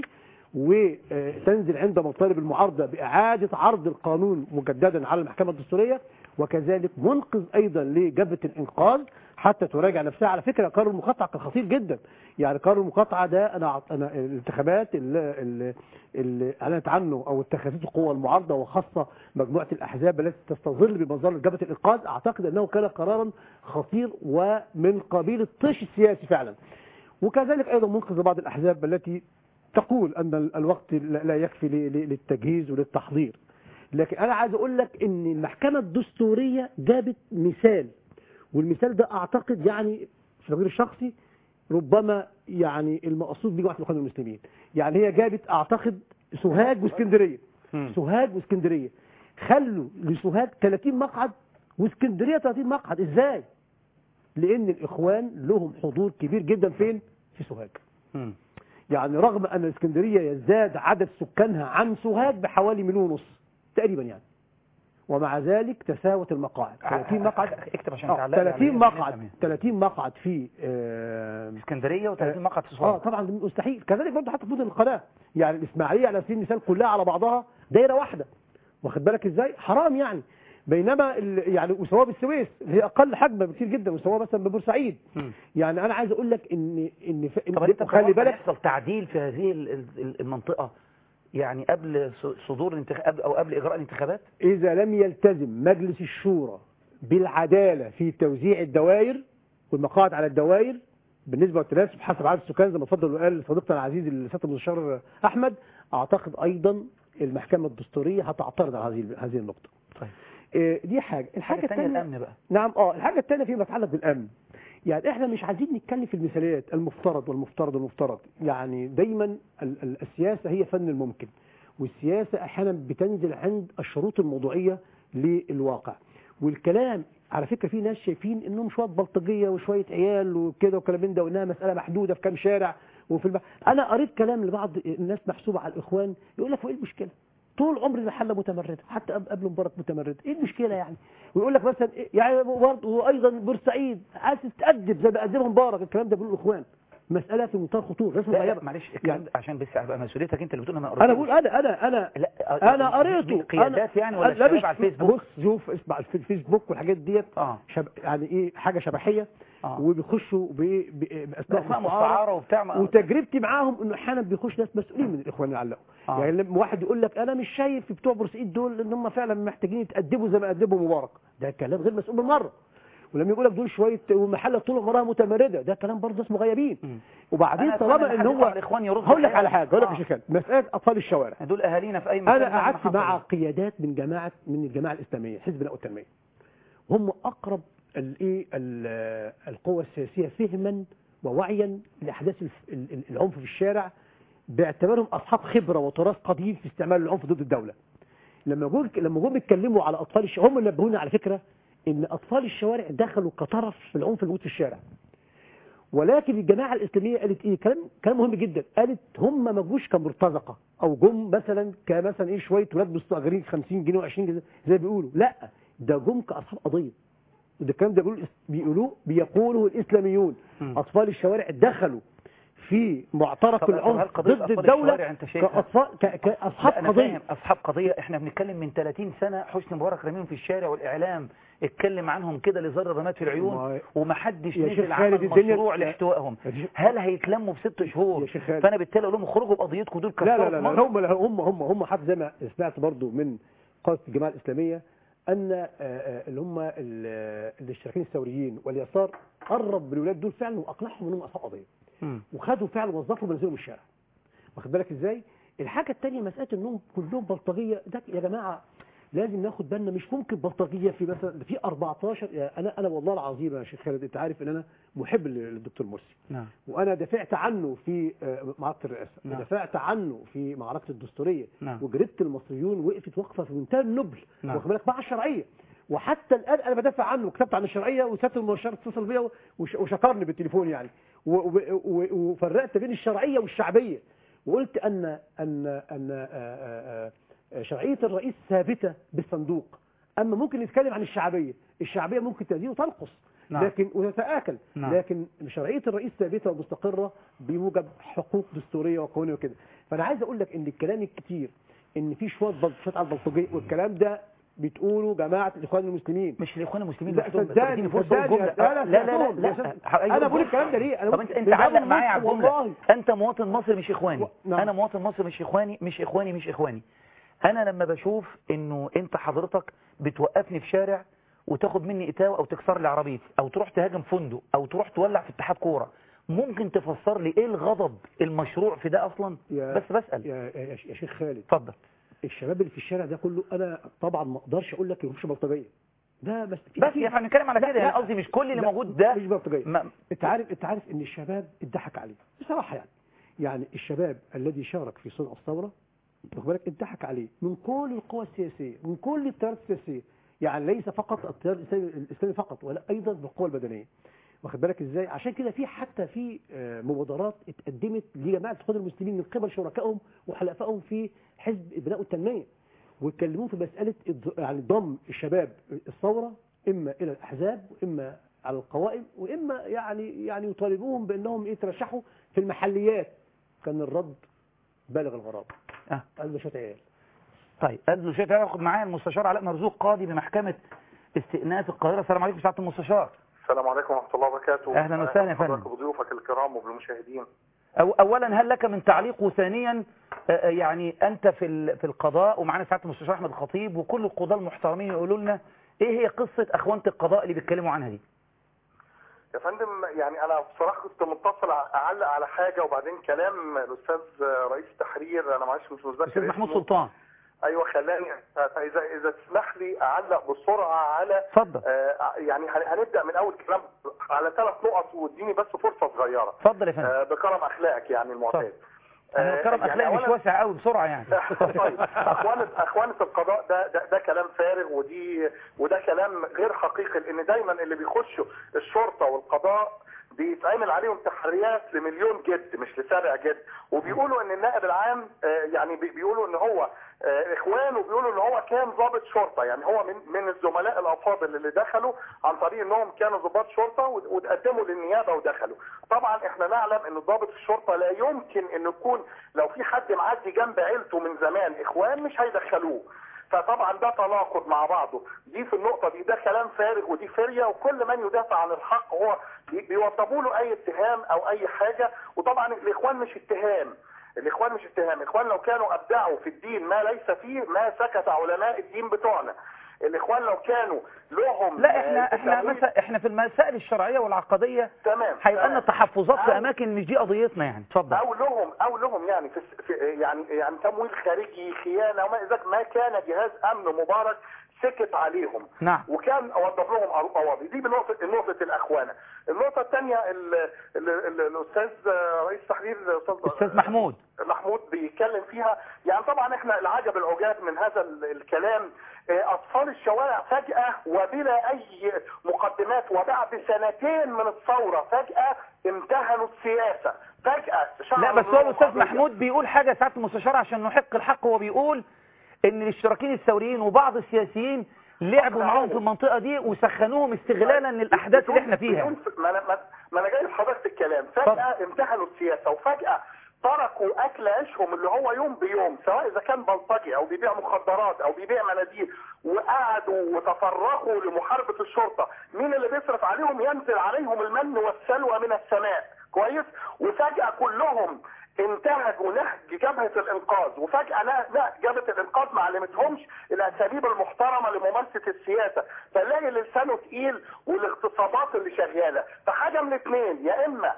وتنزل عند مطالب المعارضة بإعادة عرض القانون مجددا على المحكمة الدستورية، وكذلك منقذ أيضا لجبهة الإنقاذ حتى تراجع نفسها. على فكرة قرار المقاطعة كان خطير جدا. يعني قرار المقاطعة ده أنا أنا الانتخابات اللي, اللي, اللي أعلنت عنه أو اتخذته القوى المعارضة وخاصة مجموعة الأحزاب التي تستظل بمظلة جبهة الإنقاذ، أعتقد أنه كان قرارا خطير ومن قبيل الطيش السياسي فعلا. وكذلك أيضا منقذ بعض الأحزاب التي تقول أن الوقت لا يكفي للتجهيز وللتحضير. لكن أنا عايز أقول لك أن المحكمة الدستورية جابت مثال، والمثال ده أعتقد يعني في تقديري الشخصي ربما يعني المقصود بيه واحد من الإخوان المسلمين. يعني هي جابت أعتقد سوهاج واسكندرية. سوهاج واسكندرية خلوا لسوهاج ثلاثين مقعد واسكندرية ثلاثين مقعد. إزاي؟ لأن الإخوان لهم حضور كبير جدا فين؟ في سوهاج. يعني رغم أن الاسكندرية يزداد عدد سكانها عن سوهاج بحوالي مليون ونص تقريبا يعني، ومع ذلك تساوت المقاعد. ثلاثين مقعد اكتب عشان آه تعلق. ثلاثين مقعد ثلاثين مقعد في آه اسكندريه و30 مقعد في اه سوهاج. طبعا مستحيل. كذلك برضه حتى في مدن القناه، يعني الاسماعيليه على سبيل المثال كلها على بعضها دايره واحده، واخد بالك ازاي؟ حرام يعني. بينما يعني وسواء بالسويس اللي هي اقل حجما بكثير جدا، وسواء مثلا ببورسعيد. يعني انا عايز اقول لك ان ان, طب انت خلي بالك يحصل تعديل في هذه المنطقه يعني قبل صدور الانتخاب او قبل اجراء الانتخابات؟ اذا لم يلتزم مجلس الشورى بالعداله في توزيع الدوائر والمقاعد على الدوائر بالنسبه للتناسب حسب عدد السكان زي ما اتفضل وقال صديقنا العزيز السيد المستشار احمد، اعتقد ايضا المحكمه الدستوريه هتعترض على هذه هذه النقطه. طيب دي حاجه. الحاجه الثانيه الامن بقى. نعم اه الحاجه الثانيه فيما يتعلق بالامن. يعني احنا مش عايزين نتكلم في المثاليات المفترض والمفترض والمفترض. يعني دايما ال ال السياسه هي فن الممكن، والسياسه احيانا بتنزل عند الشروط الموضوعيه للواقع. والكلام على فكره في ناس شايفين انهم شويه بلطجيه وشويه عيال وكده وكلام من ده، وانها مساله محدوده في كام شارع وفي الب... انا قريت كلام لبعض الناس محسوبه على الاخوان يقول لك وايه المشكله؟ طول عمر المحله متمرده، حتى قبل مبارك متمرده، ايه المشكله يعني؟ ويقول لك مثلا يعني برضه وايضا بورسعيد عايز تتادب زي ما قدمها مبارك، الكلام ده بيقول الاخوان. مساله في منتهى الخطوره. لا معلش الكلام يعني عشان بس ابقى مسؤوليتك انت اللي بتقول. انا انا بقول انا انا انا لا انا قريته قيادات يعني ولا شباب على الفيسبوك؟ بص شوف اسمع في الفيسبوك والحاجات ديت اه شب... يعني ايه حاجه شبحيه آه. وبيخشوا باسماء مستعاره وبتاع. وتجربتي معاهم انه احيانا بيخش ناس مسؤولين من الاخوان اللي علقوا. آه. يعني لما واحد يقول لك انا مش شايف في بتوع بورسعيد دول ان هم فعلا محتاجين يتادبوا زي ما ادبوا مبارك، ده كلام غير مسؤول بالمره. ولما يقول لك دول شويه والمحله طول عمرها متمرده، ده كلام برضه اسمه غيابين. وبعدين طالما ان هو هقول لك على حاجه هقول لك يا شيخ مساله اطفال الشوارع دول اهالينا في اي مكان. انا قعدت مع قيادات من جماعه من الجماعه الاسلاميه حزب النقوة والتنميه، هم اقرب الايه القوى السياسيه فهما ووعيا لاحداث العنف في الشارع باعتبارهم اصحاب خبره وتراث قديم في استعمال العنف ضد الدوله. لما جم لما جم يتكلموا على اطفال الشوارع، هم نبهونا على فكره ان اطفال الشوارع دخلوا كطرف في العنف الموجود في الشارع. ولكن الجماعه الاسلاميه قالت ايه؟ كلام كلام مهم جدا، قالت هم ما جوش كمرتزقه او جم مثلا كمثلا ايه شويه ولاد مستاجرين خمسين جنيه و20 جنيه زي بيقولوا، لا ده جم كاصحاب قضيه. ده الكلام ده بيقولوا بيقولوه بيقوله الاسلاميون. م. اطفال الشوارع دخلوا في معترك العنف ضد الدوله كاطفال كاصحاب قضيه. اصحاب قضيه، احنا بنتكلم من ثلاثين سنه حسني مبارك رميهم في الشارع والاعلام اتكلم عنهم كده لزر الرماد في العيون ومحدش نزل عمل مشروع لاحتوائهم. هل هيتلموا في ست شهور؟ فانا بالتالي اقول لهم اخرجوا بقضيتكم دول كفاره. لا لا لا هم هم هم هم حتى زي ما سمعت برضو من قاده الجماعه الاسلاميه ان اللي هم الاشتراكيين الثوريين واليسار قرب بالولاد دول فعلا واقنعهم انهم اصحاب قضيه وخدوا فعلا وظفوا بنزلهم الشارع. واخد بالك ازاي؟ الحاجه الثانيه مساله انهم كلهم بلطجيه، ده يا جماعه لازم ناخد بالنا. مش ممكن بلطجيه في مثلا في أربعتاشر. انا انا والله العظيم يا شيخ خالد انت عارف ان انا محب للدكتور مرسي. نعم. وانا دافعت عنه في معركه الرئاسه. نعم. ودافعت عنه في معركه الدستوريه. نعم. وجريده المصريون وقفت وقفه في منتهى النبل. نعم. واخد بالك مع الشرعيه. وحتى الان انا بدافع عنه وكتبت عن الشرعيه وسياده المستشار اتصل بيا وشكرني بالتليفون يعني وفرقت بين الشرعيه والشعبيه وقلت ان ان ان شرعيه الرئيس ثابته بالصندوق. اما ممكن نتكلم عن الشعبيه، الشعبيه ممكن تزيد وتنقص. نعم. لكن وتتآكل. نعم. لكن شرعيه الرئيس ثابته ومستقره بموجب حقوق دستوريه وقانونيه وكده. فانا عايز اقول لك ان الكلام الكتير ان في شويه بلطجيه على البلطجيه والكلام ده بتقولوا جماعه الاخوان المسلمين. مش الاخوان المسلمين لا صدقني صدقني لا لا لا, لا, لا. انا بقول الكلام ده ليه؟ انا طب انت انت علق معايا على الجمله. انت مواطن مصري مش اخواني. نعم. انا مواطن مصري مش اخواني مش اخواني مش اخواني انا لما بشوف انه انت حضرتك بتوقفني في شارع وتاخد مني اتاوه او تكسر لي عربيتي او تروح تهاجم فندق او تروح تولع في اتحاد كوره، ممكن تفسر لي ايه الغضب المشروع في ده اصلا؟ بس بسال يا, يا, يا شيخ خالد اتفضل. الشباب اللي في الشارع ده كله انا طبعا ما اقدرش اقول لك مش بلطجيه ده بس بس احنا بنتكلم على كده يعني قصدي مش كل اللي موجود ده مش بلطجيه. ما... انت عارف انت عارف ان الشباب اتضحك عليه بصراحه يعني يعني الشباب الذي شارك في صنع الثوره واخد بالك اتضحك عليه من كل القوى السياسيه من كل التيارات السياسيه يعني ليس فقط التيار الاسلامي الاسلامي فقط ولا ايضا بالقوى البدنيه واخد بالك ازاي. عشان كده في حتى في مبادرات اتقدمت لجماعه الاخوان المسلمين من قبل شركائهم وحلفائهم في حزب البناء والتنميه ويتكلمون في مساله يعني ضم الشباب الثوره اما الى الاحزاب واما على القوائم واما يعني يعني يطالبوهم بانهم يترشحوا في المحليات. كان الرد بالغ الغرابه. اه قال له شويه عيال. طيب قال له شويه عيال. ياخد معايا المستشار علاء مرزوق قاضي بمحكمه استئناف القاهره. السلام عليكم سعاده المستشار. السلام عليكم ورحمه الله وبركاته. اهلا وسهلا يا فندم. بضيوفك الكرام وبالمشاهدين. أو اولا هل لك من تعليق؟ وثانيا يعني انت في في القضاء ومعانا سعاده المستشار احمد الخطيب وكل القضاه المحترمين يقولوا لنا ايه هي قصه اخوانه القضاء اللي بيتكلموا عنها دي؟ يا فندم يعني انا بصراحه كنت متصل اعلق على حاجه وبعدين كلام الاستاذ رئيس التحرير انا معلش مش متذكر الاستاذ محمود سلطان. ايوه خلاني فاذا اذا تسمح لي اعلق بسرعه على اتفضل. آه يعني هنبدا من اول كلام على ثلاث نقط واديني بس فرصه صغيره. اتفضل يا فندم. آه بكرم اخلاقك يعني المعتاد. انا كرم اخلاقي يعني مش واسع قوي بسرعه يعني. طيب اخوانه اخوانه القضاء ده, ده ده كلام فارغ ودي وده كلام غير حقيقي لان دايما اللي بيخشوا الشرطه والقضاء بيتعمل عليهم تحريات لمليون جد مش لسابع جد وبيقولوا ان النائب العام يعني بيقولوا ان هو اخوان وبيقولوا ان هو كان ضابط شرطه يعني هو من من الزملاء الافاضل اللي دخلوا عن طريق انهم كانوا ضباط شرطه وتقدموا للنيابه ودخلوا. طبعا احنا نعلم ان ضابط الشرطه لا يمكن انه يكون لو في حد معدي جنب عيلته من زمان اخوان مش هيدخلوه. فطبعا ده تناقض مع بعضه. دي في النقطه دي ده كلام فارغ ودي فريه وكل من يدافع عن الحق هو بيوصفوا له اي اتهام او اي حاجه وطبعا الاخوان مش اتهام. الاخوان مش اتهام. الاخوان لو كانوا ابدعوا في الدين ما ليس فيه ما سكت علماء الدين بتوعنا. الاخوان لو كانوا لهم لا احنا احنا مثلا احنا في المسائل الشرعيه والعقديه تمام هيبقى لنا تحفظات في اماكن مش دي قضيتنا يعني. اتفضل. او لهم او لهم يعني في يعني يعني تمويل خارجي خيانه وما اذا ما كان جهاز امن مبارك سكت عليهم. نعم. وكان اوضب لهم قواضي. دي بنقطه نقطه الاخوانه. النقطه الثانيه الاستاذ رئيس تحرير الاستاذ استاذ محمود محمود بيتكلم فيها. يعني طبعا احنا العجب العجاب من هذا الكلام، اطفال الشوارع فجأة وبلا اي مقدمات وبعد سنتين من الثورة فجأة امتهنوا السياسة. فجأة لا بس هو الاستاذ محمود بيقول حاجة ساعة المستشار عشان نحق الحق. هو بيقول ان الاشتراكيين الثوريين وبعض السياسيين لعبوا معاهم في المنطقة دي وسخنوهم استغلالا للاحداث اللي احنا فيها. ما انا ما انا جاي لحضرتك في الكلام. فجأة امتهنوا السياسة وفجأة تركوا اكل عيشهم اللي هو يوم بيوم، سواء اذا كان بلطجي او بيبيع مخدرات او بيبيع مناديل، وقعدوا وتفرغوا لمحاربة الشرطة. مين اللي بيصرف عليهم؟ ينزل عليهم المن والسلوى من السماء. كويس. وفجأة كلهم انتهجوا نهج جبهة الانقاذ، وفجأة نهج جبهة الانقاذ ما علمتهمش الاساليب المحترمة لممارسة السياسة، فنلاقي لسانه تقيل والاغتصابات اللي شغالة. فحاجة من اثنين، يا اما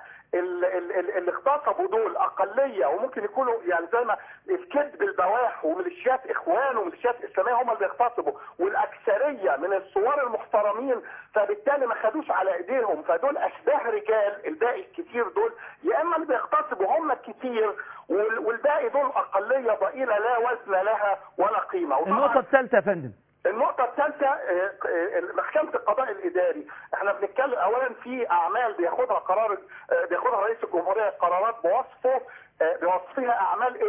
اللي اغتصبوا دول اقليه وممكن يكونوا يعني زي ما الكذب البواح وميليشيات اخوان وميليشيات اسلاميه هم اللي بيغتصبوا، والاكثريه من الثوار المحترمين فبالتالي ما خدوش على ايديهم، فدول اشباه رجال. الباقي الكتير دول يا اما اللي بيغتصبوا هم الكتير والباقي دول اقليه ضئيله لا وزن لها ولا قيمه. النقطه الثالثه يا فندم، النقطة الثالثة محكمة القضاء الإداري. احنا بنتكلم أولا في أعمال بياخدها قرار بياخدها رئيس الجمهورية، قرارات بوصفه بوصفها أعمال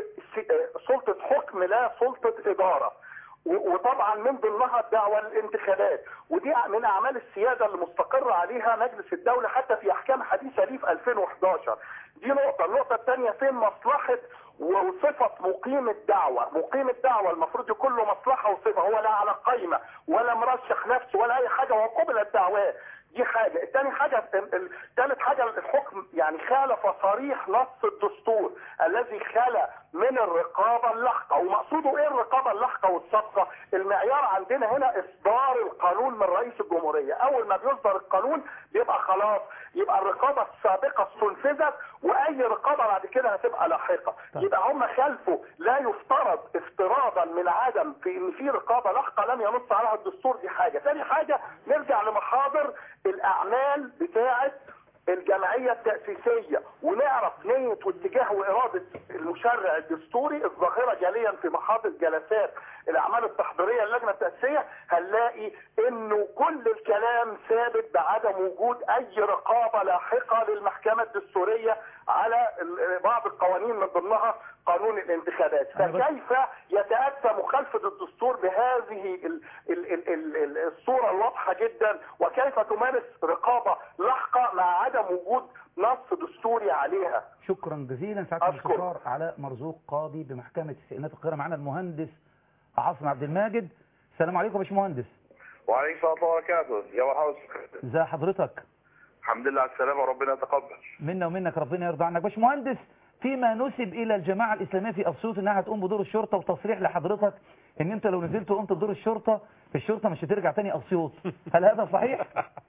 سلطة حكم لا سلطة إدارة، وطبعا من ضمنها الدعوة للانتخابات، ودي من أعمال السيادة اللي مستقر عليها مجلس الدولة حتى في أحكام حديثة ليه في ألفين وإحداشر. دي نقطة. النقطة الثانية فين مصلحة وصفة مقيم الدعوة؟ مقيم الدعوة المفروض يكون له مصلحة وصفة، هو لا على قائمة ولا مرشح نفسه ولا أي حاجة وقبل الدعوة. دي حاجة. الثاني حاجة الثالث حاجة الحكم يعني خالف صريح نص الدستور الذي خلى من الرقابة اللحقة. ومقصوده ايه الرقابة اللحقة والصفقة؟ المعيار عندنا هنا اصدار القانون من رئيس الجمهورية. اول ما بيصدر القانون بيبقى خلاص، يبقى الرقابة السابقة استنفذت واي رقابة بعد كده هتبقى لاحقة. يبقى هم خلفوا لا يفترض افتراضا من عدم في ان في رقابة لاحقة لم ينص عليها الدستور. دي حاجة. ثاني حاجة نرجع لمحاضر الاعمال بتاعه الجمعية التأسيسية ونعرف نية واتجاه وإرادة المشرع الدستوري الظاهرة جليا في محاضر جلسات الأعمال التحضيرية اللجنة التأسيسية. هنلاقي إنه كل الكلام ثابت بعدم وجود أي رقابة لاحقة للمحكمة الدستورية على بعض القوانين من ضمنها قانون الانتخابات. فكيف يتأتى مخالفة الدستور بهذه ال ال ال ال الصورة الواضحة جدا، وكيف تمارس رقابة لاحقة مع عدم وجود نص دستوري عليها؟ شكرا جزيلا سعادة المستشار علاء مرزوق قاضي بمحكمة استئناف القاهرة. معنا المهندس عاصم عبد الماجد. السلام عليكم يا باشمهندس. وعليكم السلام ورحمة الله وبركاته. يا مرحبا. ازي حضرتك؟ الحمد لله على السلامة وربنا يتقبل. منا ومنك ربنا يرضى عنك. باشمهندس، فيما نسب الى الجماعه الاسلاميه في اسيوط انها هتقوم بدور الشرطه، وتصريح لحضرتك ان انت لو نزلت وقمت بدور الشرطه في الشرطه مش هترجع تاني اسيوط، هل هذا صحيح؟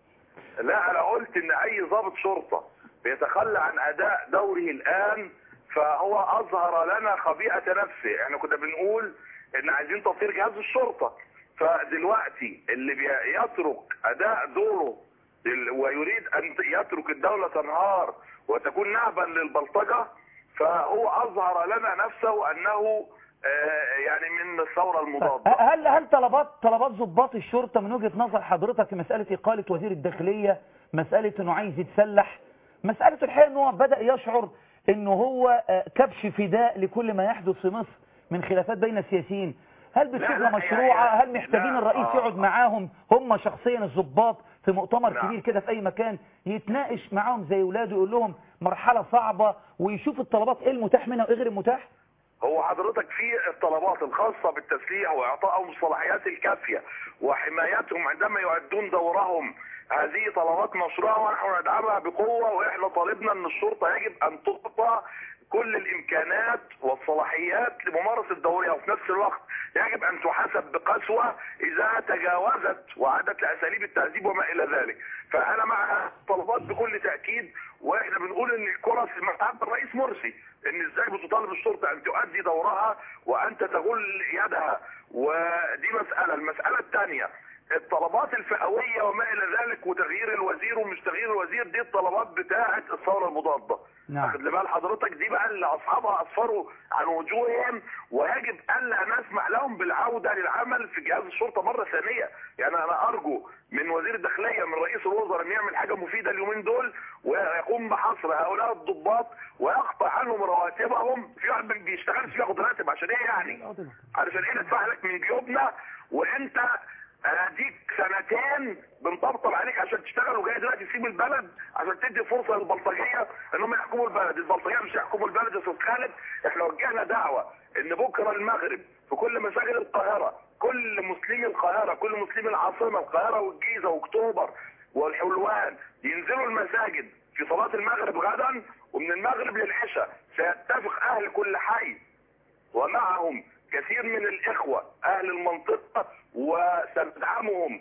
لا، انا قلت ان اي ضابط شرطه بيتخلى عن اداء دوره الان فهو اظهر لنا خبيئه نفسه. احنا كنا بنقول ان عايزين تطهير جهاز الشرطه، فدلوقتي اللي بيترك اداء دوره ويريد ان يترك الدوله تنهار وتكون نعبا للبلطجه فهو اظهر لنا نفسه انه يعني من الثوره المضاده. هل هل طلبات طلبات ضباط الشرطه من وجهه نظر حضرتك في مساله اقاله وزير الداخليه، مساله انه عايز يتسلح، مساله الحقيقه انه بدا يشعر انه هو كبش فداء لكل ما يحدث في مصر من خلافات بين السياسيين، هل بتشوفها مشروعه؟ هل محتاجين لا الرئيس آه يقعد معاهم هم شخصيا الضباط في مؤتمر لا كبير كده في اي مكان يتناقش معاهم زي اولاده يقول لهم مرحله صعبه ويشوف الطلبات ايه المتاح منها وايه غير المتاح؟ هو حضرتك في الطلبات الخاصة بالتسليح واعطائهم الصلاحيات الكافية وحمايتهم عندما يؤدون دورهم، هذه طلبات مشروعة ونحن ندعمها بقوة. واحنا طالبنا ان الشرطة يجب ان تعطى كل الامكانات والصلاحيات لممارسه دورها، وفي نفس الوقت يجب ان تحاسب بقسوه اذا تجاوزت وعادت لاساليب التهذيب وما الى ذلك. فانا مع طلبات بكل تاكيد، واحنا بنقول ان الكره في ملعب الرئيس مرسي، ان ازاي بتطالب الشرطه ان تؤدي دورها وانت تغل يدها، ودي مساله. المساله الثانيه الطلبات الفئويه وما الى ذلك وتغيير الوزير ومش تغيير الوزير، دي الطلبات بتاعه الثوره المضاده. نعم. واخد بال حضرتك؟ دي بقى اللي اصحابها اصفروا عن وجوههم، ويجب الا نسمح لهم بالعوده للعمل في جهاز الشرطه مره ثانيه. يعني انا ارجو من وزير الداخليه من رئيس الوزراء ان يعمل حاجه مفيده اليومين دول، ويقوم بحصر هؤلاء الضباط ويقطع عنهم رواتبهم. في واحد ما بيشتغلش ياخد راتب عشان ايه يعني؟ علشان ايه ندفع لك من جيوبنا وانت اديك سنتين بنطبطب عليك عشان تشتغل، وجاي دلوقتي تسيب البلد عشان تدي فرصه للبلطجيه ان هم يحكموا البلد. البلطجيه مش هيحكموا البلد يا استاذ خالد. احنا وجهنا دعوه ان بكره المغرب في كل مساجد القاهره، كل مسلمي القاهره، كل مسلمي العاصمه القاهره والجيزه واكتوبر والحلوان ينزلوا المساجد في صلاه المغرب غدا، ومن المغرب للعشاء سيتفق اهل كل حي ومعهم كثير من الاخوه اهل المنطقه، وسندعمهم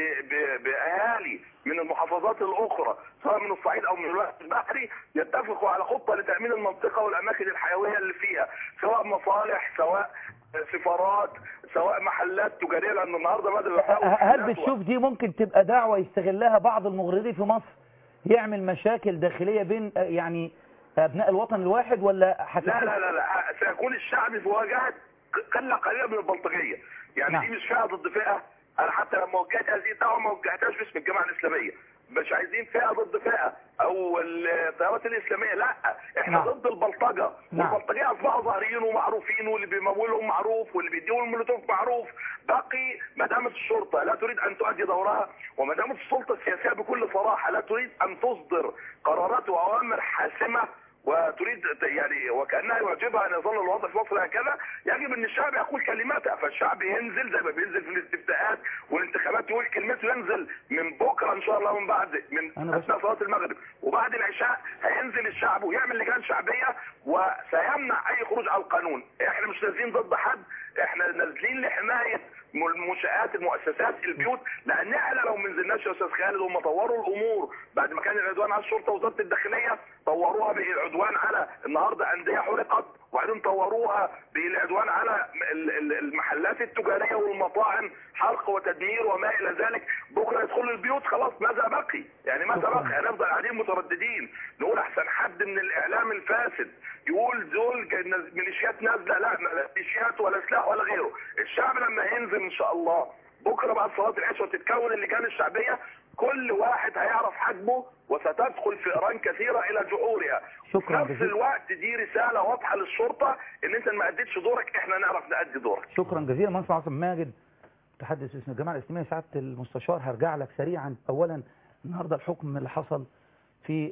باهالي من المحافظات الاخرى سواء من الصعيد او من الوقت البحري، يتفقوا على خطه لتامين المنطقه والاماكن الحيويه اللي فيها، سواء مصالح، سواء سفارات، سواء محلات تجاريه، لان النهارده بدل هل بتشوف دي ممكن تبقى دعوه يستغلها بعض المغرضين في مصر يعمل مشاكل داخليه بين يعني ابناء الوطن الواحد، ولا لا لا لا لا سيكون الشعب في مواجهه قله قليله من البلطجيه. يعني نعم. دي مش فئه ضد فئه. انا حتى لما وجهت هذه الدعوه ما وجهتهاش باسم الجماعه الاسلاميه، مش عايزين فئه ضد فئه او التيارات الاسلاميه، لا احنا نعم. ضد البلطجه. نعم. والبلطجيه اصبحوا ظاهرين ومعروفين، واللي بيمولهم معروف، واللي بيديهم المولوتوف معروف. باقي ما دامت الشرطه لا تريد ان تؤدي دورها، وما دامت السلطه السياسيه بكل صراحه لا تريد ان تصدر قرارات واوامر حاسمه وتريد يعني وكانها يعجبها ان يظل الوضع في مصر هكذا، يجب ان الشعب يقول كلماته. فالشعب ينزل زي ما بينزل في الاستفتاءات والانتخابات يقول كلمته، ينزل من بكره ان شاء الله من بعد من اثناء صلاه المغرب وبعد العشاء هينزل الشعب ويعمل لجان شعبيه وسيمنع اي خروج على القانون. احنا مش نازلين ضد حد، احنا نازلين لحمايه المنشآت، المؤسسات، البيوت، لان احنا لو ما نزلناش يا استاذ خالد هم طوروا الامور بعد ما كان العدوان على الشرطه ووزاره الداخليه، طوروها بالعدوان على النهارده انديه حرقت، وبعدين طوروها بالعدوان على المحلات التجاريه والمطاعم، حرق وتدمير وما الى ذلك. بكره يدخلوا البيوت خلاص ماذا بقي؟ يعني ماذا بقي؟ هنفضل قاعدين مترددين نقول احسن حد من الاعلام الفاسد يقول دول ميليشيات نازله، لا ميليشيات ولا سلاح ولا غيره. الشعب لما ينزل ان شاء الله بكره بعد صلاه العشاء وتتكون اللجان الشعبيه، كل واحد هيعرف حجمه وستدخل فئران كثيره الى جحورها. شكرا في نفس الوقت دي رساله واضحه للشرطه ان انت ما اديتش دورك، احنا نعرف نادي دورك. شكرا جزيلا مهندس عاصم ماجد متحدث باسم الجماعه الاسلاميه. سعاده المستشار هرجع لك سريعا. اولا النهارده الحكم اللي حصل في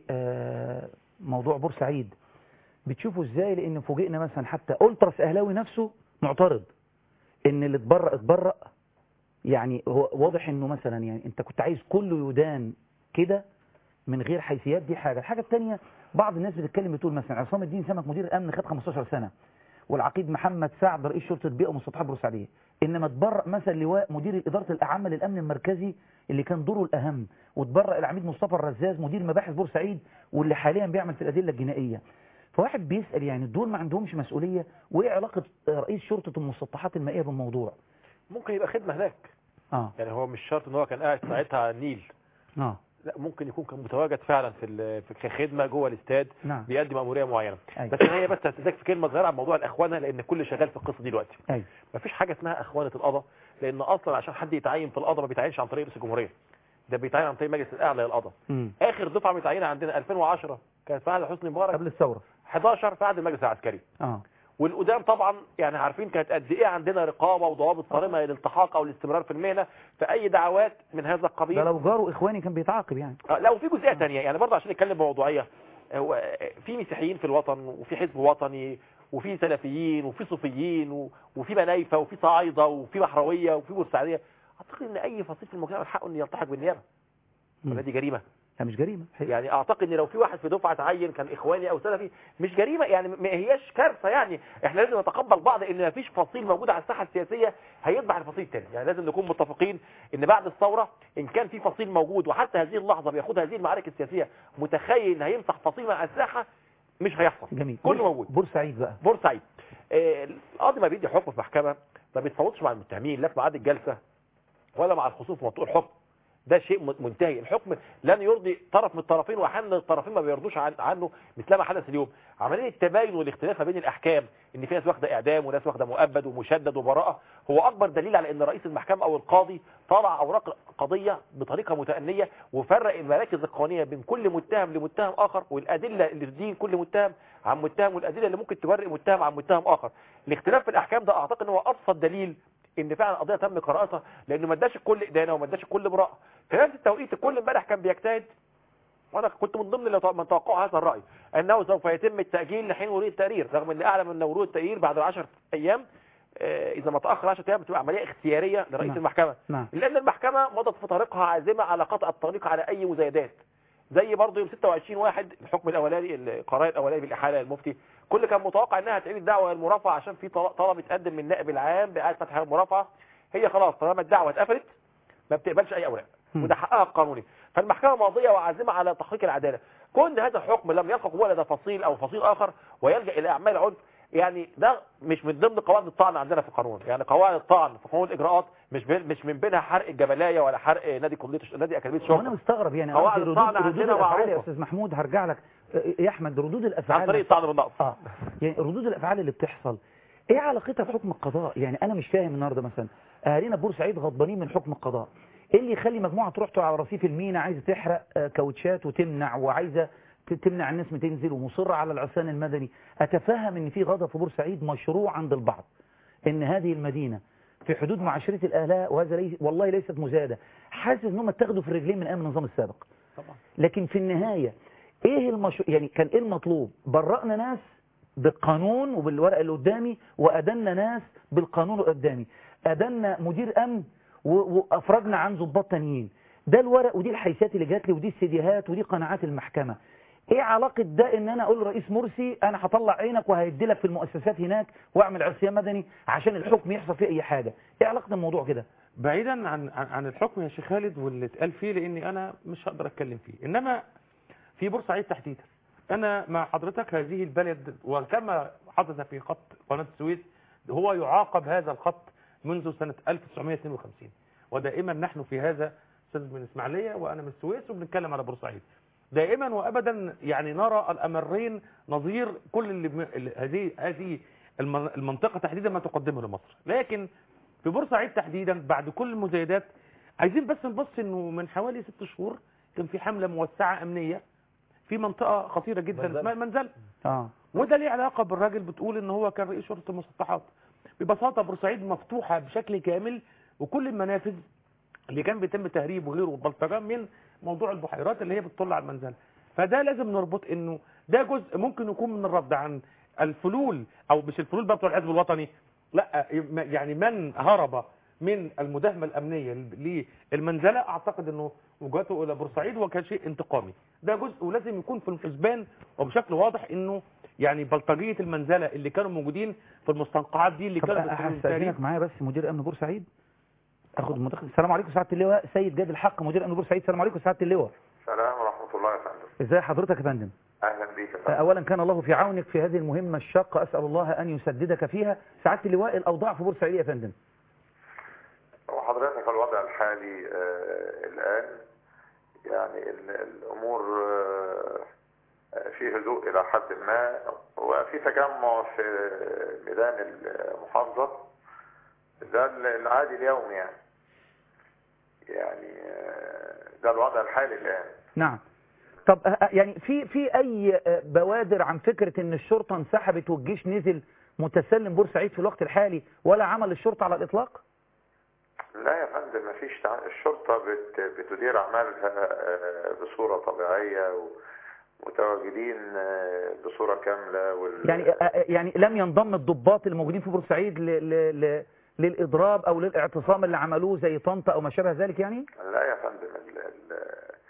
موضوع بورسعيد بتشوفوا ازاي؟ لان فوجئنا مثلا حتى التراس اهلاوي نفسه معترض ان اللي اتبرأ اتبرأ. يعني هو واضح انه مثلا يعني انت كنت عايز كله يدان كده من غير حيثيات. دي حاجه. الحاجه الثانيه بعض الناس بتتكلم بتقول مثلا عصام الدين سمك مدير الامن خد خمستاشر سنه، والعقيد محمد سعد رئيس شرطه بيئه ومستوطنات بورسعيديه، انما اتبرأ مثلا لواء مدير اداره الاعمال للامن المركزي اللي كان دوره الاهم، واتبرأ العميد مصطفى الرزاز مدير مباحث بورسعيد واللي حاليا بيعمل في الادله الجنائيه. فواحد بيسال يعني دول ما عندهمش مسؤوليه؟ وايه علاقه رئيس شرطه المسطحات المائيه بالموضوع؟ ممكن يبقى خدمه هناك. اه يعني هو مش شرط ان هو كان قاعد ساعتها على النيل. اه لا، ممكن يكون كان متواجد فعلا في في خدمه جوه الاستاد. نعم. بيقدم مأموريه معينه. أي. بس هي بس هتزيد في كلمه صغيره عن موضوع الاخوانه، لان كل شغال في القصه دي دلوقتي. ايوه. مفيش حاجه اسمها اخوانه القضاء، لان اصلا عشان حد يتعين في القضاء ما بيتعينش عن طريق رئيس الجمهوريه، ده بيتعين عن طريق المجلس الاعلى للقضاء. اخر دفعه متعينه عندنا ألفين وعشرة كانت في عهد حسني مبارك قبل الثوره، حداشر في عهد المجلس العسكري. اه والقدام طبعا يعني عارفين كانت قد ايه عندنا رقابه وضوابط صارمه للالتحاق او الاستمرار في المهنه في اي دعوات من هذا القبيل. ده لو جاره اخواني كان بيتعاقب يعني. آه لا، وفي جزئيه ثانيه يعني برضه عشان نتكلم بموضوعيه، هو في مسيحيين في الوطن، وفي حزب وطني، وفي سلفيين، وفي صوفيين، وفي منايفه، وفي صعايده، وفي بحراويه، وفي بورسعيديه. اعتقد ان اي فصيل في المجتمع من حقه انه يلتحق بالنيابه. ولا دي جريمه؟ لا مش جريمه. يعني اعتقد ان لو في واحد في دفعه عين كان اخواني او سلفي مش جريمه، يعني ما هياش كارثه. يعني احنا لازم نتقبل بعض ان ما فيش فصيل موجود على الساحه السياسيه هيتبع الفصيل الثاني. يعني لازم نكون متفقين ان بعد الثوره ان كان في فصيل موجود وحتى هذه اللحظه بياخد هذه المعارك السياسيه متخيل ان هيمسح فصيل على الساحه، مش هيحصل. جميل. كله موجود. بورسعيد بقى بورسعيد آه، القاضي ما بيدي حكم في محكمه ما بيتفاوضش مع المتهمين لا في ميعاد الجلسه ولا مع الخصوم في موضوع الحكم. ده شيء منتهي. الحكم لن يرضي طرف من الطرفين، واحيانا الطرفين ما بيرضوش عن عنه مثل ما حدث اليوم. عمليه التباين والاختلاف ما بين الاحكام ان في ناس واخده اعدام وناس واخده مؤبد ومشدد وبراءه هو اكبر دليل على ان رئيس المحكمه او القاضي طلع اوراق قضيه بطريقه متأنية وفرق المراكز القانونيه بين كل متهم لمتهم اخر، والادله اللي تدين كل متهم عن متهم، والادله اللي ممكن تبرئ متهم عن متهم اخر. الاختلاف في الاحكام ده اعتقد ان هو ابسط دليل ان فعلا القضيه تم قراءتها، لانه ما اداش الكل ادانه وما اداش الكل براءه. في نفس التوقيت الكل امبارح كان بيجتهد، وانا كنت من ضمن من توقع هذا الراي انه سوف يتم التاجيل لحين ورود التقرير، رغم ان اعلم ان ورود التقرير بعد عشرة ايام. اذا ما تاخر عشرة ايام بتبقى عمليه اختياريه لرئيس نعم. المحكمه. نعم. لان المحكمه مضت في طريقها عازمه على قطع الطريق على اي مزايدات. زي برضه يوم ستة وعشرين واحد الحكم الاولاني القرار الاولاني بالاحاله للمفتي، كل كان متوقع انها تعيد الدعوه المرافعه عشان في طلب اتقدم من النائب العام باعاده فتح المرافعه. هي خلاص طالما الدعوه اتقفلت ما بتقبلش اي اوراق، وده حقها القانوني. فالمحكمه ماضيه وعازمه على تحقيق العداله. كون هذا الحكم لم يلقى قبول لدى فصيل او فصيل اخر ويلجا الى اعمال عنف، يعني ده مش من ضمن قواعد الطعن عندنا في القانون. يعني قواعد الطعن في قانون الاجراءات مش مش من بينها حرق الجبلايه ولا حرق نادي كليه نادي اكاديميه الشرطه. وانا مستغرب يعني قواعد ردود, الطعن ردود عندنا الافعال يا معروفه. استاذ محمود هرجع لك يا احمد. ردود الافعال عن طريق الطعن بالنقص. اه يعني ردود الافعال اللي بتحصل ايه علاقتها بحكم القضاء؟ يعني انا مش فاهم النهارده مثلا اهالينا بورسعيد غضبانين من حكم القضاء، ايه اللي يخلي مجموعه تروح على رصيف المينا عايزه تحرق كاوتشات وتمنع وعايزه تمنع الناس من تنزل ومصره على العصيان المدني؟ اتفهم ان في غضب في بورسعيد مشروع عند البعض ان هذه المدينه في حدود معاشره الاهلاء، وهذا ليس والله ليست مزايده، حاسس ان هم اتاخدوا في الرجلين من ايام النظام السابق طبعا. لكن في النهايه ايه المشروع؟ يعني كان ايه المطلوب؟ برأنا ناس بالقانون وبالورقه اللي قدامي، وادنا ناس بالقانون اللي قدامي، ادنا مدير امن وافرجنا عن ضباط تانيين. ده الورق ودي الحيثيات اللي جات لي ودي السيديهات ودي قناعات المحكمه. ايه علاقه ده ان انا اقول لرئيس مرسي انا هطلع عينك وهيدي لك في المؤسسات هناك واعمل عصيان مدني عشان الحكم يحصل فيه اي حاجه؟ ايه علاقه الموضوع كده؟ بعيدا عن عن عن الحكم يا شيخ خالد واللي اتقال فيه، لاني انا مش هقدر اتكلم فيه، انما في بورسعيد تحديدا انا مع حضرتك هذه البلد، وكما حدث في خط قناه السويس هو يعاقب هذا الخط منذ سنه ألف وتسعمائة واثنين وخمسين، ودائما نحن في هذا استاذ من اسماعيليه وانا من السويس وبنتكلم على بورسعيد دائما وابدا، يعني نرى الامرين نظير كل اللي هذه هذه المنطقه تحديدا ما تقدمه لمصر. لكن في بورسعيد تحديدا بعد كل المزايدات عايزين بس نبص انه من حوالي ست شهور كان في حمله موسعه امنيه في منطقه خطيره جدا اسمها المنزل. اه وده ليه علاقه بالراجل بتقول ان هو كان رئيس شرطه المسطحات. ببساطه بورسعيد مفتوحه بشكل كامل، وكل المنافذ اللي كان بيتم تهريب وغيره والبلطجه من موضوع البحيرات اللي هي بتطل على المنزل. فده لازم نربط انه ده جزء ممكن يكون من الرد عن الفلول، او مش الفلول بقى بتوع الحزب الوطني، لا يعني من هرب من المداهمه الامنيه للمنزله اعتقد انه وجهته الى بورسعيد وكان شيء انتقامي. ده جزء ولازم يكون في الحسبان وبشكل واضح انه يعني بلطجيه المنزله اللي كانوا موجودين في المستنقعات دي اللي كانوا هستأذنك معايا بس مدير امن بورسعيد اخد المداخله. السلام عليكم سعاده اللواء سيد جاد الحق مدير امن بورسعيد. السلام عليكم سعاده اللواء. السلام ورحمه الله يا فندم. ازي حضرتك يا فندم؟ اهلا بيك يا فندم. اولا كان الله في عونك في هذه المهمه الشاقه، اسال الله ان يسددك فيها. سعاده اللواء الاوضاع في بورسعيد يا فندم؟ وحضرتك الوضع الحالي آه الان يعني الامور آه في هدوء الى حد ما، وفي تجمع في ميدان المحافظه، ده العادي اليوم يعني يعني ده الوضع الحالي الان. نعم. طب يعني في في اي بوادر عن فكره ان الشرطه انسحبت والجيش نزل متسلم بورسعيد في الوقت الحالي ولا عمل الشرطه على الاطلاق؟ لا يا فندم ما فيش. الشرطه بت بتدير اعمالها بصوره طبيعيه ومتواجدين بصوره كامله وال... يعني يعني لم ينضم الضباط الموجودين في بورسعيد ل... ل... ل... للاضراب او للاعتصام اللي عملوه زي طنطا او ما شابه ذلك يعني؟ لا يا فندم ال... ال...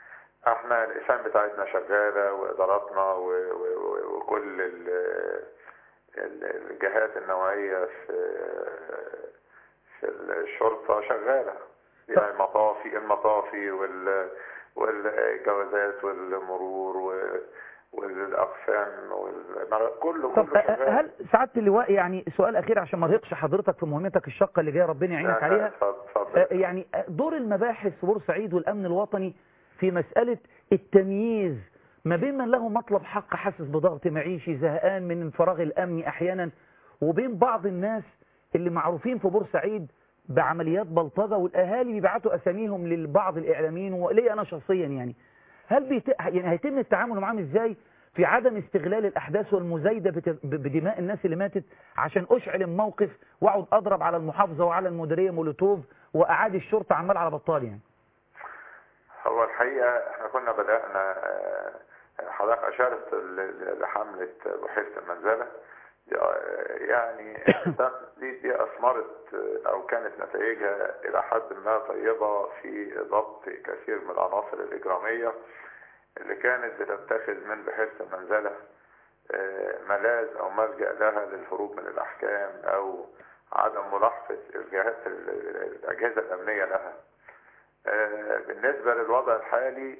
احنا الإسهام بتاعتنا شغالة وإداراتنا و... و... وكل ال... ال- الجهات النوعية في في الشرطة شغالة، يعني المطافي المطافي وال والجوازات والمرور و- والأقسام وال... كله طب كله شغال. هل سعادة اللواء يعني سؤال أخير عشان ما ارهقش حضرتك في مهمتك الشاقة اللي جاية ربنا يعينك عليها، اتفضل. يعني دور المباحث في بورسعيد والأمن الوطني في مسألة التمييز ما بين من له مطلب حق حاسس بضغط معيشي زهقان من الفراغ الأمني أحيانا، وبين بعض الناس اللي معروفين في بورسعيد بعمليات بلطجة والأهالي بيبعتوا أساميهم لبعض الإعلاميين ولي أنا شخصيا يعني هل بيت... يعني هيتم التعامل معاهم إزاي في عدم استغلال الأحداث والمزايدة بت... بدماء الناس اللي ماتت عشان أشعل الموقف وأقعد أضرب على المحافظة وعلى المديرية مولوتوف وأعادي الشرطة عمال على بطال يعني؟ هو الحقيقة احنا كنا بدأنا، حضرتك أشارت لحملة بحيرة المنزلة يعني دي, دي أثمرت أو كانت نتائجها إلى حد ما طيبة في ضبط كثير من العناصر الإجرامية اللي كانت بتتخذ من بحيرة المنزلة ملاذ أو ملجأ لها للهروب من الأحكام أو عدم ملاحقة الجهات الأجهزة الأمنية لها. بالنسبة للوضع الحالي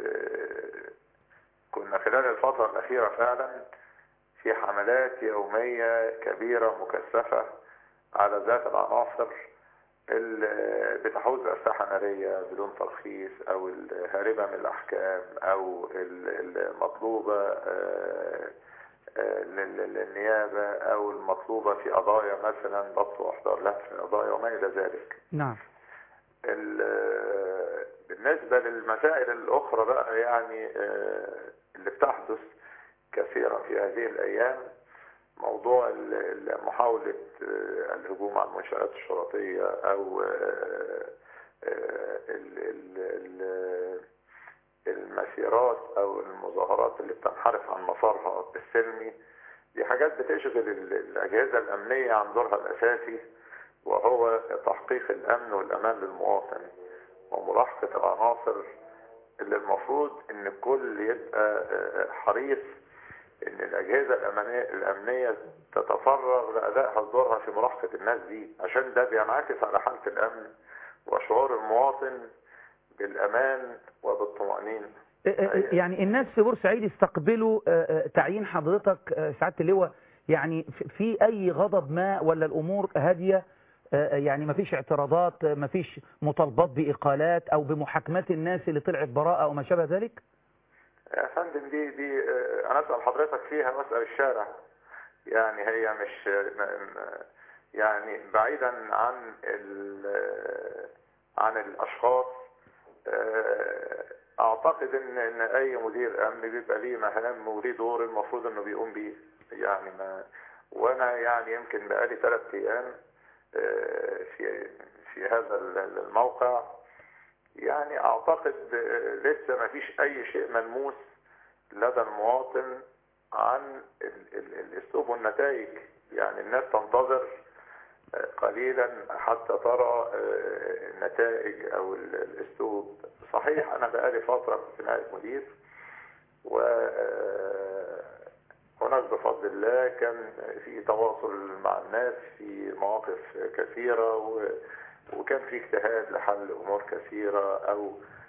كنا خلال الفترة الأخيرة فعلا في حملات يومية كبيرة مكثفة على ذات العناصر اللي بتحوز أسلحة نارية بدون ترخيص أو الهاربة من الأحكام أو المطلوبة للنيابة أو المطلوبة في قضايا مثلا ضبط وإحضار لها في قضايا وما إلى ذلك. نعم. بالنسبة للمسائل الأخرى بقى يعني اللي بتحدث كثيرا في هذه الأيام موضوع محاولة الهجوم على المنشآت الشرطية أو المسيرات أو المظاهرات اللي بتنحرف عن مسارها السلمي، دي حاجات بتشغل الأجهزة الأمنية عن دورها الأساسي وهو تحقيق الأمن والأمان للمواطن وملاحقة العناصر اللي المفروض ان الكل يبقى حريص ان الأجهزة الأمنية, الأمنية تتفرغ لأداء دورها في ملاحقة الناس دي، عشان ده بينعكس على حالة الأمن وشعور المواطن بالأمان وبالطمأنينة. يعني الناس في بورسعيد استقبلوا تعيين حضرتك سعادة اللواء يعني في أي غضب ما ولا الأمور هادية؟ يعني ما فيش اعتراضات، ما فيش مطالبات بإقالات أو بمحاكمات الناس اللي طلعت براءة أو ما شابه ذلك؟ يا فندم دي دي أنا أسأل حضرتك فيها وأسأل الشارع، يعني هي مش يعني بعيدا عن عن الأشخاص، أعتقد إن إن أي مدير أمن بيبقى ليه مهام وليه دور المفروض إنه بيقوم بيه، يعني ما وأنا يعني يمكن بقالي ثلاث أيام في في هذا الموقع، يعني اعتقد لسه ما فيش اي شيء ملموس لدى المواطن عن الاسلوب والنتائج، يعني الناس تنتظر قليلا حتى ترى النتائج او الاسلوب. صحيح انا بقالي فتره كنت نائب مدير و هناك بفضل الله كان في تواصل مع الناس في مواقف كثيرة وكان في اجتهاد لحل أمور كثيرة أو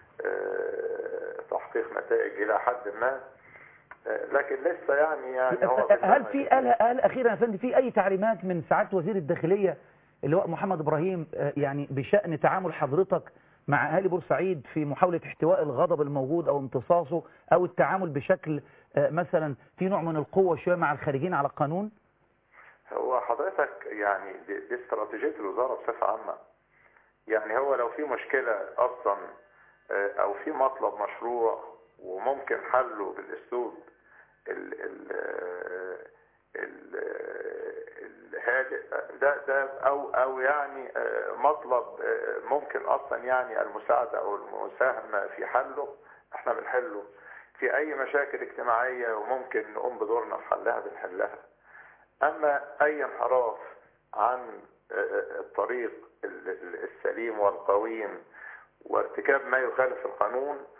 تحقيق نتائج إلى حد ما، لكن لسه يعني يعني هو هل في قال قال أخيرا يا فندم في أي تعليمات من سعادة وزير الداخلية اللواء محمد إبراهيم يعني بشأن تعامل حضرتك مع أهالي بورسعيد في محاولة احتواء الغضب الموجود أو امتصاصه أو التعامل بشكل مثلا في نوع من القوة شوية مع الخارجين على القانون؟ هو حضرتك يعني دي, دي استراتيجية الوزارة بصفة عامة، يعني هو لو في مشكلة أصلا أو في مطلب مشروع وممكن حله بالأسلوب ال ال ال الهادئ ده ده أو أو يعني مطلب ممكن أصلا يعني المساعدة أو المساهمة في حله، احنا بنحله. في أي مشاكل اجتماعية وممكن نقوم بدورنا في حلها بنحلها. أما أي انحراف عن الطريق السليم والقويم وارتكاب ما يخالف القانون،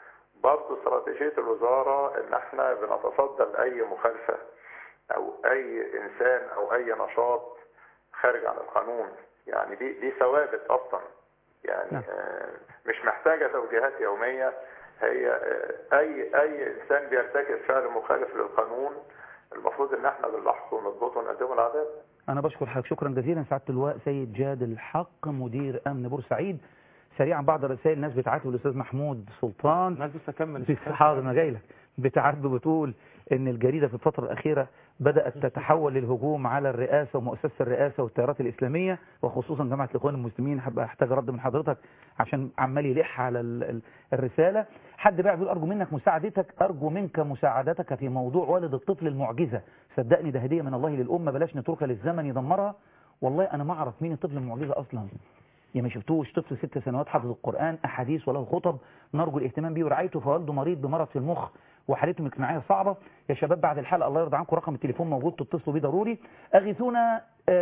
برضه استراتيجية الوزارة ان احنا بنتصدى لأي مخالفة او اي انسان او اي نشاط خارج عن القانون. يعني دي دي ثوابت اصلا، يعني نعم. آه مش محتاجة توجيهات يومية. هي آه اي اي انسان بيرتكب فعل مخالف للقانون المفروض ان احنا بنلاحقه ونضبطه ونقدمه العدالة. أنا بشكر حضرتك شكرا جزيلا سعادة اللواء سيد جاد الحق مدير أمن بورسعيد. سريعا بعض الرسائل الناس بتعاتب الأستاذ محمود سلطان. الناس بس أكمل بس حاضر أنا جاي لك. بتعاتبه بتقول إن الجريدة في الفترة الأخيرة بدأت تتحول للهجوم على الرئاسة ومؤسسة الرئاسة والتيارات الإسلامية وخصوصا جماعة الإخوان المسلمين. هبقى أحتاج رد من حضرتك عشان عمال يلح على ال ال الرسالة. حد بقى بيقول أرجو منك مساعدتك أرجو منك مساعدتك في موضوع والد الطفل المعجزة. صدقني ده هدية من الله للأمة بلاش نتركها للزمن يدمرها. والله أنا ما أعرف مين الطفل المعجزة أصلا. يا ما شفتوش طفل ست سنوات حافظ القرآن أحاديث وله خطب نرجو الاهتمام بيه ورعايته فوالده مريض بمرض في المخ وحالته الاجتماعية صعبة. يا شباب بعد الحلقة الله يرضى عنكم رقم التليفون موجود تتصلوا بيه ضروري. أغيثونا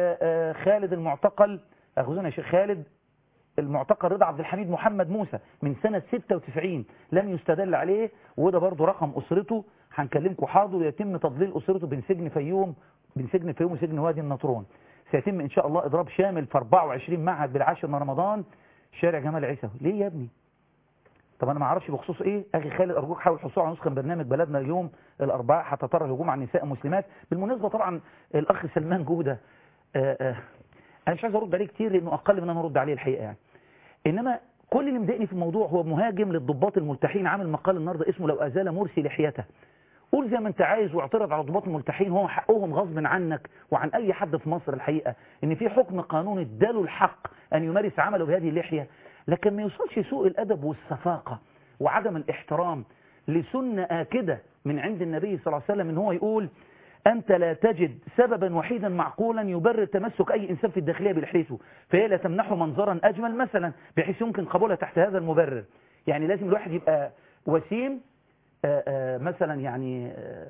خالد المعتقل أغيثونا يا شيخ خالد المعتقل رضا عبد الحميد محمد موسى من سنة ستة وتسعين لم يستدل عليه وده برضو رقم أسرته هنكلمكم حاضر ويتم تضليل أسرته بين سجن فيوم بين سجن فيوم وسجن وادي النطرون. سيتم إن شاء الله إضراب شامل في أربعة وعشرين معهد بالعاشر من رمضان شارع جمال عيسى. ليه يا ابني؟ طب أنا ما أعرفش بخصوص إيه. أخي خالد أرجوك حاول الحصول على نسخة من برنامج بلدنا اليوم الأربعاء حتى ترى الهجوم على النساء المسلمات. بالمناسبة طبعا الأخ سلمان جودة آآ آآ أنا مش عايز أرد عليه كتير لأنه أقل من أنا أرد عليه الحقيقة يعني. إنما كل اللي مضايقني في الموضوع هو مهاجم للضباط الملتحين عامل مقال النهارده اسمه لو أزال مرسي لحيته. قول زي ما انت عايز واعترض على ضباط الملتحين هو حقهم غصب عنك وعن اي حد في مصر الحقيقة ان في حكم قانوني اداله الحق ان يمارس عمله بهذه اللحية. لكن ما يوصلش سوء الادب والسفاقة وعدم الاحترام لسنة آكدة من عند النبي صلى الله عليه وسلم ان هو يقول انت لا تجد سببا وحيدا معقولا يبرر تمسك اي انسان في الداخلية بلحيته فهي لا تمنحه منظرا اجمل مثلا بحيث يمكن قبولها تحت هذا المبرر. يعني لازم الواحد يبقى وسيم آآ آآ مثلا يعني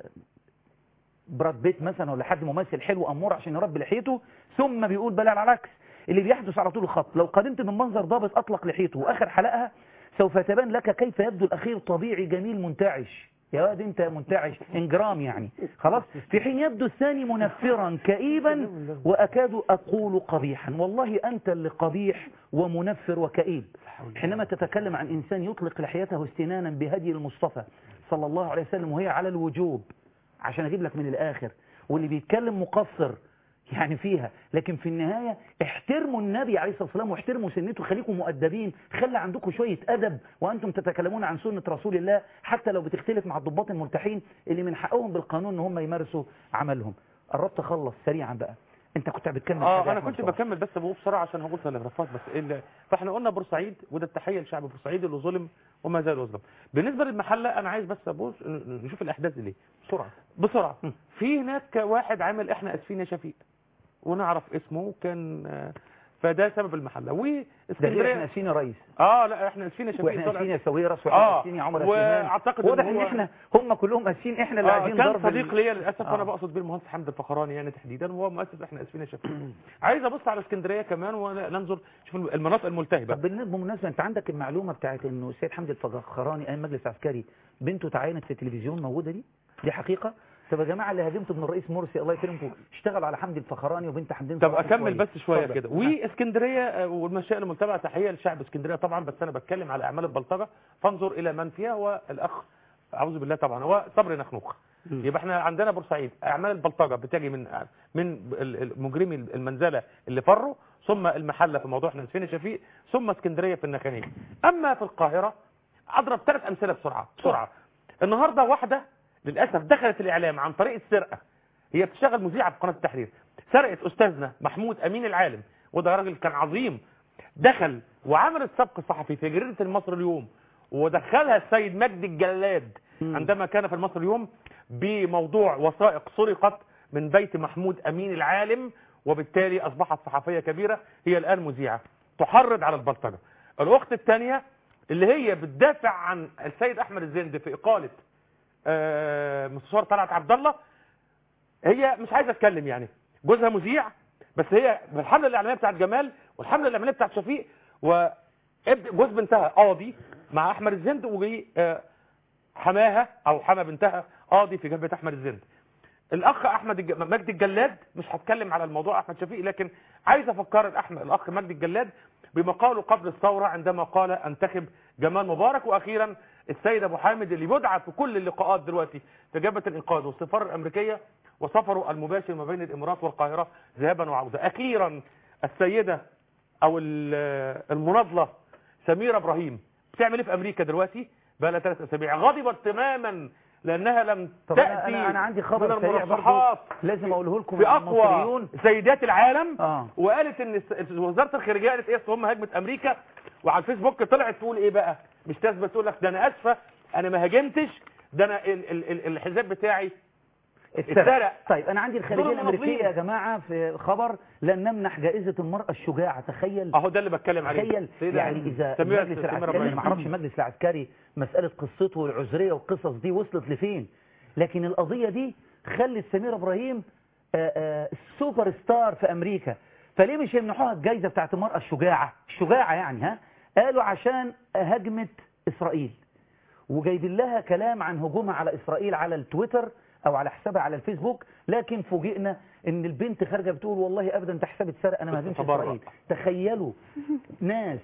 براد بيت مثلا ولا حد ممثل حلو امور عشان يربي لحيته ثم بيقول بل على العكس اللي بيحدث على طول الخط. لو قدمت من منظر ضابط اطلق لحيته واخر حلقها سوف يتبان لك كيف يبدو الاخير طبيعي جميل منتعش. يا واد انت منتعش انجرام يعني خلاص في حين يبدو الثاني منفرا كئيبا واكاد اقول قبيحا. والله انت اللي قبيح ومنفر وكئيب حينما تتكلم عن انسان يطلق لحيته استنانا بهدي المصطفى صلى الله عليه وسلم وهي على الوجوب عشان اجيب لك من الاخر واللي بيتكلم مقصر يعني فيها. لكن في النهاية احترموا النبي عليه الصلاة والسلام واحترموا سنته خليكم مؤدبين خلي عندكم شوية أدب وأنتم تتكلمون عن سنة رسول الله حتى لو بتختلف مع الضباط الملتحين اللي من حقهم بالقانون ان هم يمارسوا عملهم. قربت اخلص سريعا بقى انت كنت بتكمل اه انا كنت بكمل بس بقول بسرعه عشان هقول تلغرافات بس ايه. فاحنا قلنا بورسعيد وده التحيه لشعب بورسعيد اللي ظلم وما زال يظلم. بالنسبه للمحله انا عايز بس ابص نشوف الاحداث دي بسرعه بسرعه. في هناك واحد عامل احنا اسفين يا شفيق ونعرف اسمه كان فده سبب المحله واسكندريه. احنا اسفين يا ريس. اه لا احنا اسفين يا شفيق واحنا اسفين يا سويرس واحنا اسفين يا عمر واعتقد واضح ان احنا هم كلهم اسفين احنا اللي آه عايزين كان ضرب صديق ليا للاسف آه. وانا بقصد بيه المهندس حمد الفخراني يعني تحديدا وهو مؤسس احنا اسفين يا شفيق. عايز ابص على اسكندريه كمان وننظر شوف المناطق الملتهبه. طب بالمناسبه انت عندك المعلومه بتاعت انه السيد حمد الفخراني ايام مجلس عسكري بنته تعينت في التلفزيون موجوده دي دي حقيقه. طب يا جماعه اللي هاجمتوا ابن الرئيس مرسي الله يكرمكم اشتغلوا على حمدي الفخراني وبنت حمدين. طب اكمل بس شويه كده. واسكندريه والمشاية المتبعه تحيه لشعب اسكندريه طبعا بس انا بتكلم على اعمال البلطجه فانظر الى من فيها هو الاخ اعوذ بالله طبعا هو صبري نخنوخ. يبقى احنا عندنا بورسعيد اعمال البلطجه بتجي من من المجرمي المنزله اللي فروا ثم المحله في موضوع احنا اسفين يا شفيق ثم اسكندريه في النخانيه. اما في القاهره اضرب ثلاث امثله بسرعه بسرعه. النهارده واحده للأسف دخلت الإعلام عن طريق السرقة. هي بتشتغل مذيعة في قناة التحرير سرقت أستاذنا محمود أمين العالم وده راجل كان عظيم دخل وعملت سبق صحفي في جريدة المصري اليوم ودخلها السيد مجدي الجلاد عندما كان في المصري اليوم بموضوع وثائق سرقت من بيت محمود أمين العالم وبالتالي أصبحت صحفية كبيرة هي الآن مذيعة تحرض على البلطجة. الأخت الثانية اللي هي بتدافع عن السيد أحمد الزند في إقالة آه مستشار طلعت عبد الله هي مش عايزه اتكلم يعني جوزها مذيع بس هي بالحمله الاعلاميه بتاعت جمال والحمله الاعلاميه بتاعت شفيق وجوز بنتها قاضي مع احمد الزند حماها او حمى بنتها قاضي في جبهه احمد الزند. الاخ احمد الج... مجدي الجلاد، مش هتكلم على الموضوع احمد شفيق، لكن عايز افكر الاحمد الاخ مجدي الجلاد بما قاله قبل الثوره عندما قال انتخب جمال مبارك. واخيرا السيد ابو حامد اللي بيدعى في كل اللقاءات دلوقتي في جبهه الانقاذ والسفاره الامريكيه وسفره المباشر ما بين الامارات والقاهره ذهابا وعوده. اخيرا السيده او المناضله سميره ابراهيم بتعمل ايه في امريكا دلوقتي؟ بقى لها ثلاث اسابيع غضبت تماما لانها لم طب تاتي أنا, انا عندي خبر من سريع المرشحات لازم اقوله لكم في اقوى سيدات العالم. آه. وقالت ان وزاره الخارجيه قالت ايه هم هجمه امريكا، وعلى الفيسبوك طلعت تقول ايه بقى؟ مش تثبت تقول لك ده انا اسفه انا ما هاجمتش، ده انا ال ال ال الحزاب بتاعي اتسرق. طيب انا عندي الخارجيه الامريكيه يا جماعه في خبر لن نمنح جائزه المراه الشجاعه. تخيل اهو ده اللي بتكلم عليه. تخيل يعني اذا المجلس العسكري ما اعرفش المجلس العسكري مساله قصته والعذريه والقصص دي وصلت لفين، لكن القضيه دي خلت سميره ابراهيم سوبر ستار في امريكا. فليه مش يمنحوها الجائزه بتاعت المراه الشجاعه؟ الشجاعه يعني ها قالوا عشان هجمت اسرائيل، وجايبين لها كلام عن هجومها على اسرائيل على التويتر او على حسابها على الفيسبوك، لكن فوجئنا ان البنت خارجه بتقول والله ابدا ده حسابي اتسرق انا ما هاجمتش اسرائيل. تخيلوا ناس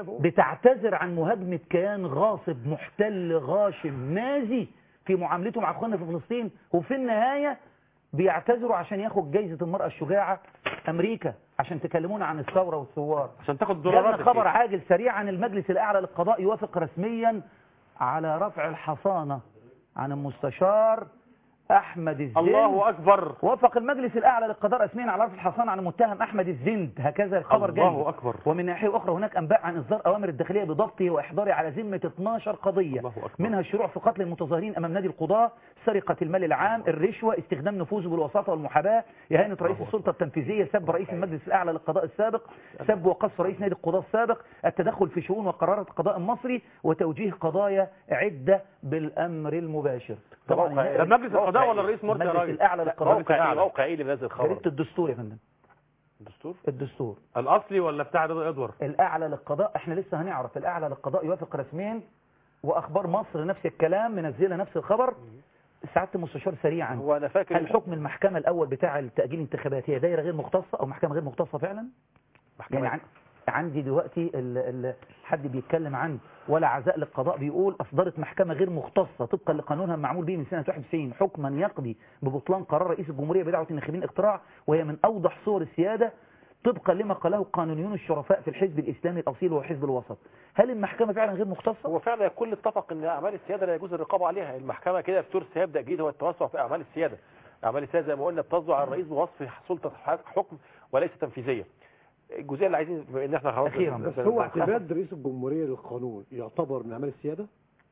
بتعتذر عن مهاجمه كيان غاصب محتل غاشم نازي في معاملته مع اخواننا في فلسطين، وفي النهايه بيعتذروا عشان ياخد جائزه المراه الشجاعه امريكا عشان تكلمونا عن الثوره والثوار عشان تاخد دولارات. خبر عاجل سريع عن المجلس الاعلى للقضاء يوافق رسميا على رفع الحصانه عن المستشار احمد الزند. الله اكبر. وافق المجلس الاعلى للقضاء رسميا على رفع الحصانه عن المتهم احمد الزند. هكذا الخبر جاي. الله اكبر. ومن ناحيه اخرى هناك انباء عن اصدار اوامر الداخليه بضبطه واحضاره على ذمه اثناشر قضيه، الله أكبر. منها الشروع في قتل المتظاهرين امام نادي القضاه، سرقه المال العام، الرشوه، استخدام نفوذه بالوساطه والمحاباه، اهانه رئيس السلطه التنفيذيه، سب رئيس المجلس الاعلى للقضاء السابق، سب وقصف رئيس نادي القضاه السابق، التدخل في شؤون وقرارات القضاء المصري، وتوجيه قضايا عده بالامر المباشر. طبعا مجلس القضاء ولا الرئيس مرسي يا راجل؟ الاعلى للقضاء. موقع موقع ايه اللي نازل خبر؟ جريده الدستور يا فندم. الدستور الدستور الاصلي ولا بتاع رضا ادوار؟ الاعلى للقضاء. احنا لسه هنعرف. الاعلى للقضاء يوافق رسميا. واخبار مصر نفس الكلام منزله نفس الخبر. سعاده المستشار سريعا، هو انا فاكر هل حكم المحكمه الاول بتاع التاجيل الانتخابات هي دايره غير مختصه او محكمه غير مختصه فعلا؟ يعني عن... عندي دلوقتي ال... ال... حد بيتكلم عن ولا عزاء للقضاء بيقول اصدرت محكمه غير مختصه طبقا لقانونها المعمول به من سنه واحد وتسعين حكما يقضي ببطلان قرار رئيس الجمهوريه بدعوه الناخبين اقتراع، وهي من اوضح صور السياده طبقا لما قاله قانونيون الشرفاء في الحزب الاسلامي الاصيل وهو حزب الوسط. هل المحكمه فعلا غير مختصه؟ هو فعلا الكل اتفق ان اعمال السياده لا يجوز الرقابه عليها. المحكمه كده بترسي يبدا جديد هو التوسع في اعمال السياده. اعمال السياده زي ما قلنا بتصدر على الرئيس بوصف سلطه حكم وليس تنفيذيه. الجزئيه اللي عايزين بما ان احنا خلاص اخيرا بس هو اعتماد رئيس الجمهوريه للقانون يعتبر من اعمال السياده؟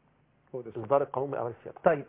هو ده اصدار القانون من اعمال السياده. طيب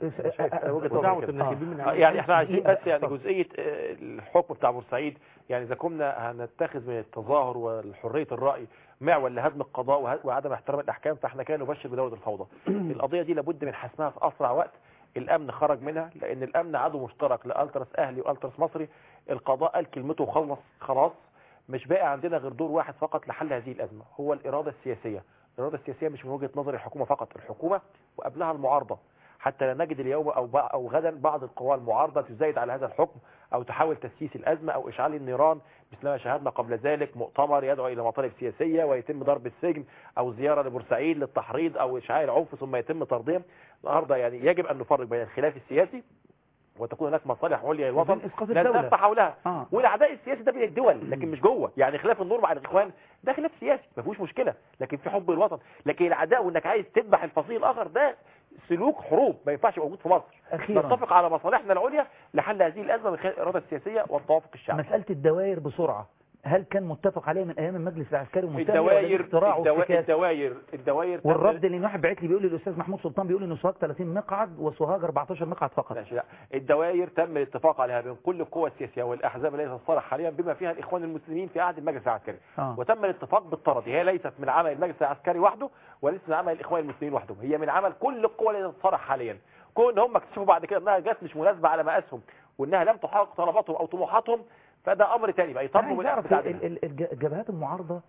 آه. يعني احنا عايزين بس يعني جزئيه الحكم بتاع بورسعيد، يعني اذا كنا هنتخذ من التظاهر وحريه الراي معول لهدم القضاء وعدم احترام الاحكام، فاحنا كده نبشر بدوله الفوضى. القضيه دي لابد من حسمها في اسرع وقت. الامن خرج منها لان الامن عدو مشترك لالتراس اهلي والتراس مصري. القضاء قال كلمته وخلص خلاص. مش باقي عندنا غير دور واحد فقط لحل هذه الازمه، هو الاراده السياسيه. الاراده السياسيه مش من وجهه نظر الحكومه فقط، الحكومه وقبلها المعارضه. حتى لا نجد اليوم او او غدا بعض القوى المعارضه تزايد على هذا الحكم او تحاول تسييس الازمه او اشعال النيران، مثلما شاهدنا قبل ذلك مؤتمر يدعو الى مطالب سياسيه ويتم ضرب السجن، او زياره لبورسعيد للتحريض او اشعاع العنف ثم يتم طردهم. النهارده يعني يجب ان نفرق بين الخلاف السياسي وتكون هناك مصالح عليا للوطن لا نلف حولها. آه. والاعداء السياسي ده بين الدول لكن مش جوه. يعني خلاف النور مع الاخوان ده خلاف سياسي ما فيهوش مشكله، لكن في حب الوطن. لكن العداء وانك عايز تذبح الفصيل الاخر ده سلوك حروب ما ينفعش موجود في مصر. أخيراً. نتفق على مصالحنا العليا لحل هذه الازمه من خلال الاراده السياسيه والتوافق الشعبي. مساله الدوائر بسرعه، هل كان متفق عليه من ايام المجلس العسكري ومنتهي الدوائر الدوائر الدوائر الدوائر والرفض اللي واحد بعت لي بيقول لي الاستاذ محمود سلطان بيقول ان سوهاج ثلاثين مقعد وسوهاج أربعتاشر مقعد فقط. لا لا الدوائر تم الاتفاق عليها بين كل القوى السياسيه والاحزاب التي تصالح حاليا بما فيها الاخوان المسلمين في عهد المجلس العسكري. آه. وتم الاتفاق بالطرد. هي ليست من عمل المجلس العسكري وحده وليست من عمل الاخوان المسلمين وحدهم، هي من عمل كل القوى التي تتصالح حاليا. كون هم اكتشفوا بعد كده انها جت مش مناسبه على مقاسهم وانها لم تحقق طلباتهم او طموحاتهم، فده امر ثاني بقى يطالبوا بالعكس. الجبهات المعارضه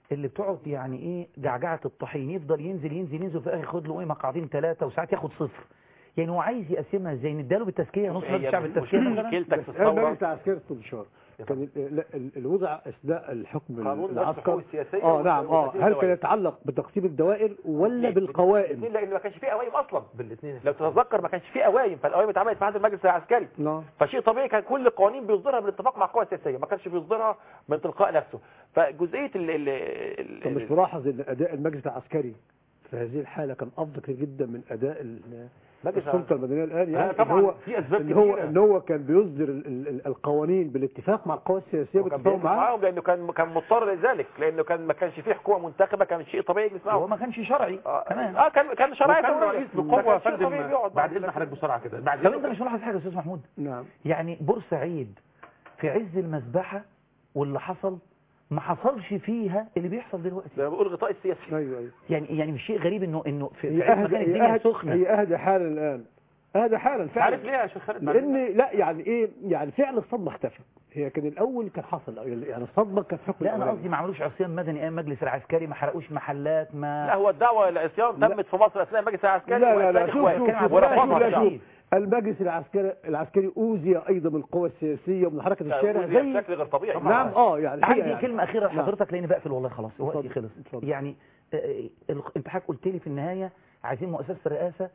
اللي بتقعد يعني ايه جعجعه الطحين، يفضل ينزل ينزل ينزل في الاخر ياخد له ايه مقعدين ثلاثه وساعات ياخد صفر. يعني هو عايز يقسمها ازاي؟ نداله بالتزكيه نص هي الشعب التزكيه مشكلتك في المجلس الثوره العسكري استبشار كان ال- ال- الوضع اثناء الحكم قانون العسكري الحقوق السياسيه اه نعم اه وتقسيم هل الدوائر. كان يتعلق بتقسيم الدوائر ولا الاثنين. بالقوائم؟ الاثنين، لان ما كانش فيه قوائم اصلا. بالاثنين. لو تتذكر ما كانش فيه قوائم، فالقوائم اتعملت في عهد المجلس العسكري. نعم. فشيء طبيعي كان كل القوانين بيصدرها بالاتفاق مع القوى السياسيه، ما كانش بيصدرها من تلقاء نفسه. فجزئيه ال ال ال- طب مش ملاحظ ان اداء المجلس العسكري في هذه الحاله كان افضل كتير جدا من اداء ال- مجلس السلطه المدنيه الان؟ لا يعني طبعاً، إن هو في أسباب ان هو كتيرة. ان هو كان بيصدر ال- ال- القوانين بالاتفاق مع القوى السياسيه وكان بالتفاهم بيجلس معاها. معاهم لانه كان كان مضطر لذلك، لانه كان ما كانش فيه حكومه منتخبه، كان شيء طبيعي يجلس هو معاهم. ما كانش شرعي اه كمان. اه كان كان شرعي وكان دولية. رئيس ما بقوه يا كانش شيء طبيعي فندم. بيقعد بعد اذن حضرتك بسرعه كده، بعد طب انت مش ملاحظ حاجه يا استاذ محمود؟ نعم. يعني بورسعيد في عز المذبحه واللي حصل ما حصلش فيها اللي بيحصل دلوقتي. ده بقول غطاء السياسي. ايوه ايوه يعني يعني مش شيء غريب انه انه في هي في عز اهدى مكان هي الدنيا اهدى سخنه. هي اهدى حالا الان اهدى حالا فعلا. عارف ليه يا شيخ خالد؟ لان لا يعني ايه يعني فعل الصدمه اختفى. هي كان الاول كان حصل يعني الصدمه كانت حكم لا انا الأولاني. قصدي ما عملوش عصيان مدني ايام المجلس العسكري، ما حرقوش محلات، ما لا هو الدعوه للعصيان لا. تمت في مصر اثناء المجلس العسكري. لا لا لا وإسلام شوف إخوان. شوف كان شوف عبد لا الله شوف لا الشعب. شوف المجلس العسكري العسكري اوذي ايضا من القوى السياسيه ومن حركه الشارع أوذي زي بشكل غير طبيعي. نعم اه يعني عندي الحقيقة كلمه اخيره نعم. لحضرتك لاني بقفل والله خلاص وقتي اتفضل، خلص. اتفضل. يعني آه، ال- انت حضرتك قلت لي في النهايه عايزين مؤسسه الرئاسه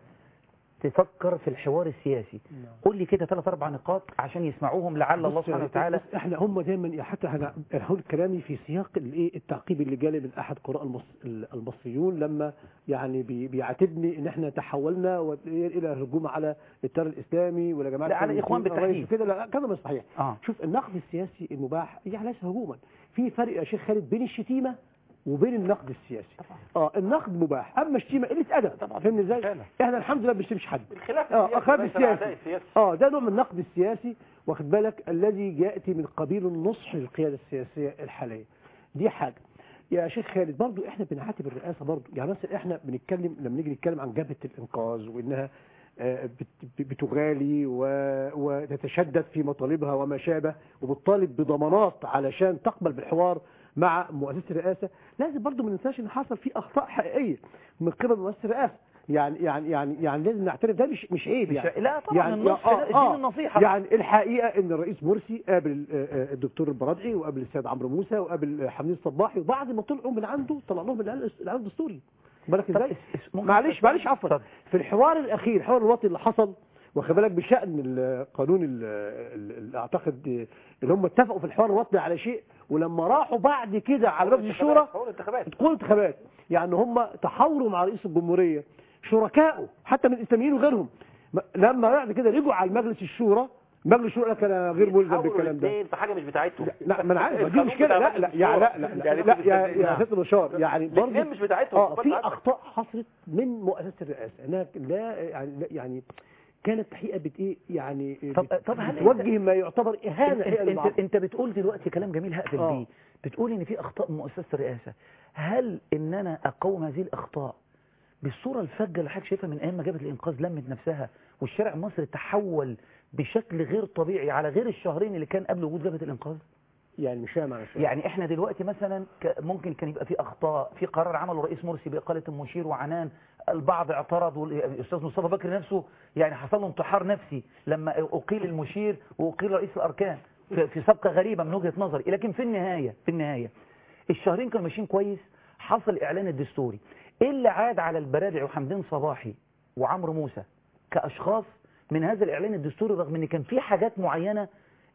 تفكر في الحوار السياسي. قول لي كده ثلاث اربع نقاط عشان يسمعوهم لعل الله بص سبحانه يعني وتعالى. بص احنا هم دايما حتى انا أنا هقول كلامي في سياق الايه التعقيب اللي جالي من احد قراء المص... المصريون لما يعني بي... بيعاتبني ان احنا تحولنا و... الى هجوم على التيار الاسلامي ولا جماعه لا، على الإخوان بالتحديد. كده. لا كده مش صحيح. اه شوف النقد السياسي المباح يعني ليس هجوما. في فرق يا شيخ خالد بين الشتيمه وبين النقد السياسي. اه النقد مباح، اما الشتيمه قله ادب. فهمني ازاي؟ فعلا. احنا الحمد لله ما بنشتمش حد. الخلاف اه السياسي الخلاف ليس الأعداء السياسي السياسي. اه ده نوع من النقد السياسي واخد بالك الذي ياتي من قبيل النصح للقياده السياسيه الحاليه. دي حاجه. يا شيخ خالد برضو احنا بنعاتب الرئاسه برضو، يعني مثلا احنا بنتكلم لما نيجي نتكلم عن جبهه الانقاذ وانها آه، بت- بتغالي و- وتتشدد في مطالبها وما شابه وبتطالب بضمانات علشان تقبل بالحوار مع مؤسسه الرئاسه، لازم برضو ما ننساش ان حصل في اخطاء حقيقيه من قبل مؤسسه الرئاسه. يعني يعني يعني يعني لازم نعترف ده مش مش عيب يعني. لا طبعا يعني النصح آه الدين آه النصيحه. يعني الحقيقه ان الرئيس مرسي قابل آه، آه، الدكتور البرادعي وقابل السيد عمرو موسى وقابل حمدين الصباحي وبعد ما طلعوا من عنده طلع لهم الاعلان الدستوري. بالك طب ازاي؟ اس- اس- ممكن- معلش معلش عفوا اتفضل. في الحوار الاخير الحوار الوطني اللي حصل واخد بالك بشان القانون ال- ال- ال- اعتقد اللي هم اتفقوا في الحوار الوطني على شيء ولما راحوا بعد كده على مجلس الشورى حول الانتخابات. تكون انتخابات يعني هم تحاوروا مع رئيس الجمهوريه شركائه حتى من الاسلاميين وغيرهم م- لما بعد كده رجعوا على مجلس الشورى مجلس الشورى قال لك انا غير ملزم حاولوا بالكلام ده. الاثنين في حاجه مش بتاعتهم. لا ما انا عارف دي القانون مشكله بتاع لا لا مجلس يعني لا الشورى. لا يعني لا مش يا بتاع- يا سيد بشار يعني برضه الاثنين مش بتاعتهم. اه خد في بالك. اخطاء حصلت من مؤسسه الرئاسه انها لا يعني لا يعني كانت تحقيقه بت ايه يعني طب- بت- طب هل بتوجه ما يعتبر اهانه انت, الحقيقه انت, للبعض. انت بتقول دلوقتي كلام جميل هقفل آه. بيه. بتقول ان في اخطاء من مؤسسه الرئاسه. هل ان انا اقوم هذه الاخطاء بالصوره الفجه اللي حضرتك شايفها من ايام ما جابت الانقاذ لمت نفسها والشارع المصري تحول بشكل غير طبيعي على غير الشهرين اللي كان قبل وجود جبهه الانقاذ؟ يعني مش فاهم انا شوية. يعني احنا دلوقتي مثلا ك- ممكن كان يبقى في اخطاء في قرار عمله رئيس مرسي باقاله المشير وعنان، البعض اعترض والاستاذ مصطفى بكر نفسه يعني حصل له انتحار نفسي لما اقيل المشير واقيل رئيس الاركان في في سابقه غريبه من وجهه نظري. لكن في النهايه في النهايه الشهرين كانوا ماشيين كويس. حصل اعلان الدستوري. ايه اللي عاد على البرادعي وحمدين صباحي وعمرو موسى كاشخاص من هذا الاعلان الدستوري رغم ان كان في حاجات معينه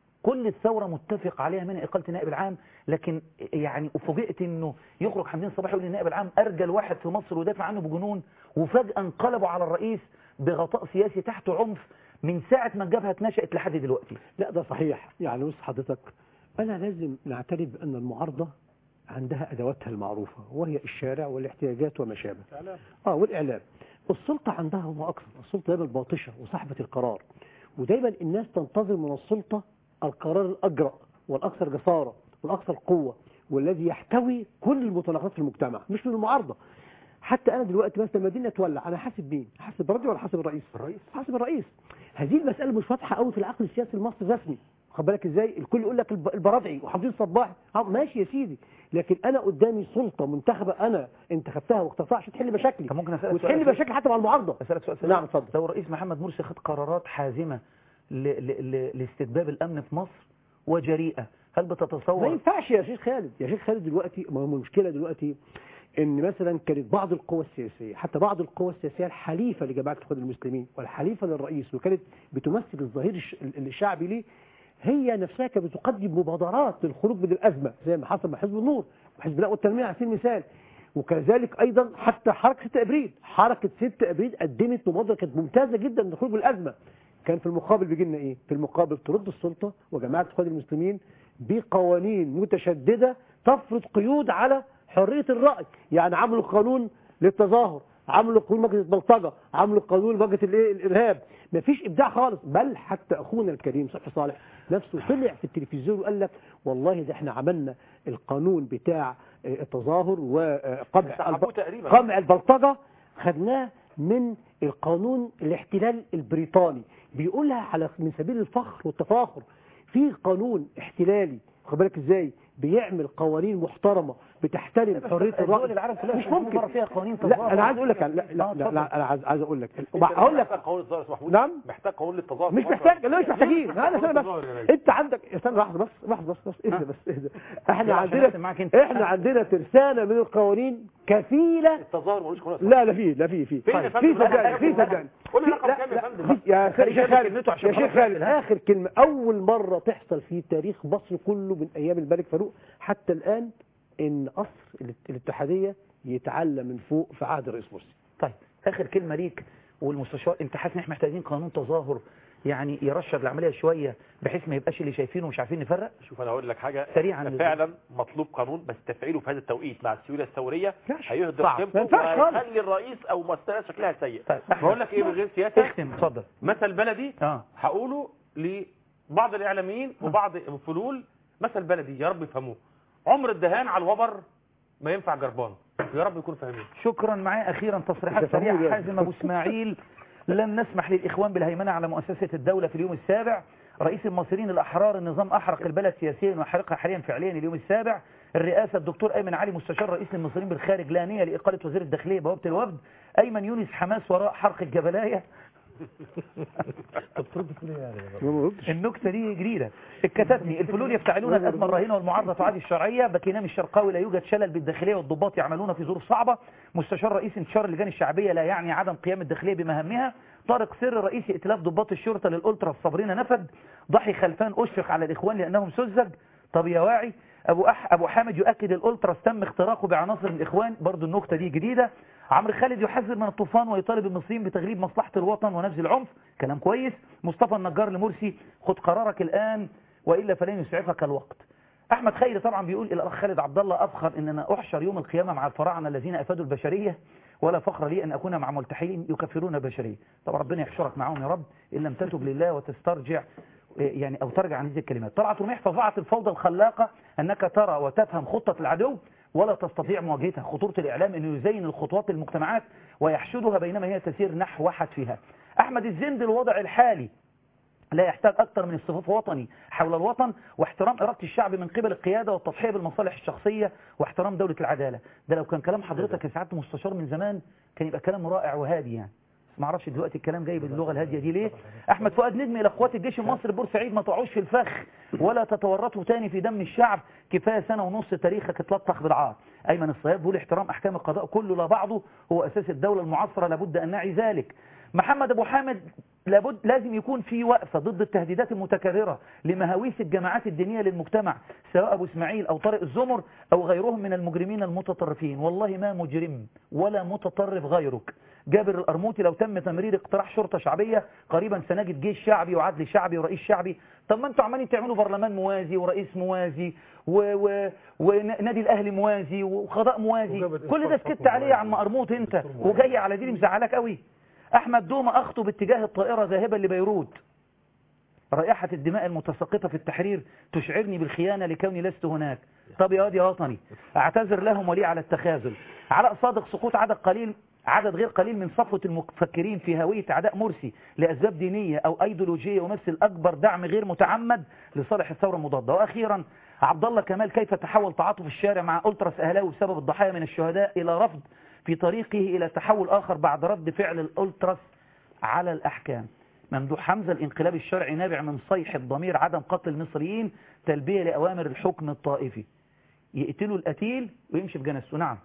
كل الثورة متفق عليها من إقالة النائب العام، لكن يعني فوجئت انه يخرج حمدين صباحي يقول النائب العام ارجل واحد في مصر ودافع عنه بجنون، وفجأة انقلبوا على الرئيس بغطاء سياسي تحت عنف من ساعة ما الجبهة اتنشأت لحد دلوقتي. لا ده صحيح. يعني بص حضرتك انا لازم نعترف بان المعارضه عندها ادواتها المعروفه وهي الشارع والاحتياجات وما شابه. اه والاعلام. السلطه عندها هو اكثر، السلطه دايما باطشه وصاحبه القرار، ودايما الناس تنتظر من السلطه القرار الأجرأ والأكثر جسارة والأكثر قوة والذي يحتوي كل المتناقضات في المجتمع مش من المعارضة. حتى أنا دلوقتي مثلا لما الدنيا تولع أنا حاسب مين؟ حاسب الرئيس ولا حاسب الرئيس؟ الرئيس. حاسب الرئيس. هذه المسألة مش واضحة قوي في العقل السياسي المصري الرسمي خد بالك ازاي؟ الكل يقول لك الب- البرادعي وحافظين صباحي، اه ماشي يا سيدي، لكن انا قدامي سلطه منتخبه انا انتخبتها واخترتها عشان تحل مشاكلي، طب ممكن أسألك وتحل سؤال؟ مشاكل حتى مع المعارضه. أسألك سؤال نعم اتفضل. لو الرئيس محمد مرسي خد قرارات حازمة ل... ل... ل... لاستتباب الأمن في مصر وجريئة، هل ما بتتصور؟ ينفعش يا شيخ خالد، يا شيخ خالد دلوقتي ما هو المشكله دلوقتي ان مثلا كانت بعض القوى السياسيه، حتى بعض القوى السياسيه الحليفه لجماعه الاخوان المسلمين والحليفه للرئيس وكانت بتمثل الظهير الش- الشعبي ليه، هي نفسها كانت بتقدم مبادرات للخروج من الازمه زي ما حصل مع حزب النور وحزب الله والتنميه على سبيل المثال، وكذلك ايضا حتى حركه ستة ابريل، حركه ستة ابريل قدمت مبادره كانت ممتازه جدا للخروج من الازمه. كان في المقابل بيجي لنا ايه؟ في المقابل ترد السلطه وجماعه الاخوان المسلمين بقوانين متشدده تفرض قيود على حريه الراي، يعني عملوا قانون للتظاهر، عملوا قانون مواجهه البلطجه، عملوا قانون مواجهه الايه الارهاب، مفيش ابداع خالص، بل حتى اخونا الكريم صبحي صالح نفسه طلع في التلفزيون وقال لك والله ده احنا عملنا القانون بتاع آه، التظاهر وقمع سحبوه تقريبا. قمع البلطجه خدناه من القانون الاحتلال البريطاني، بيقولها على من سبيل الفخر والتفاخر. في قانون احتلالي خد بالك ازاي بيعمل قوانين محترمه بتحترم حريه دول الراي، العالم كلها مش ممكن فيها قوانين لا انا عايز اقول لك لا لا, لا, لا, لا انا عايز عايز اقول لك هقول لك محتاج قانون للتظاهر يا محمود. نعم محتاج قانون للتظاهر مش في مصر. محتاج، لا مش محتاجين، انا استنى بس التظاهر يا راجل. انت عندك استنى لحظه بس لحظه بس بس اهدى بس اهدى احنا لا، عشان عندنا أختم معاك أنت. احنا عندنا ترسانه من القوانين كفيله. التظاهر ملوش قانون. لا لا في لا في في فين يا في فندم؟ لا، صدقني لا، في لا، صدقني قول لي رقم لا، كام يا لا، فندم؟ في- يا خلي شيخ بالك خالد كلمته عشان يا شيخ خلاص خالد نقفلها. اخر كلمه اول مره تحصل في تاريخ مصر كله من ايام الملك فاروق حتى الان ان قصر الات- الاتحاديه يتعلى من فوق في عهد الرئيس مرسي. طيب آخر كلمة ليك والمستشار، أنت حاسس إن إحنا محتاجين قانون تظاهر يعني يرشد العملية شوية بحيث ما يبقاش اللي شايفينه ومش عارفين نفرق؟ شوف انا اقول لك حاجه سريعاً. فعلا مطلوب قانون، بس تفعيله في هذا التوقيت مع السيوله الثوريه ينفعش. هيهدر صعب. ما قيمته ينفعش خالص. وهيخلي الرئيس او مؤسسه شكلها سيء. طيب بقول لك ايه من غير سياسه، اختم اتفضل. مثل بلدي اه هقوله لبعض الاعلاميين وبعض الفلول، مثل بلدي يا رب يفهموه، عمر الدهان على الوبر ما ينفع جربان، يا رب يكون فاهمين. شكرا. معايا أخيرا تصريحات أنت فاهمين سريعة. يعني. حازم أبو إسماعيل: لن نسمح للإخوان بالهيمنة على مؤسسة الدولة في اليوم السابع. رئيس المصريين الأحرار: النظام أحرق البلد سياسيا ويحرقها حاليا فعليا اليوم السابع. الرئاسة: الدكتور أيمن علي مستشار رئيس المصريين بالخارج: لا نية لإقالة وزير الداخلية بوابة الوفد. أيمن يونس: حماس وراء حرق الجبلاية. النكتة دي جديدة. الكتاتني: الفلول يفتعلون الأزمة الراهنة والمعارضة تعادي الشرعية. بكينام الشرقاوي: لا يوجد شلل بالداخلية والضباط يعملون في ظروف صعبة. مستشار رئيس انتشار اللجان الشعبية: لا يعني عدم قيام الداخلية بمهامها. طارق سر: رئيس ائتلاف ضباط الشرطة للألترا الصابرين نفد. ضحي خلفان: أشفق على الإخوان لأنهم سذج. طب يا واعي. أبو, أح أبو حامد: يؤكد الألتراس تم اختراقه بعناصر الإخوان. برضو النكتة دي جديدة. عمرو خالد: يحذر من الطوفان ويطالب المصريين بتغليب مصلحة الوطن ونبذ العنف. كلام كويس. مصطفى النجار لمرسي: خد قرارك الآن وإلا فلن يسعفك الوقت. أحمد خيري طبعا بيقول إلى الأخ خالد عبد الله: أفخر إننا أحشر يوم القيامة مع الفراعنة الذين أفادوا البشرية، ولا فخر لي أن أكون مع ملتحين يكفرون البشرية. طبعا ربنا يحشرك معهم يا رب إن لم تتب لله وتسترجع يعني أو ترجع عن هذه الكلمات. طلعت رميح: فظاعت الفوضى الخلاقة أنك ترى وتفهم خطة العدو ولا تستطيع مواجهتها. خطورة الإعلام أنه يزين الخطوات المجتمعات ويحشدها بينما هي تسير نحو واحد فيها. أحمد الزند: الوضع الحالي لا يحتاج أكثر من اصطفاف وطني حول الوطن واحترام إرادة الشعب من قبل القيادة والتضحية بالمصالح الشخصية واحترام دولة العدالة. ده لو كان كلام حضرتك يا سعادة المستشار من زمان كان يبقى كلام رائع وهادي يعني. ما اعرفش دلوقتي الكلام جاي باللغه الهاديه دي ليه. احمد فؤاد نجم: الى قوات الجيش المصري بورسعيد: ما تقعوش في الفخ ولا تتورطوا تاني في دم الشعب، كفايه سنه ونص تاريخك اتلطخ بالعار. ايمن الصياد بيقول: احترام احكام القضاء كله لا بعضه هو اساس الدوله المعاصره، لابد ان نعي ذلك. محمد ابو حامد: لابد لازم يكون في وقفه ضد التهديدات المتكرره لمهاويس الجماعات الدينيه للمجتمع، سواء ابو اسماعيل او طارق الزمر او غيرهم من المجرمين المتطرفين. والله ما مجرم ولا متطرف غيرك. جابر القرموطي: لو تم تمرير اقتراح شرطه شعبيه قريبا سنجد جيش شعبي وعدل شعبي ورئيس شعبي. طب ما انتوا عمالين تعملوا برلمان موازي ورئيس موازي و... و... ونادي الاهلي موازي وقضاء موازي، كل ده سكت عليه يا عم قرموط انت وجاي على دي اللي مزعلاك قوي. احمد دومه: اخطب اتجاه الطائره ذاهبا لبيروت. رائحة الدماء المتساقطة في التحرير تشعرني بالخيانة لكوني لست هناك. طب يا واد يا وطني: اعتذر لهم ولي على التخاذل. علاء صادق: سقوط عدد قليل عدد غير قليل من صفوة المفكرين في هوية أعداء مرسي لأسباب دينية أو أيديولوجية يمثل أكبر دعم غير متعمد لصالح الثورة المضادة. وأخيرا عبد الله كمال: كيف تحول تعاطف الشارع مع ألتراس أهلاوي بسبب الضحايا من الشهداء إلى رفض في طريقه إلى تحول آخر بعد رد فعل الألتراس على الأحكام. ممدوح حمزة: الانقلاب الشرعي نابع من صيح الضمير، عدم قتل المصريين، تلبية لأوامر الحكم الطائفي. يقتلوا القتيل ويمشي بجنازته. نعم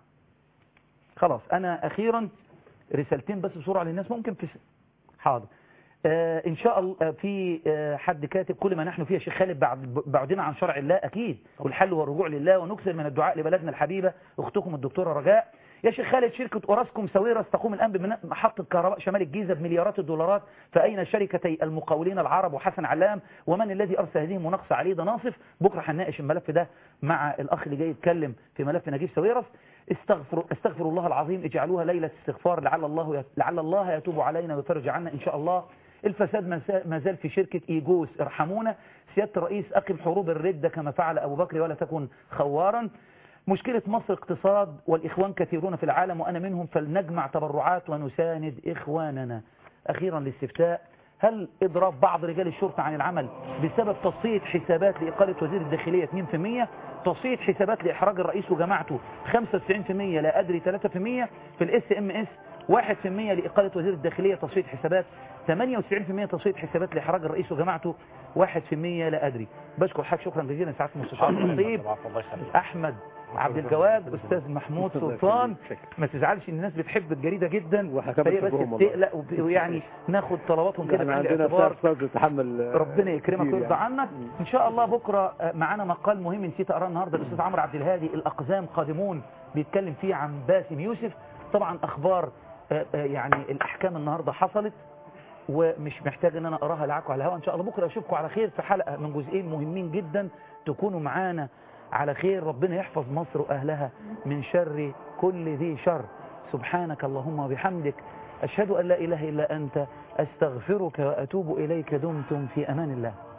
خلاص. أنا أخيرا رسالتين بس بسرعة للناس ممكن في س... حاضر. آه إن شاء الله. في آه حد كاتب: كل ما نحن فيه يا شيخ خالد بعد بعدنا عن شرع الله أكيد، والحل والرجوع لله، ونكثر من الدعاء لبلدنا الحبيبة. أختكم الدكتورة رجاء. يا شيخ خالد: شركة أوراسكوم ساويرس تقوم الآن بمحطة كهرباء شمال الجيزة بمليارات الدولارات، فأين شركتي المقاولين العرب وحسن علام؟ ومن الذي أرسل هذه المناقصة؟ علي ده ناصف. بكرة هنناقش الملف ده مع الأخ اللي جاي يتكلم في ملف نجيب ساويرس. استغفر استغفر الله العظيم، اجعلوها ليلة استغفار لعل الله لعل الله يتوب علينا ويفرج عنا إن شاء الله. الفساد ما زال في شركة إيجوس، ارحمونا. سيادة الرئيس: أقم حروب الردة كما فعل أبو بكر ولا تكن خوارا. مشكلة مصر اقتصاد، والإخوان كثيرون في العالم وأنا منهم، فلنجمع تبرعات ونساند إخواننا. أخيرا الاستفتاء: هل إضراب بعض رجال الشرطة عن العمل بسبب تصفية حسابات لإقالة وزير الداخلية اثنين بالمئة، تصفية حسابات لإحراج الرئيس وجماعته خمسة وتسعين بالمئة، لا أدري ثلاثة بالمئة، في الاس ام اس واحد بالمئة لإقالة وزير الداخلية تصفية حسابات، ثمانية وتسعين بالمئة تصفية حسابات لإحراج الرئيس وجماعته، واحد بالمئة لا أدري. بشكر حضرتك شكرا جزيلا سعادة المستشار الخطيب أحمد عبد الجواد، أستاذ محمود سلطان. ما تزعلش ان الناس بتحب الجريدة جدا، فهي بس بتقلق ويعني ناخد طلباتهم كده بعين الاعتبار. ربنا يكرمك ويرضى عنك ان شاء الله. بكره معانا مقال مهم نسيت اقراه النهارده، الاستاذ عمرو عبد الهادي: الاقزام قادمون، بيتكلم فيه عن باسم يوسف. طبعا اخبار يعني الاحكام النهارده حصلت ومش محتاج ان انا اقراها لعكم على الهواء. ان شاء الله بكره اشوفكم على خير في حلقه من جزئين مهمين جدا، تكونوا معانا على خير. ربنا يحفظ مصر وأهلها من شر كل ذي شر. سبحانك اللهم وبحمدك، أشهد أن لا إله إلا أنت، أستغفرك وأتوب إليك. دمتم في أمان الله.